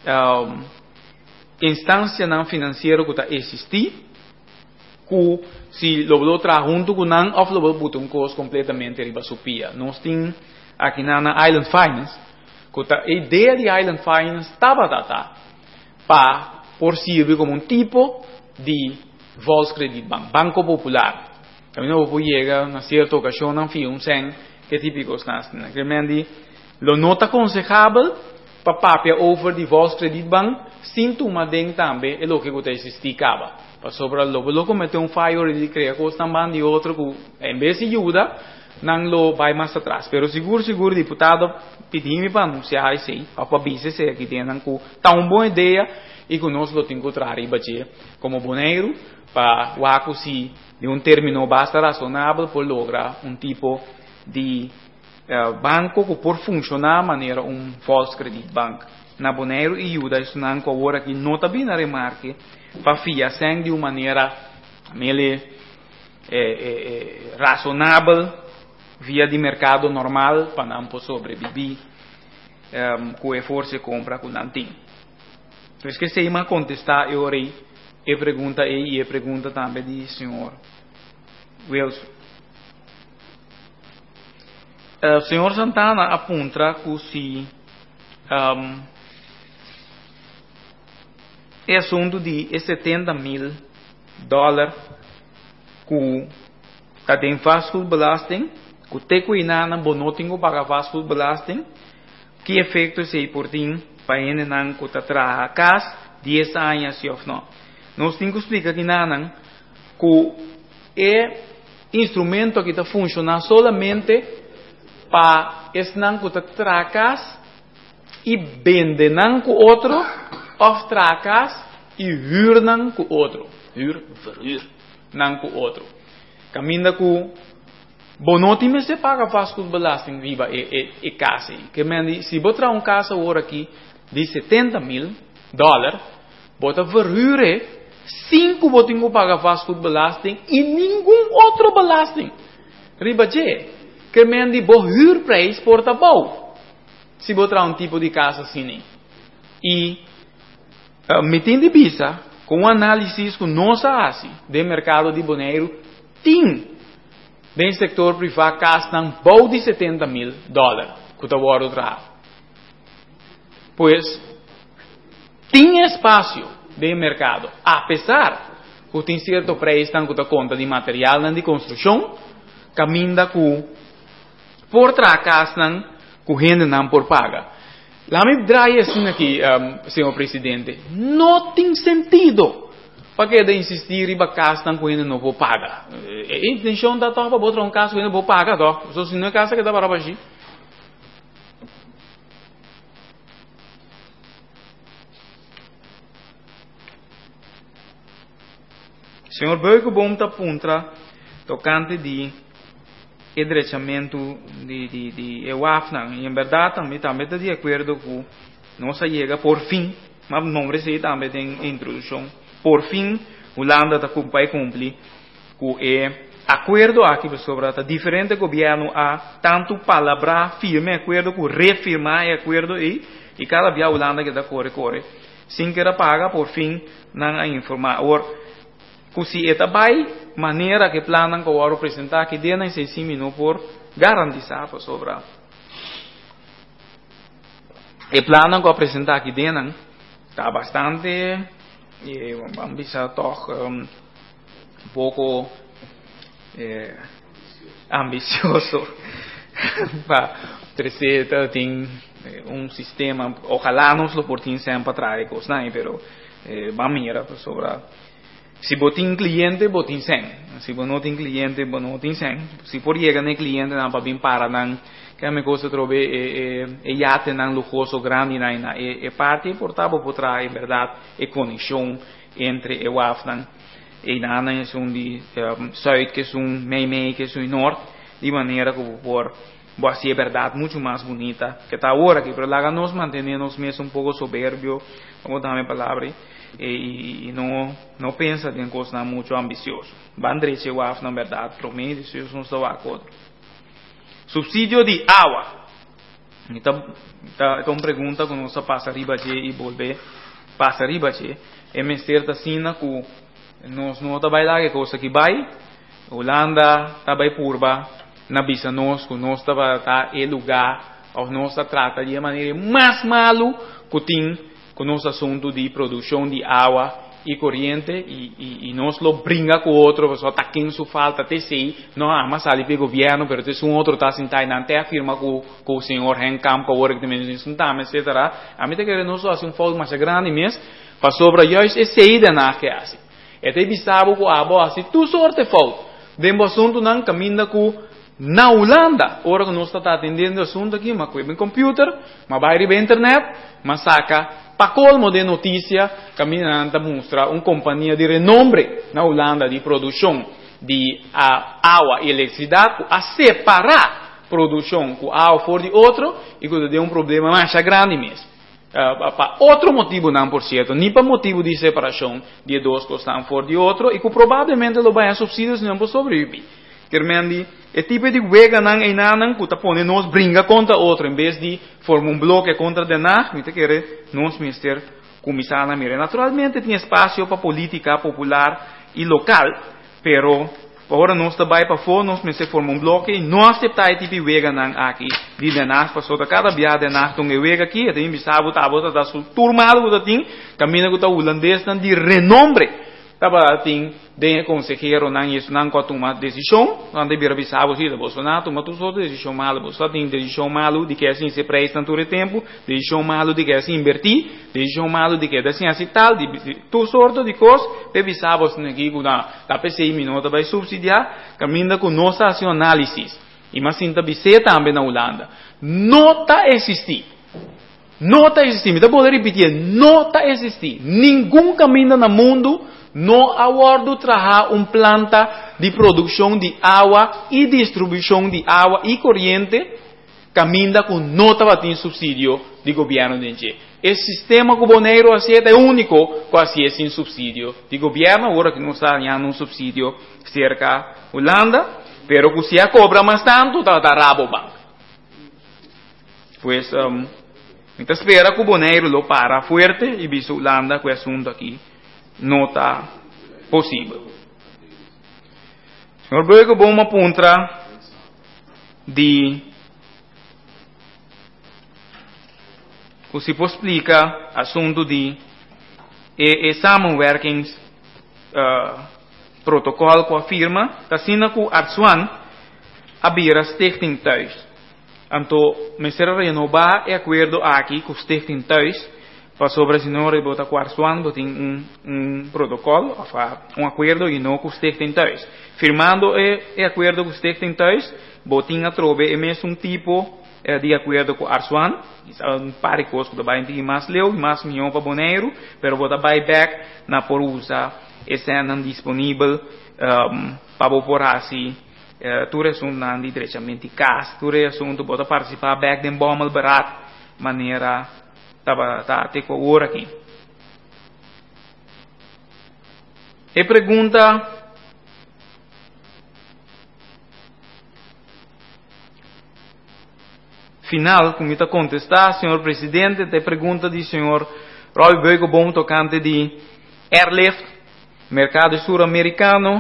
instância não financeira que está existir que se lo tra junto com não ou lo botar coisa completamente riba supia nós tem aqui na Island Finance A ideia de Island Finance estava para por servir como tipo de Volkskrediet Bank, Banco Popular. Também não chega na certa ocasião não filme sem que típicos nascem. Realmente, lo nota aconselhável para papia over de Volkskrediet Bank, sintoma den também é o que você esticava. Para sobre lo cometer fallo e criar coisas também de outro que em vez de ajuda não lo vai mais atrás. Pero seguro deputado pedimos para anunciar isso aí, para avisar que tem tão boa ideia e que nós lo encontrar e bater como boneiro para o acusi de término bastante razonável para lograr tipo de banco que por funcionar maneira Volkskrediet Bank. Na boneiro e ajuda isso não agora que nota bem na remarque para fiar de uma maneira razonável via de mercado normal para não sobreviver com a força compra com não tem. Então, que se ima contestar eu orei e pergunta também do senhor Wilson. O senhor Santana aponta que se é assunto de $70,000 que está em vastgoedbelasting, que tem que ir na bonotingo para vastgoedbelasting, que efeito se por tim para ele não que está traga casa 10 anos ou não. Nós temos que explicar que não que é instrumento que está funcionando solamente para esse não que está traga casa e vende não com outro, ou traga casa e huur não com outro, verhuur não com outro. Caminha com bonotime se paga vastgoedbelasting viva e casa. Que me se botar casa agora aqui de $70,000, bota verhuur 5 botinho paga vastgoedbelasting e nenhum outro belasting. Ribaje, que me di bo huurprijs porta bom. Se botar tipo de casa assim. E metendo bisa com análise com nossa ASI de mercado de boneiro tem bem sector privado gastam bom de $70,000 que está agora outra. Pois tem espaço de mercado, apesar que tem certo preço que está conta de material de construção, caminha com por trás que gente não por paga. Lá me drai assim aqui, senhor presidente, não tem sentido. Para que de insistir e bacas não com ele não vou pagar. A intenção da topa botar caso que ele não vou pagar, tó. Só se não é casa que dá para baixar. Senhor Beuco bom tá puntra tocante de endereçamento de EWAF, e em verdade também está de acordo com nossa chega por fim, mas não recebi também tem introdução. Por fim, Holanda está cumprir com o acordo aqui sobre a diferente governo a tanto palavra firme acordo com reafirmar acordo e cada vez a Holanda que está corre sem que paga por fim não a informar se eta vai maneira que planam que o apresentar que dena em 6 minutos por garantizar sobre e planam que apresentar que dena está bastante vamos dizer toch pouco ambicioso para trazer tem sistema ojalá nos lo portin sempre atrás não pero vamos mirar sobre se botin cliente, botin 100. Se não tem cliente, não tem 100. Se por chegar no cliente, não para vir para não que a minha coisa trobe já tem um luxuoso grande na parte portável por trás, verdade, conexão entre o Afnan e na é de sul que é meio que é norte, de maneira que por assim é verdade muito mais bonita que está agora que para lá nós mantenemos mesmo pouco soberbio, como dar minha palavra. E não pensa em coisa muito ambicioso. Bandrece o AF, na verdade, promete isso não está de acordo. Subsídio de água. Então, pergunta que nós passa riba e volver passa riba é me certa sina que nós não está vai lá que coisa que vai. Holanda está vai purba na bisa nós que nós está é lugar ou nós trata de maneira mais malo que tem com o nosso assunto de produção de água e corrente e nós lo brinca com o outro, pessoal tá quem isso falta até sei, não mas ali pelo governo, pero tem outro tá sentado na até afirma com o senhor Henkam, com o outro que também sentado, etc. A mim tá querendo nós assim um fogo mais grande mesmo, para sobre juist esse aí de na que assim. Até bisabo com a boa assim, tu sorte fogo. Dem assunto não caminha com na Holanda, ora que nós está atendendo o assunto aqui, mas com o computer, mas vai ir internet, mas saca para colmo de notícia, caminhando mostra uma companhia de renombre na Holanda de produção de água e eletricidade a separar produção com água for de outro e que deu um problema mais grande mesmo. Para outro motivo não, por certo, nem para motivo de separação de dois que estão fora de outro e que provavelmente lo vai a subsídios não para sobreviver. Querendo é tipo de wega não é nada que tá pondo nós brinca contra outro em vez de formar um bloco contra de nada, me te querer nós ministério começar na mira. Naturalmente tem espaço para política popular e local, pero agora nós também para fora nós ministério formar um bloco e não aceitar tipo de wega não aqui de nada passou da cada dia de nada um wega aqui, tem bisabo tá bota da turmado que tem caminho que tá holandês de renombre, tava tem de consejero não isso não com tomar decisão, não deve avisar você da Bolsonaro, tomar tudo decisão malo, você tem decisão malo de que assim se presta todo tempo, decisão malo de que assim invertir, decisão malo de que assim assim tal, de tudo sorte de coisas, deve avisar você aqui com a PCI minuto vai subsidiar, caminha com nossa ação análise, e mas sinta bise também na Holanda, nota existir. Não está existindo, eu vou repetir, não está existindo, nenhum caminho no mundo não aguardo trazer uma planta de produção de água e distribuição de água e corrente caminha com não estava tendo subsídio do governo de gente. Esse sistema que o Boneiro aceita é único que aceita sem subsídio do governo, agora que não está ganhando um subsídio cerca da Holanda, pero que se cobra mais tanto, está Rabobank. Pues, então espera que o Boneiro lo para forte e visa Holanda com o assunto aqui. Não está possível. Senhor Böge, bom uma ponta de que se explica assunto de samenwerkings protocolo com a firma, está sendo que o Artswan abrir a Stichting Thuis. Então, me será renovar o acordo aqui com o Stichting Thuis. Para sobre a senhora bota Artswan, tem protocolo, um acordo e não com o Stichting Thuis. Firmando o acordo com o Stichting Thuis, botinha trove é mesmo tipo de acordo com Artswan, um par de coisas que vai ter mais leu, mais milhão para Boneiro, pero bota buyback na por usa, estão disponível para por assim, tudo assunto não diretamente cas, tudo assunto bota participar back de bomba barato, maneira tá até com o hora aqui. E pergunta final, como está contestar, senhor presidente, te pergunta do senhor Roy Böge, bom tocante de airlift, mercado sul-americano.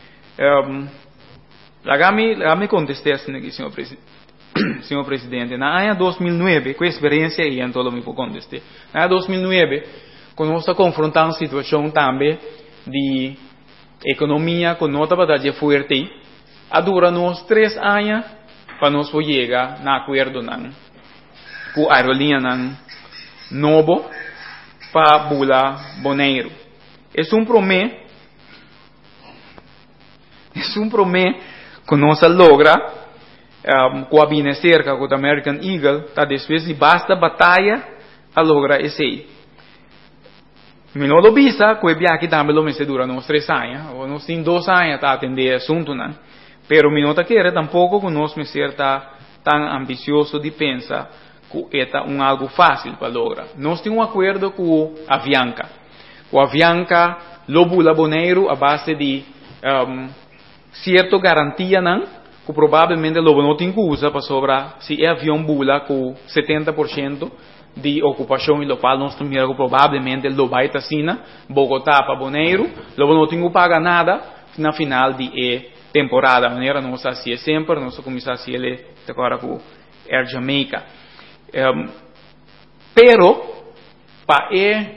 Lagami contestei assim aqui, senhor presidente. Senhor presidente, na ano 2009, com experiência aí, então eu me contestei. Na ano 2009, quando nós estamos confrontando a situação também de economia, com nota para forte, dura nos 3 anos para nós chegar na acordo com a aerolínea novo para Bula Boneiro. É promessa que nós logra com a bine cerca com o American Eagle, tá después de basta batalha a logra esse aí. Me não lo visa, que o viaje também lo me dura nos 3 anos, ou nos 2 anos tá atender assunto, né? Pero me não tá querer tampouco que nós me ser tão ambicioso de pensar que é algo fácil para lograr. Nós temos acordo com a Avianca. Com a Avianca, lo Bula Boneiro a base de certa garantia, não? Que provavelmente lo não tem que usar para sobrar se é avião Bula com 70% de ocupação e local nós temos que provavelmente lo vai estar assim, Bogotá para Boneiro, lo não tem que pagar nada na final de temporada, maneira nós assim sempre, nós começamos assim agora com Air Jamaica. Pero, pa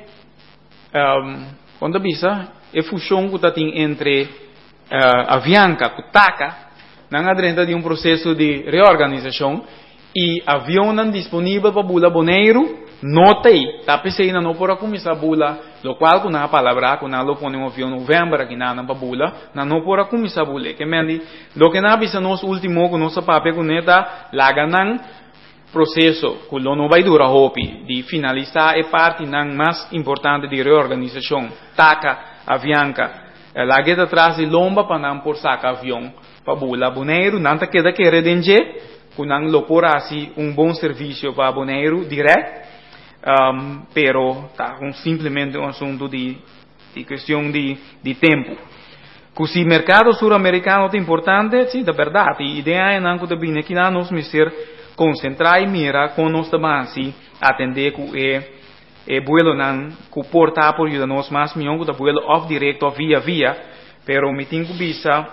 quando bisa, fusão que tem entre Avianca e TACA, não adrenta de processo de reorganização, e avião não disponível para bula boneiro, notei, tapecei não para começar a bula, lo qual com a palavra, com a lo põe um avião novembro, que não para bula, não para começar a bula, que mendi, lo que não bisa nos último, com nossa papel com neta, laga não processo, que não vai durar hopi, de finalizar a parte não mais importante de reorganização, TACA, Avianca, laga atrás de lomba para não por sacar avião, para bula boneiro, não queda que redenge, que não lo por assim bom serviço para boneiro direto, pero tá simplesmente assunto de questão de tempo. Que se mercado sul-americano é importante, sim, da verdade. A ideia é não que também aqui nós ser concentrar e mira com nós também atender que vuelo não que portar por ajuda nós mais melhor que o vuelo off direto ou via, pero me tenho bisa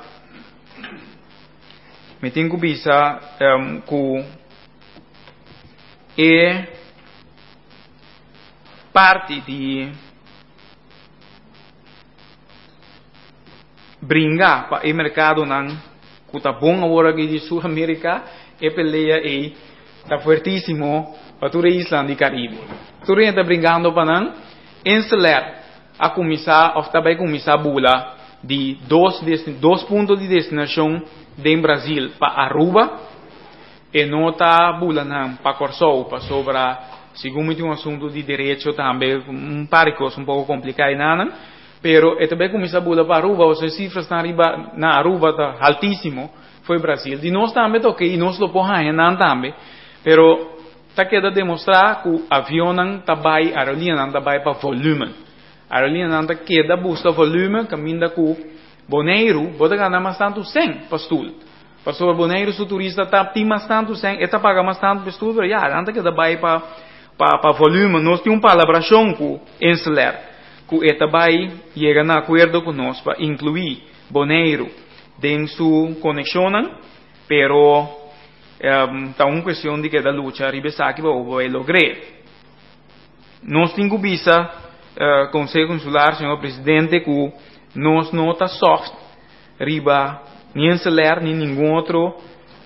que parte de brincar para o mercado não que está bom agora aqui de Sul-América peleia está fortíssimo para toda a Islândia e Caribe. Tudo está brincando para não instalar a começar ou também começar a bula de dois pontos de destinação de Brasil para Aruba e não está bula não para Corsol para sobra segundo um assunto de direito também par de coisas pouco complicado não, pero também começar a bula para Aruba as cifras na Aruba está altíssimo foi Brasil de nós também toque e nós lo porra não também pero está queda demonstrar que o avião não está vai a aerolínea não está vai para volume a aerolínea não está queda busca volume caminha com boneiro bota ganhar mais tanto 100 para estudo para sobre boneiro se o turista está tem mais tanto 100 está paga mais tanto para estudo já não está queda vai para volume nós temos palabração com encelar que está vai chega na acordo com nós para incluir boneiro dentro sua conexão pero está uma questão de que da luta ribesar que vai lograr nós temos visa Conselho Consular senhor presidente que nós não está soft riba nem celular nem nenhum outro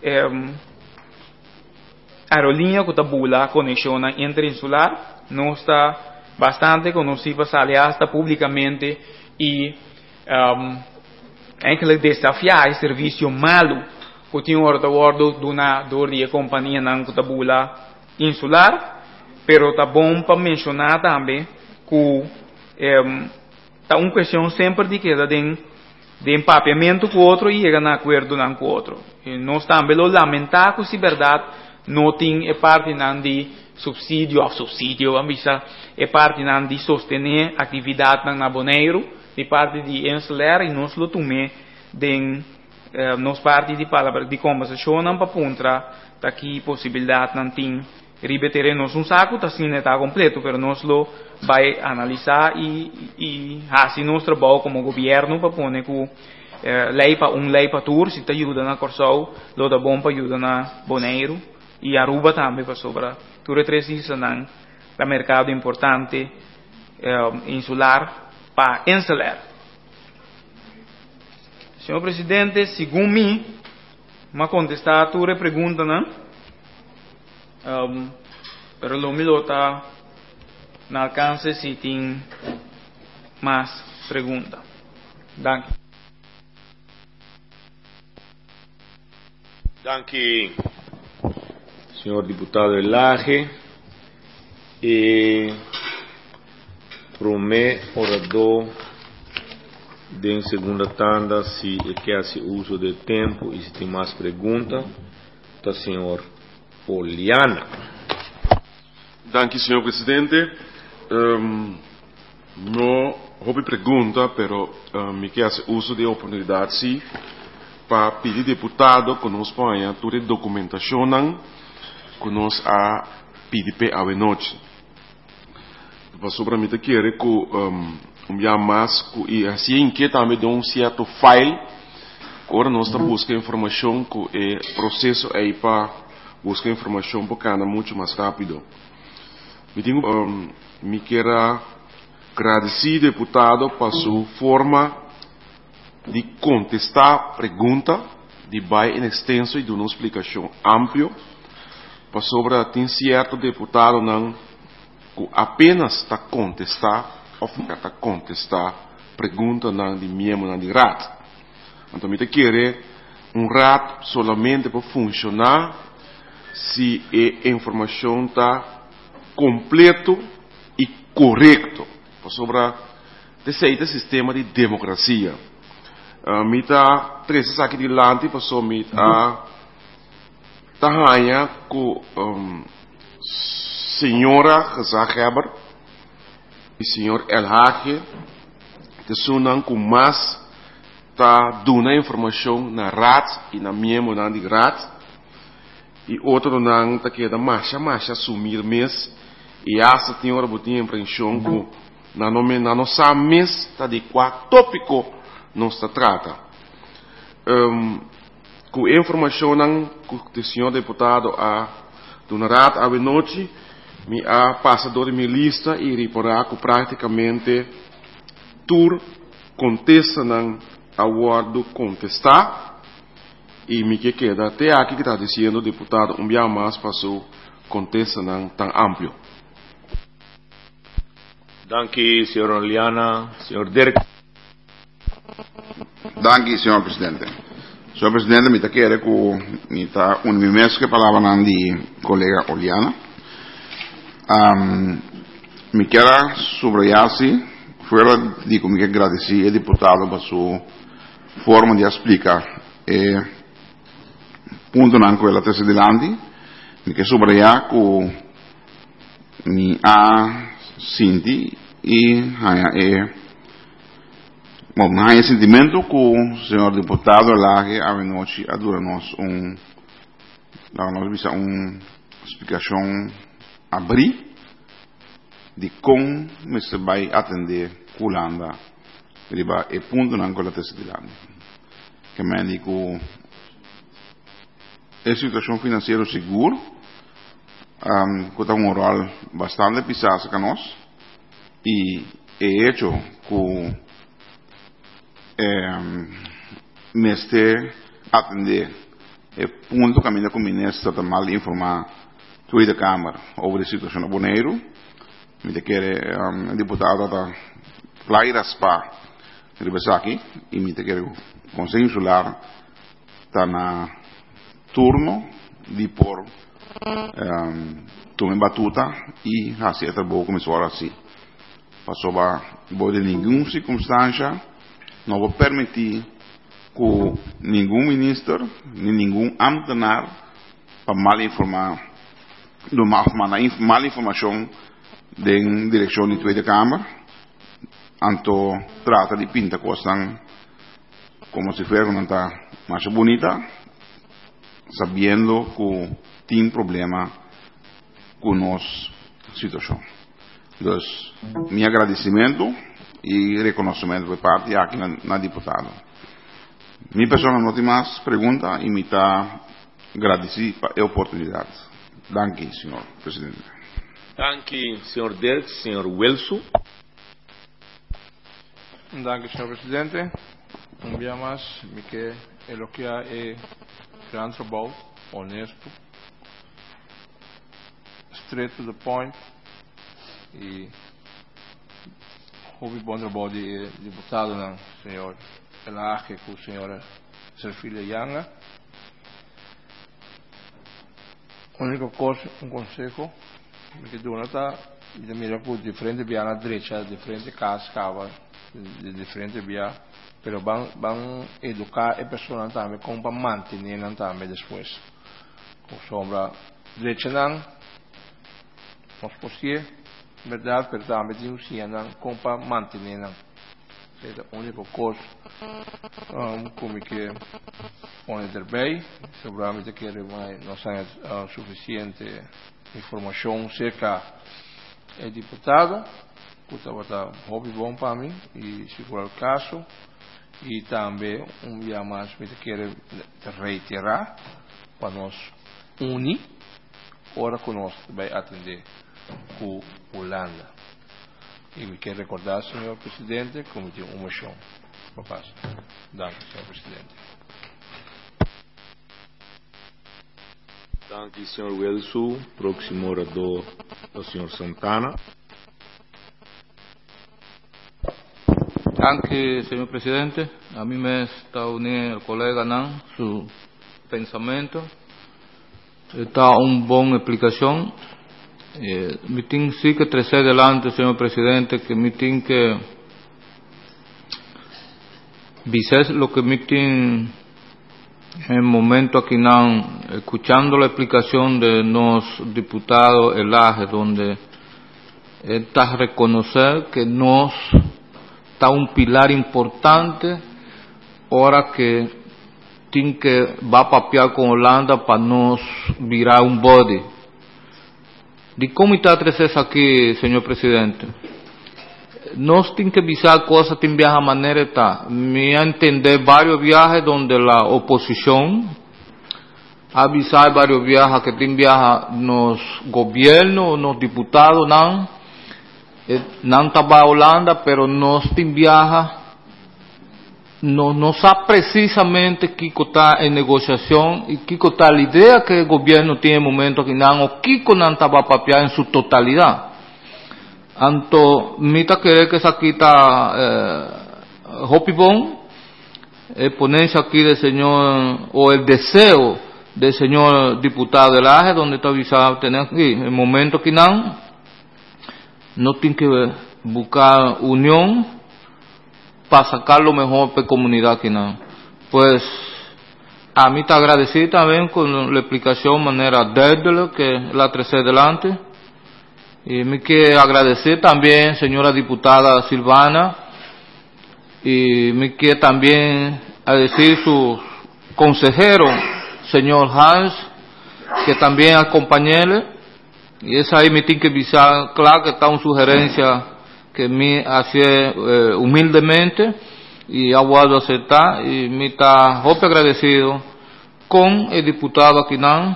aerolínea que está bula conexão entre insular nós está bastante conhecido aliás publicamente e aquele desafiar serviço malo que tinha ordo donador de companhia não que está bula insular pero está bom para mencionar também que está uma questão sempre de queda de empapeamento com o outro e chega na acordo com o outro. E nós também lo lamentar que se verdade não tem parte de subsídio, é parte de sostener atividade na boneiro, de parte de encelar e nós lo tomé de nos parte de palavra de conversação para contra aqui possibilidade não tem ribetere nós saco está completo, pero nós lo vai analisar e assim nosso trabalho como governo para pôr que lei para tour se te ajuda na Corsol, lo da bom para ajuda na Bonaire e Aruba também para sobra tudo três isso não da mercado importante insular para encelar. Senhor presidente, segundo mim, uma contestar a tua pergunta, não? Pero lo mío está no alcance si tem mais pergunta. Danke. Danke, senhor deputado Elage. Promé orador de segunda tanda se quer se uso de tempo e se tem mais pergunta, tá senhor Poliana. Danke, senhor presidente. Não houve pergunta, pero me quer se uso de oportunidade sim para pedir deputado que nos ponha toda a documentação que nos a pedir a noite. Para sobre mim querer que mais e assim que também de certo file agora nós estamos buscando informação que é processo aí para buscar informação bacana muito mais rápido. Me quero agradecer deputado por sua forma de contestar pergunta, de vai em extenso e de uma explicação ampla, para sobre tem certo deputado não apenas está contestar ou está contestar pergunta não de membro não de RAT. Então, me quer RAT solamente para funcionar se a informação está completo e correto sobre esse sistema de democracia. Me está três aqui de lante para só me tahanha com senhora Gezaheber e senhor El Hage que sunam com mais tá dando informação na RAT e na membro na de RAT e outro não tá que da marcha assumir mês e essa senhora botinha impressão com na nossa mês tá de qual tópico não se trata com informação não que o senhor deputado a do RAT a noite me a passador de minha lista e reparar que praticamente tur contesta não aguardo contestar e me que queda até aqui que está dizendo o deputado dia mais passou contesta não tão amplo. Danke, senhor Oliana, senhor Dirk. Danke, senhor presidente. Senhor presidente, me quero que me tá que palavra não de colega Oliana. Me quero subrayar-se fora de como que agradecer ao deputado por sua forma de explicar ponto não com ela terceira delante me quero subrayar que me senti e bom, há sentimento que o senhor deputado lá que a noite adora-nos uma explicação abrir de como se vai atender Holanda riba e ponto não com a terceira que me digo a situação financeira segura que está rol bastante pesado para nós e é hecho que me este atender e ponto que a minha ministra está mal informar toda a Câmara sobre a situação do Boneiro me quer deputado da Plairas para Ribasaki e me quer o Conselho Insular está na turno de por tomar batuta e fazer trabalho começou assim passou por nenhuma circunstância não vou permitir que nenhum ministro nem nenhum ambtenaar para mal informar mal informação da direção da Tweede Kamer anto trata de pinta coisas como se fuera uma mais bonita sabendo que tem problema com nossa situação. Então, meu agradecimento e reconhecimento por parte aqui na deputada. Minha pessoa não tem mais pergunta e me está agradecer a oportunidade. Danke, senhor presidente. Danke, senhor Dirk, senhor Wilson. Danke, senhor presidente. Dia mais me quer elogiar o grande trabalho, honesto, straight to the point e houve bom trabalho de deputado não, senhor Elage com o senhor Serfilha Yanga. Única coisa, conselho que dona tá de mira por diferente via na direita, diferente cascava, de diferente via, pero van educar a pessoa também como para manter também depois. Com sombra direita não, nós possuímos verdade, pero também temos que não como para manter não. É a única coisa como que pode bem, seguramente que não tem suficiente informação acerca do deputado, que está hobby bom para mim e se for o caso e também dia mais me quero reiterar para nós uni, ora conosco vai atender com Holanda. E me quer recordar, senhor presidente, como de uma moção. Papás. Danke, senhor presidente. Danke, senhor Wilson. Próximo orador, o senhor Santana. Danke, señor presidente. A mí me está uniendo el colega Nan, su pensamiento. Está una buena explicación. Me tengo sí que traer adelante, señor presidente, que me tengo que dices lo que me tengo en el momento aquí, Nan, escuchando la explicación de los diputados Elaje, donde está reconocer que nos está un pilar importante ahora que tiene que va a papear con Holanda para nos virar un body. ¿De cómo está tres aquí, señor presidente? Nos tiene que visar cosas tiene viajar manera está. Me ha entender varios viajes donde la oposición avisar varios viajes que tiene viajar los gobiernos, los diputados, no estaba Holanda, pero no viaja, no sabe precisamente qué está en negociación y qué está la idea que el gobierno tiene en el momento que o qué no estaba papear en su totalidad. Anto, mita que esa aquí está Hopibón, ponencia aquí del señor, o el deseo del señor diputado del AGE, donde está avisado tener aquí, en el momento que no tiene que buscar unión para sacar lo mejor para la comunidad que pues a mí te agradecido también con la explicación manera débil que la traje delante y me quiero agradecer también señora diputada Silvana y me quiero también decir su consejero señor Hans que también acompañéle. Y esa ahí me tiene que avisar, claro que está una sugerencia que me hace humildemente y aguardo aceptar y me está agradecido con el diputado Aquinán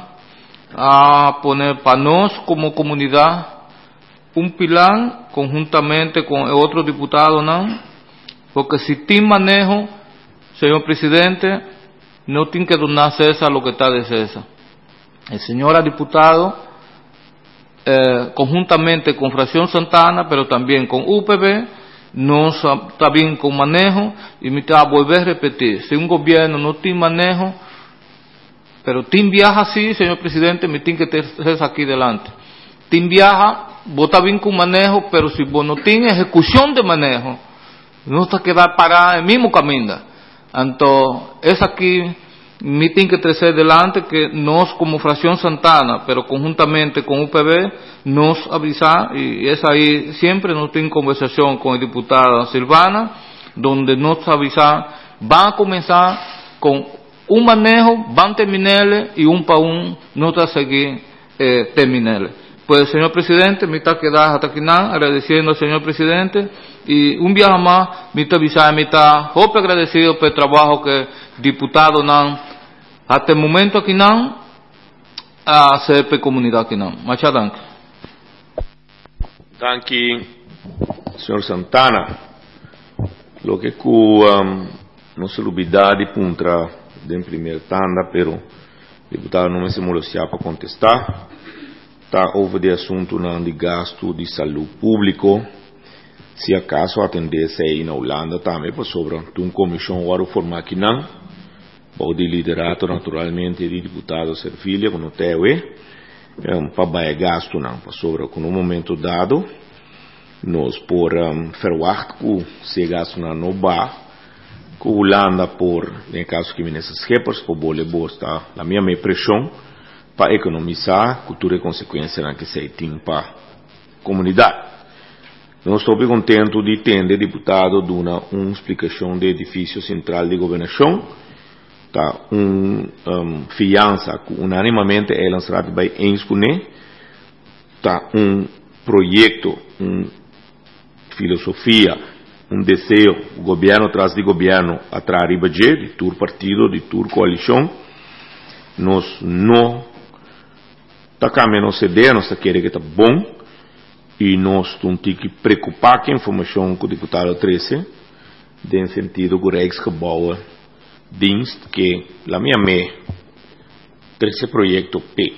a poner para nosotros como comunidad un pilar conjuntamente con el otro diputado, porque si tiene manejo, señor presidente, no tiene que donar César lo que está de César. El señor diputado conjuntamente con Fracción Santana, pero también con UPB, nos está bien con manejo, y me está a volver a repetir, si un gobierno no tiene manejo, pero tiene viaja así, señor presidente, me tiene que tener aquí delante. Tiene viaja, vos está bien con manejo, pero si vos no tienes ejecución de manejo, no está quedar parada en el mismo camino. Entonces, es aquí, me tiene que traer delante que nos como Fracción Santana, pero conjuntamente con UPB, nos avisar, y es ahí, siempre nos tiene conversación con el diputado Silvana, donde nos avisar, van a comenzar con un manejo, van a terminarle, y un para un, nos va a seguir terminarle. Pues, señor presidente, me está quedando hasta aquí, agradeciendo al señor presidente, y un viaje más, me está avisando, me está agradecido por el trabajo que diputado hasta el momento aquí a hacer por comunidad aquí Muchas gracias. Danke, señor Santana. Lo que no se olvidar de punta de primeira tanda, pero o deputado não se molestar para contestar. Está over de assunto de gasto de saúde público. Se acaso atendesse aí na Holanda também, para sobre uma comissão agora formar aqui pode liderato naturalmente di deputado Serfilia con Otewe para baie gasto para sobre con un momento dado nos por verwacht que se gasto no ba que Holanda por em caso que nesses scheppers por bole bosta la minha impressão para economizar cultura e consequência que se tem para comunidade. Não estou bem contente de ter deputado dando uma explicação de edifício central de governação. Tá fiança que unanimamente é lançado by eens kune tá projeto filosofia desejo governo atrás de governo atrás de budget de tur partido de tur coalição nós não tá caminhando CD, nós tá querendo que tá bom, e nós temos que preocupar com a informação que o deputado 13, no sentido que o Rijksgebouwen dienst, que a minha 13 projeto P.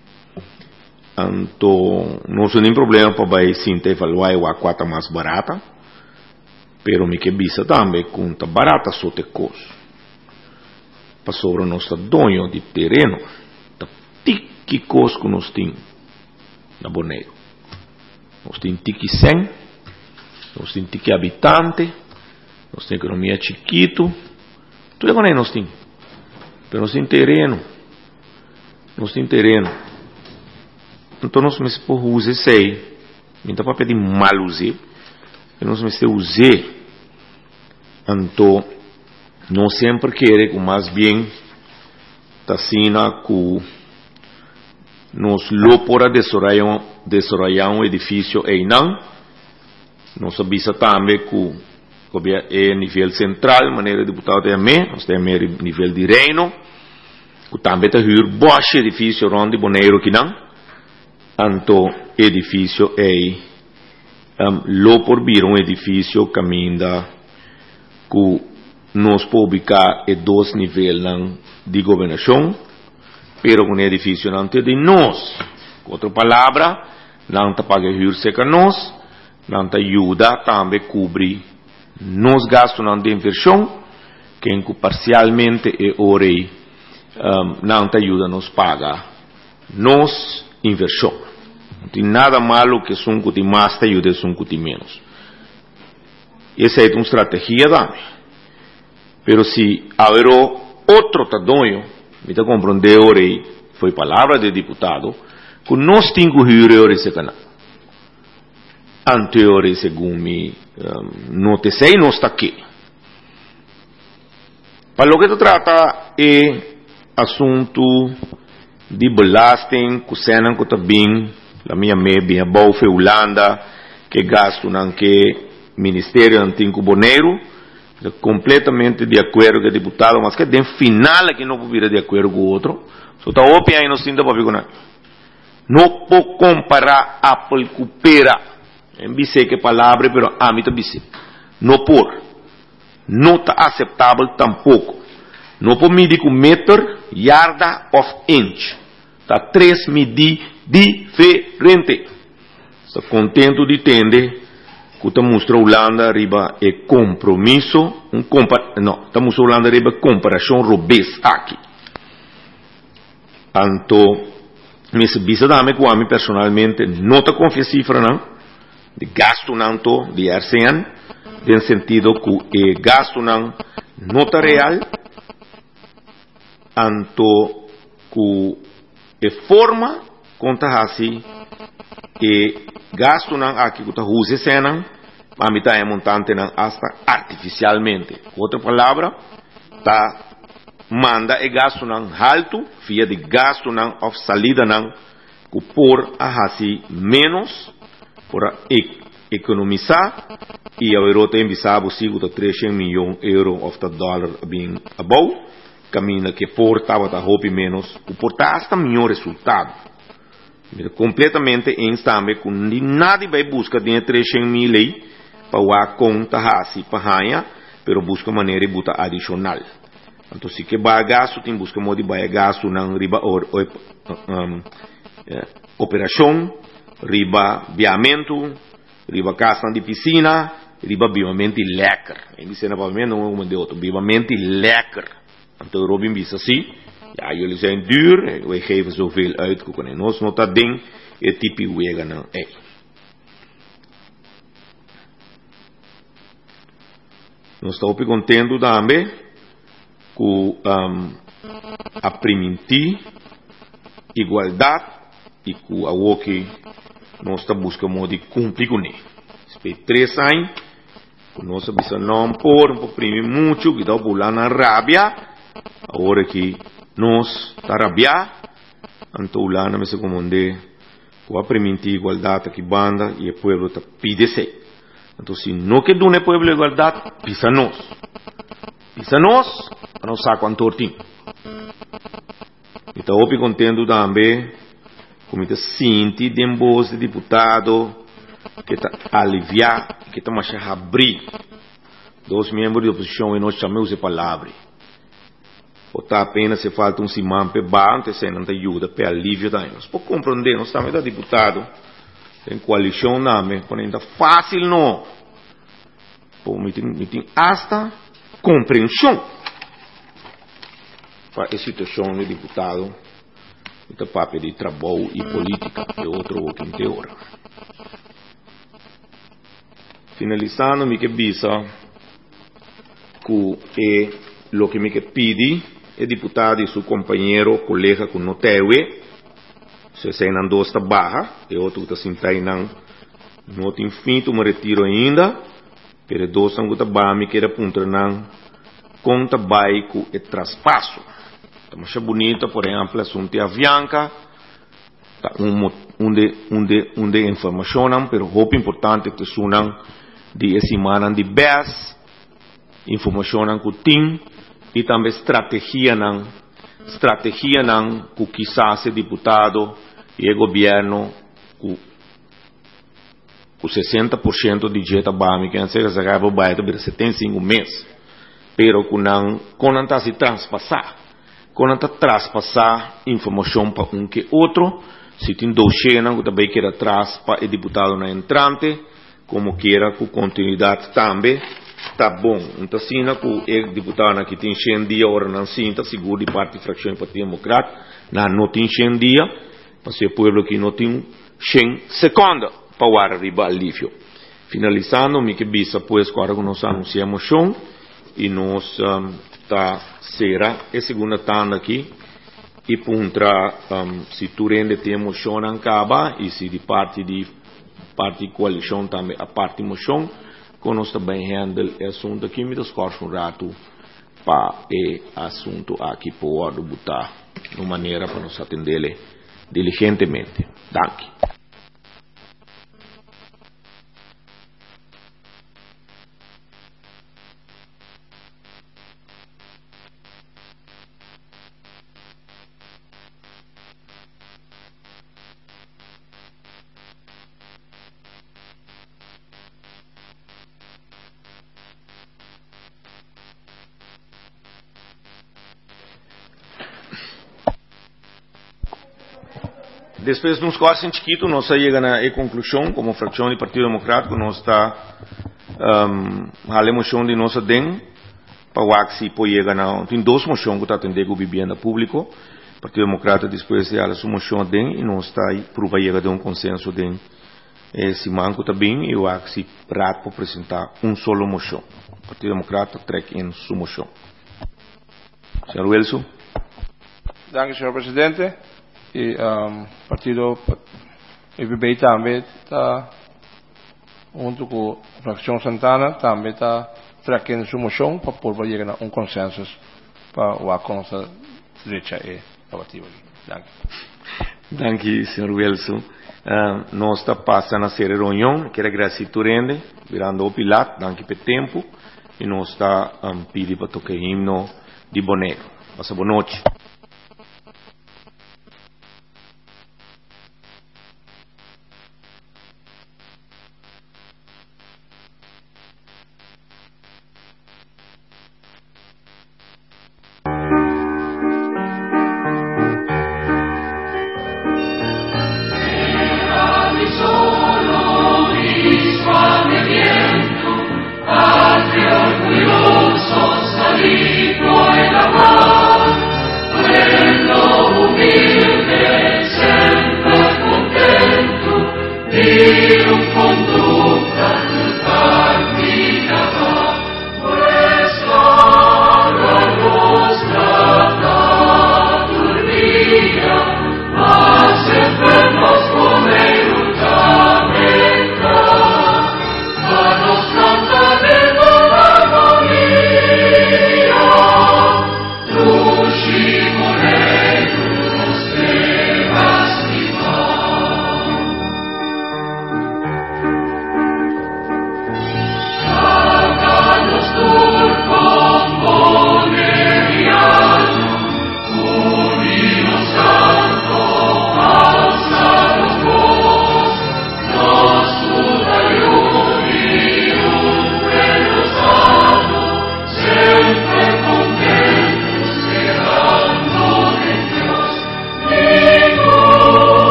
Então, não tem nenhum problema para sim evaluar a quota mais barata, pero me que bisa também conta barata só te custo. Para sobre nosso dono de terreno, tá que custo que nós temos na Bonaire. Nós temos tiki 100, nós temos tiki habitante, nós temos economia chiquito, tudo é que nós temos. Pero nós temos terreno. Nós temos terreno. Então nós me por usar isso aí. Então para pedir mal usar. Nós me usar. Então não sempre quer que mais bem tá sina que nos lopora desarrollar um edifício aí não. Nós avisa também que é nível central, maneira de deputado também, nós temos nível de reino, que também está hur baixo edifício onde Bonaire que não. Então edifício é lopor vir um edifício caminha que nós podemos ubicar em 2 níveis de governação, pero com edifício não tem de nós. Com outra palavra, não está paga hur seca nós, não está ajuda também cobrir nos gastos de inversão, que parcialmente é hora não está ajuda nos paga nos inversão. Não tem nada malo que são que mais te ajuda, são que menos. Essa é uma estratégia também. Pero se haver outro tadonho, me está compreendendo hora foi palavra de deputado, que nós temos que ir esse canal. Anterior, segundo me notei, não está aqui. Para o que se trata é assunto de belasting, que senam que também, a minha bem boa foi Holanda, que gasto não que Ministério Antigo Bonaire, completamente de acordo com o deputado, mas que de final que não vira de acordo com o outro, só está óbvio aí não sinta para ver não pode comparar Apple com pera. Não sei que palavra, pero a mim também sei. Não por. Não está aceitável tampouco. Não pode medir com meter, yarda of inch. Está 3 medir diferente. Está contente de entender que está mostrando Holanda riba é compromisso, está mostrando Holanda riba comparação robês aqui. Então, me bisa também com a mim personalmente, não está confia cifra não. De gasto não de RCN, no sentido que o gasto não está real, anto que forma conta assim, e gasto não aqui que está usa cena, a mitad é montante não hasta artificialmente. Outra palavra, tá manda e gasto não alto, via de gasto não of salida não, que por assim menos para economizar e haver outra envisado sigo de 300 milhões de euros of the dollar bem above caminha que por estava da roupa menos o portar hasta melhor resultado completamente em também com nada vai buscar de 300 mil aí para a conta assim para ganhar pero busca maneira de botar adicional então se que vai gasto tem busca modo de vai gasto na riba operação riba viamento, riba casa de piscina, riba vivamente lekker. Em cena pavimento não é um de outro, vivamente lekker. Então Robin diz assim, ja, jullie zijn duur, wij geven zoveel uit, en nós não tá ding, é tipo wega não é. Nós estamos contendo também com a permitir igualdade e com a que nós estamos buscando de cumprir com ele. Espera 3 anos, nós estamos não por primeiro muito, que está pulando na rabia, agora que nós está rabia, então lá não se comande, com a permitir igualdade que banda e o povo está pide-se. Então se não que dune povo igualdade, pisa nós, para não sacar quanto tem. Então, eu contendo também Comité sinti de voz de deputado que está aliviar, que está mais abrir. 2 membros de oposição e nós chamamos de palavra. Ou tá apenas se falta simão para banco, se não ajuda para alívio da nós. Por compreender, nós também da deputado em coalição nome, quando ainda fácil não. Por me tem hasta compreensão para a situação de deputado. Então, papel de trabalho e política é outro quinta hora. Finalizando, me que bisa que lo que me que pedi é deputado e seu companheiro, colega que não teve, se não dois está barra, e outro que está sentado não tem fim, me retiro ainda, pero dois que está barra, me quer apontar não conta baico e traspasso. Mas é bonita, por exemplo, assunto Avianca, onde informação, pero roupa importante que sunam de semana de BES, informação que tem, e também estratégia que quizás o deputado e o governo com 60% de dieta básica, que antes se acaba baita para 75 meses, pero quando está se transpassar, quando está transpassar informação para que outro, se tem doxena, que também quer atrás para o deputado na entrante, como queira com continuidade também, tá bom. Então, se o deputado que tem 100 dias, ora não sinta, seguro de parte da fração do Partido Democrata, não tem 100 dias, para ser povo que não tem 100 segundos para o arriba alívio. Finalizando, me que bisa, pois, agora que nós anunciamos moção, e nós será a segunda tanda aqui, e puntra, se tu rende tem moção, acaba, e se de parte coalição também, a parte moção, que nós também handle o assunto aqui, me descorre um rato para o assunto aqui, para botar de maneira para nós atender diligentemente. Danke. Depois de uns 4 chiquitos, nós chegamos à conclusão, como fração do Partido Democrático, nós está a moção de nossa DEM, para o AXI, tem 2 moções que está atendendo o vivenda público, o Partido Democrata, depois de a sua moção DEM, e nós está aí, para chegar a consenso DEM, esse manco também, e o AXI prato para apresentar solo moção. O Partido Democrata treca em sua moção. Senhor Wilson. Danke, senhor presidente. E partido EPB também está junto com a fração Santana também está trazendo sua moção para poder chegar a consenso para o acordo direita e abativa. Danke, senhor Wilson. Nós está passando a ser reunião, quero agradecer a Turende, virando o pilar, danke pelo tempo, e nós está pedindo para tocar himno de Boneiro. Passa boa noite.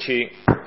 chi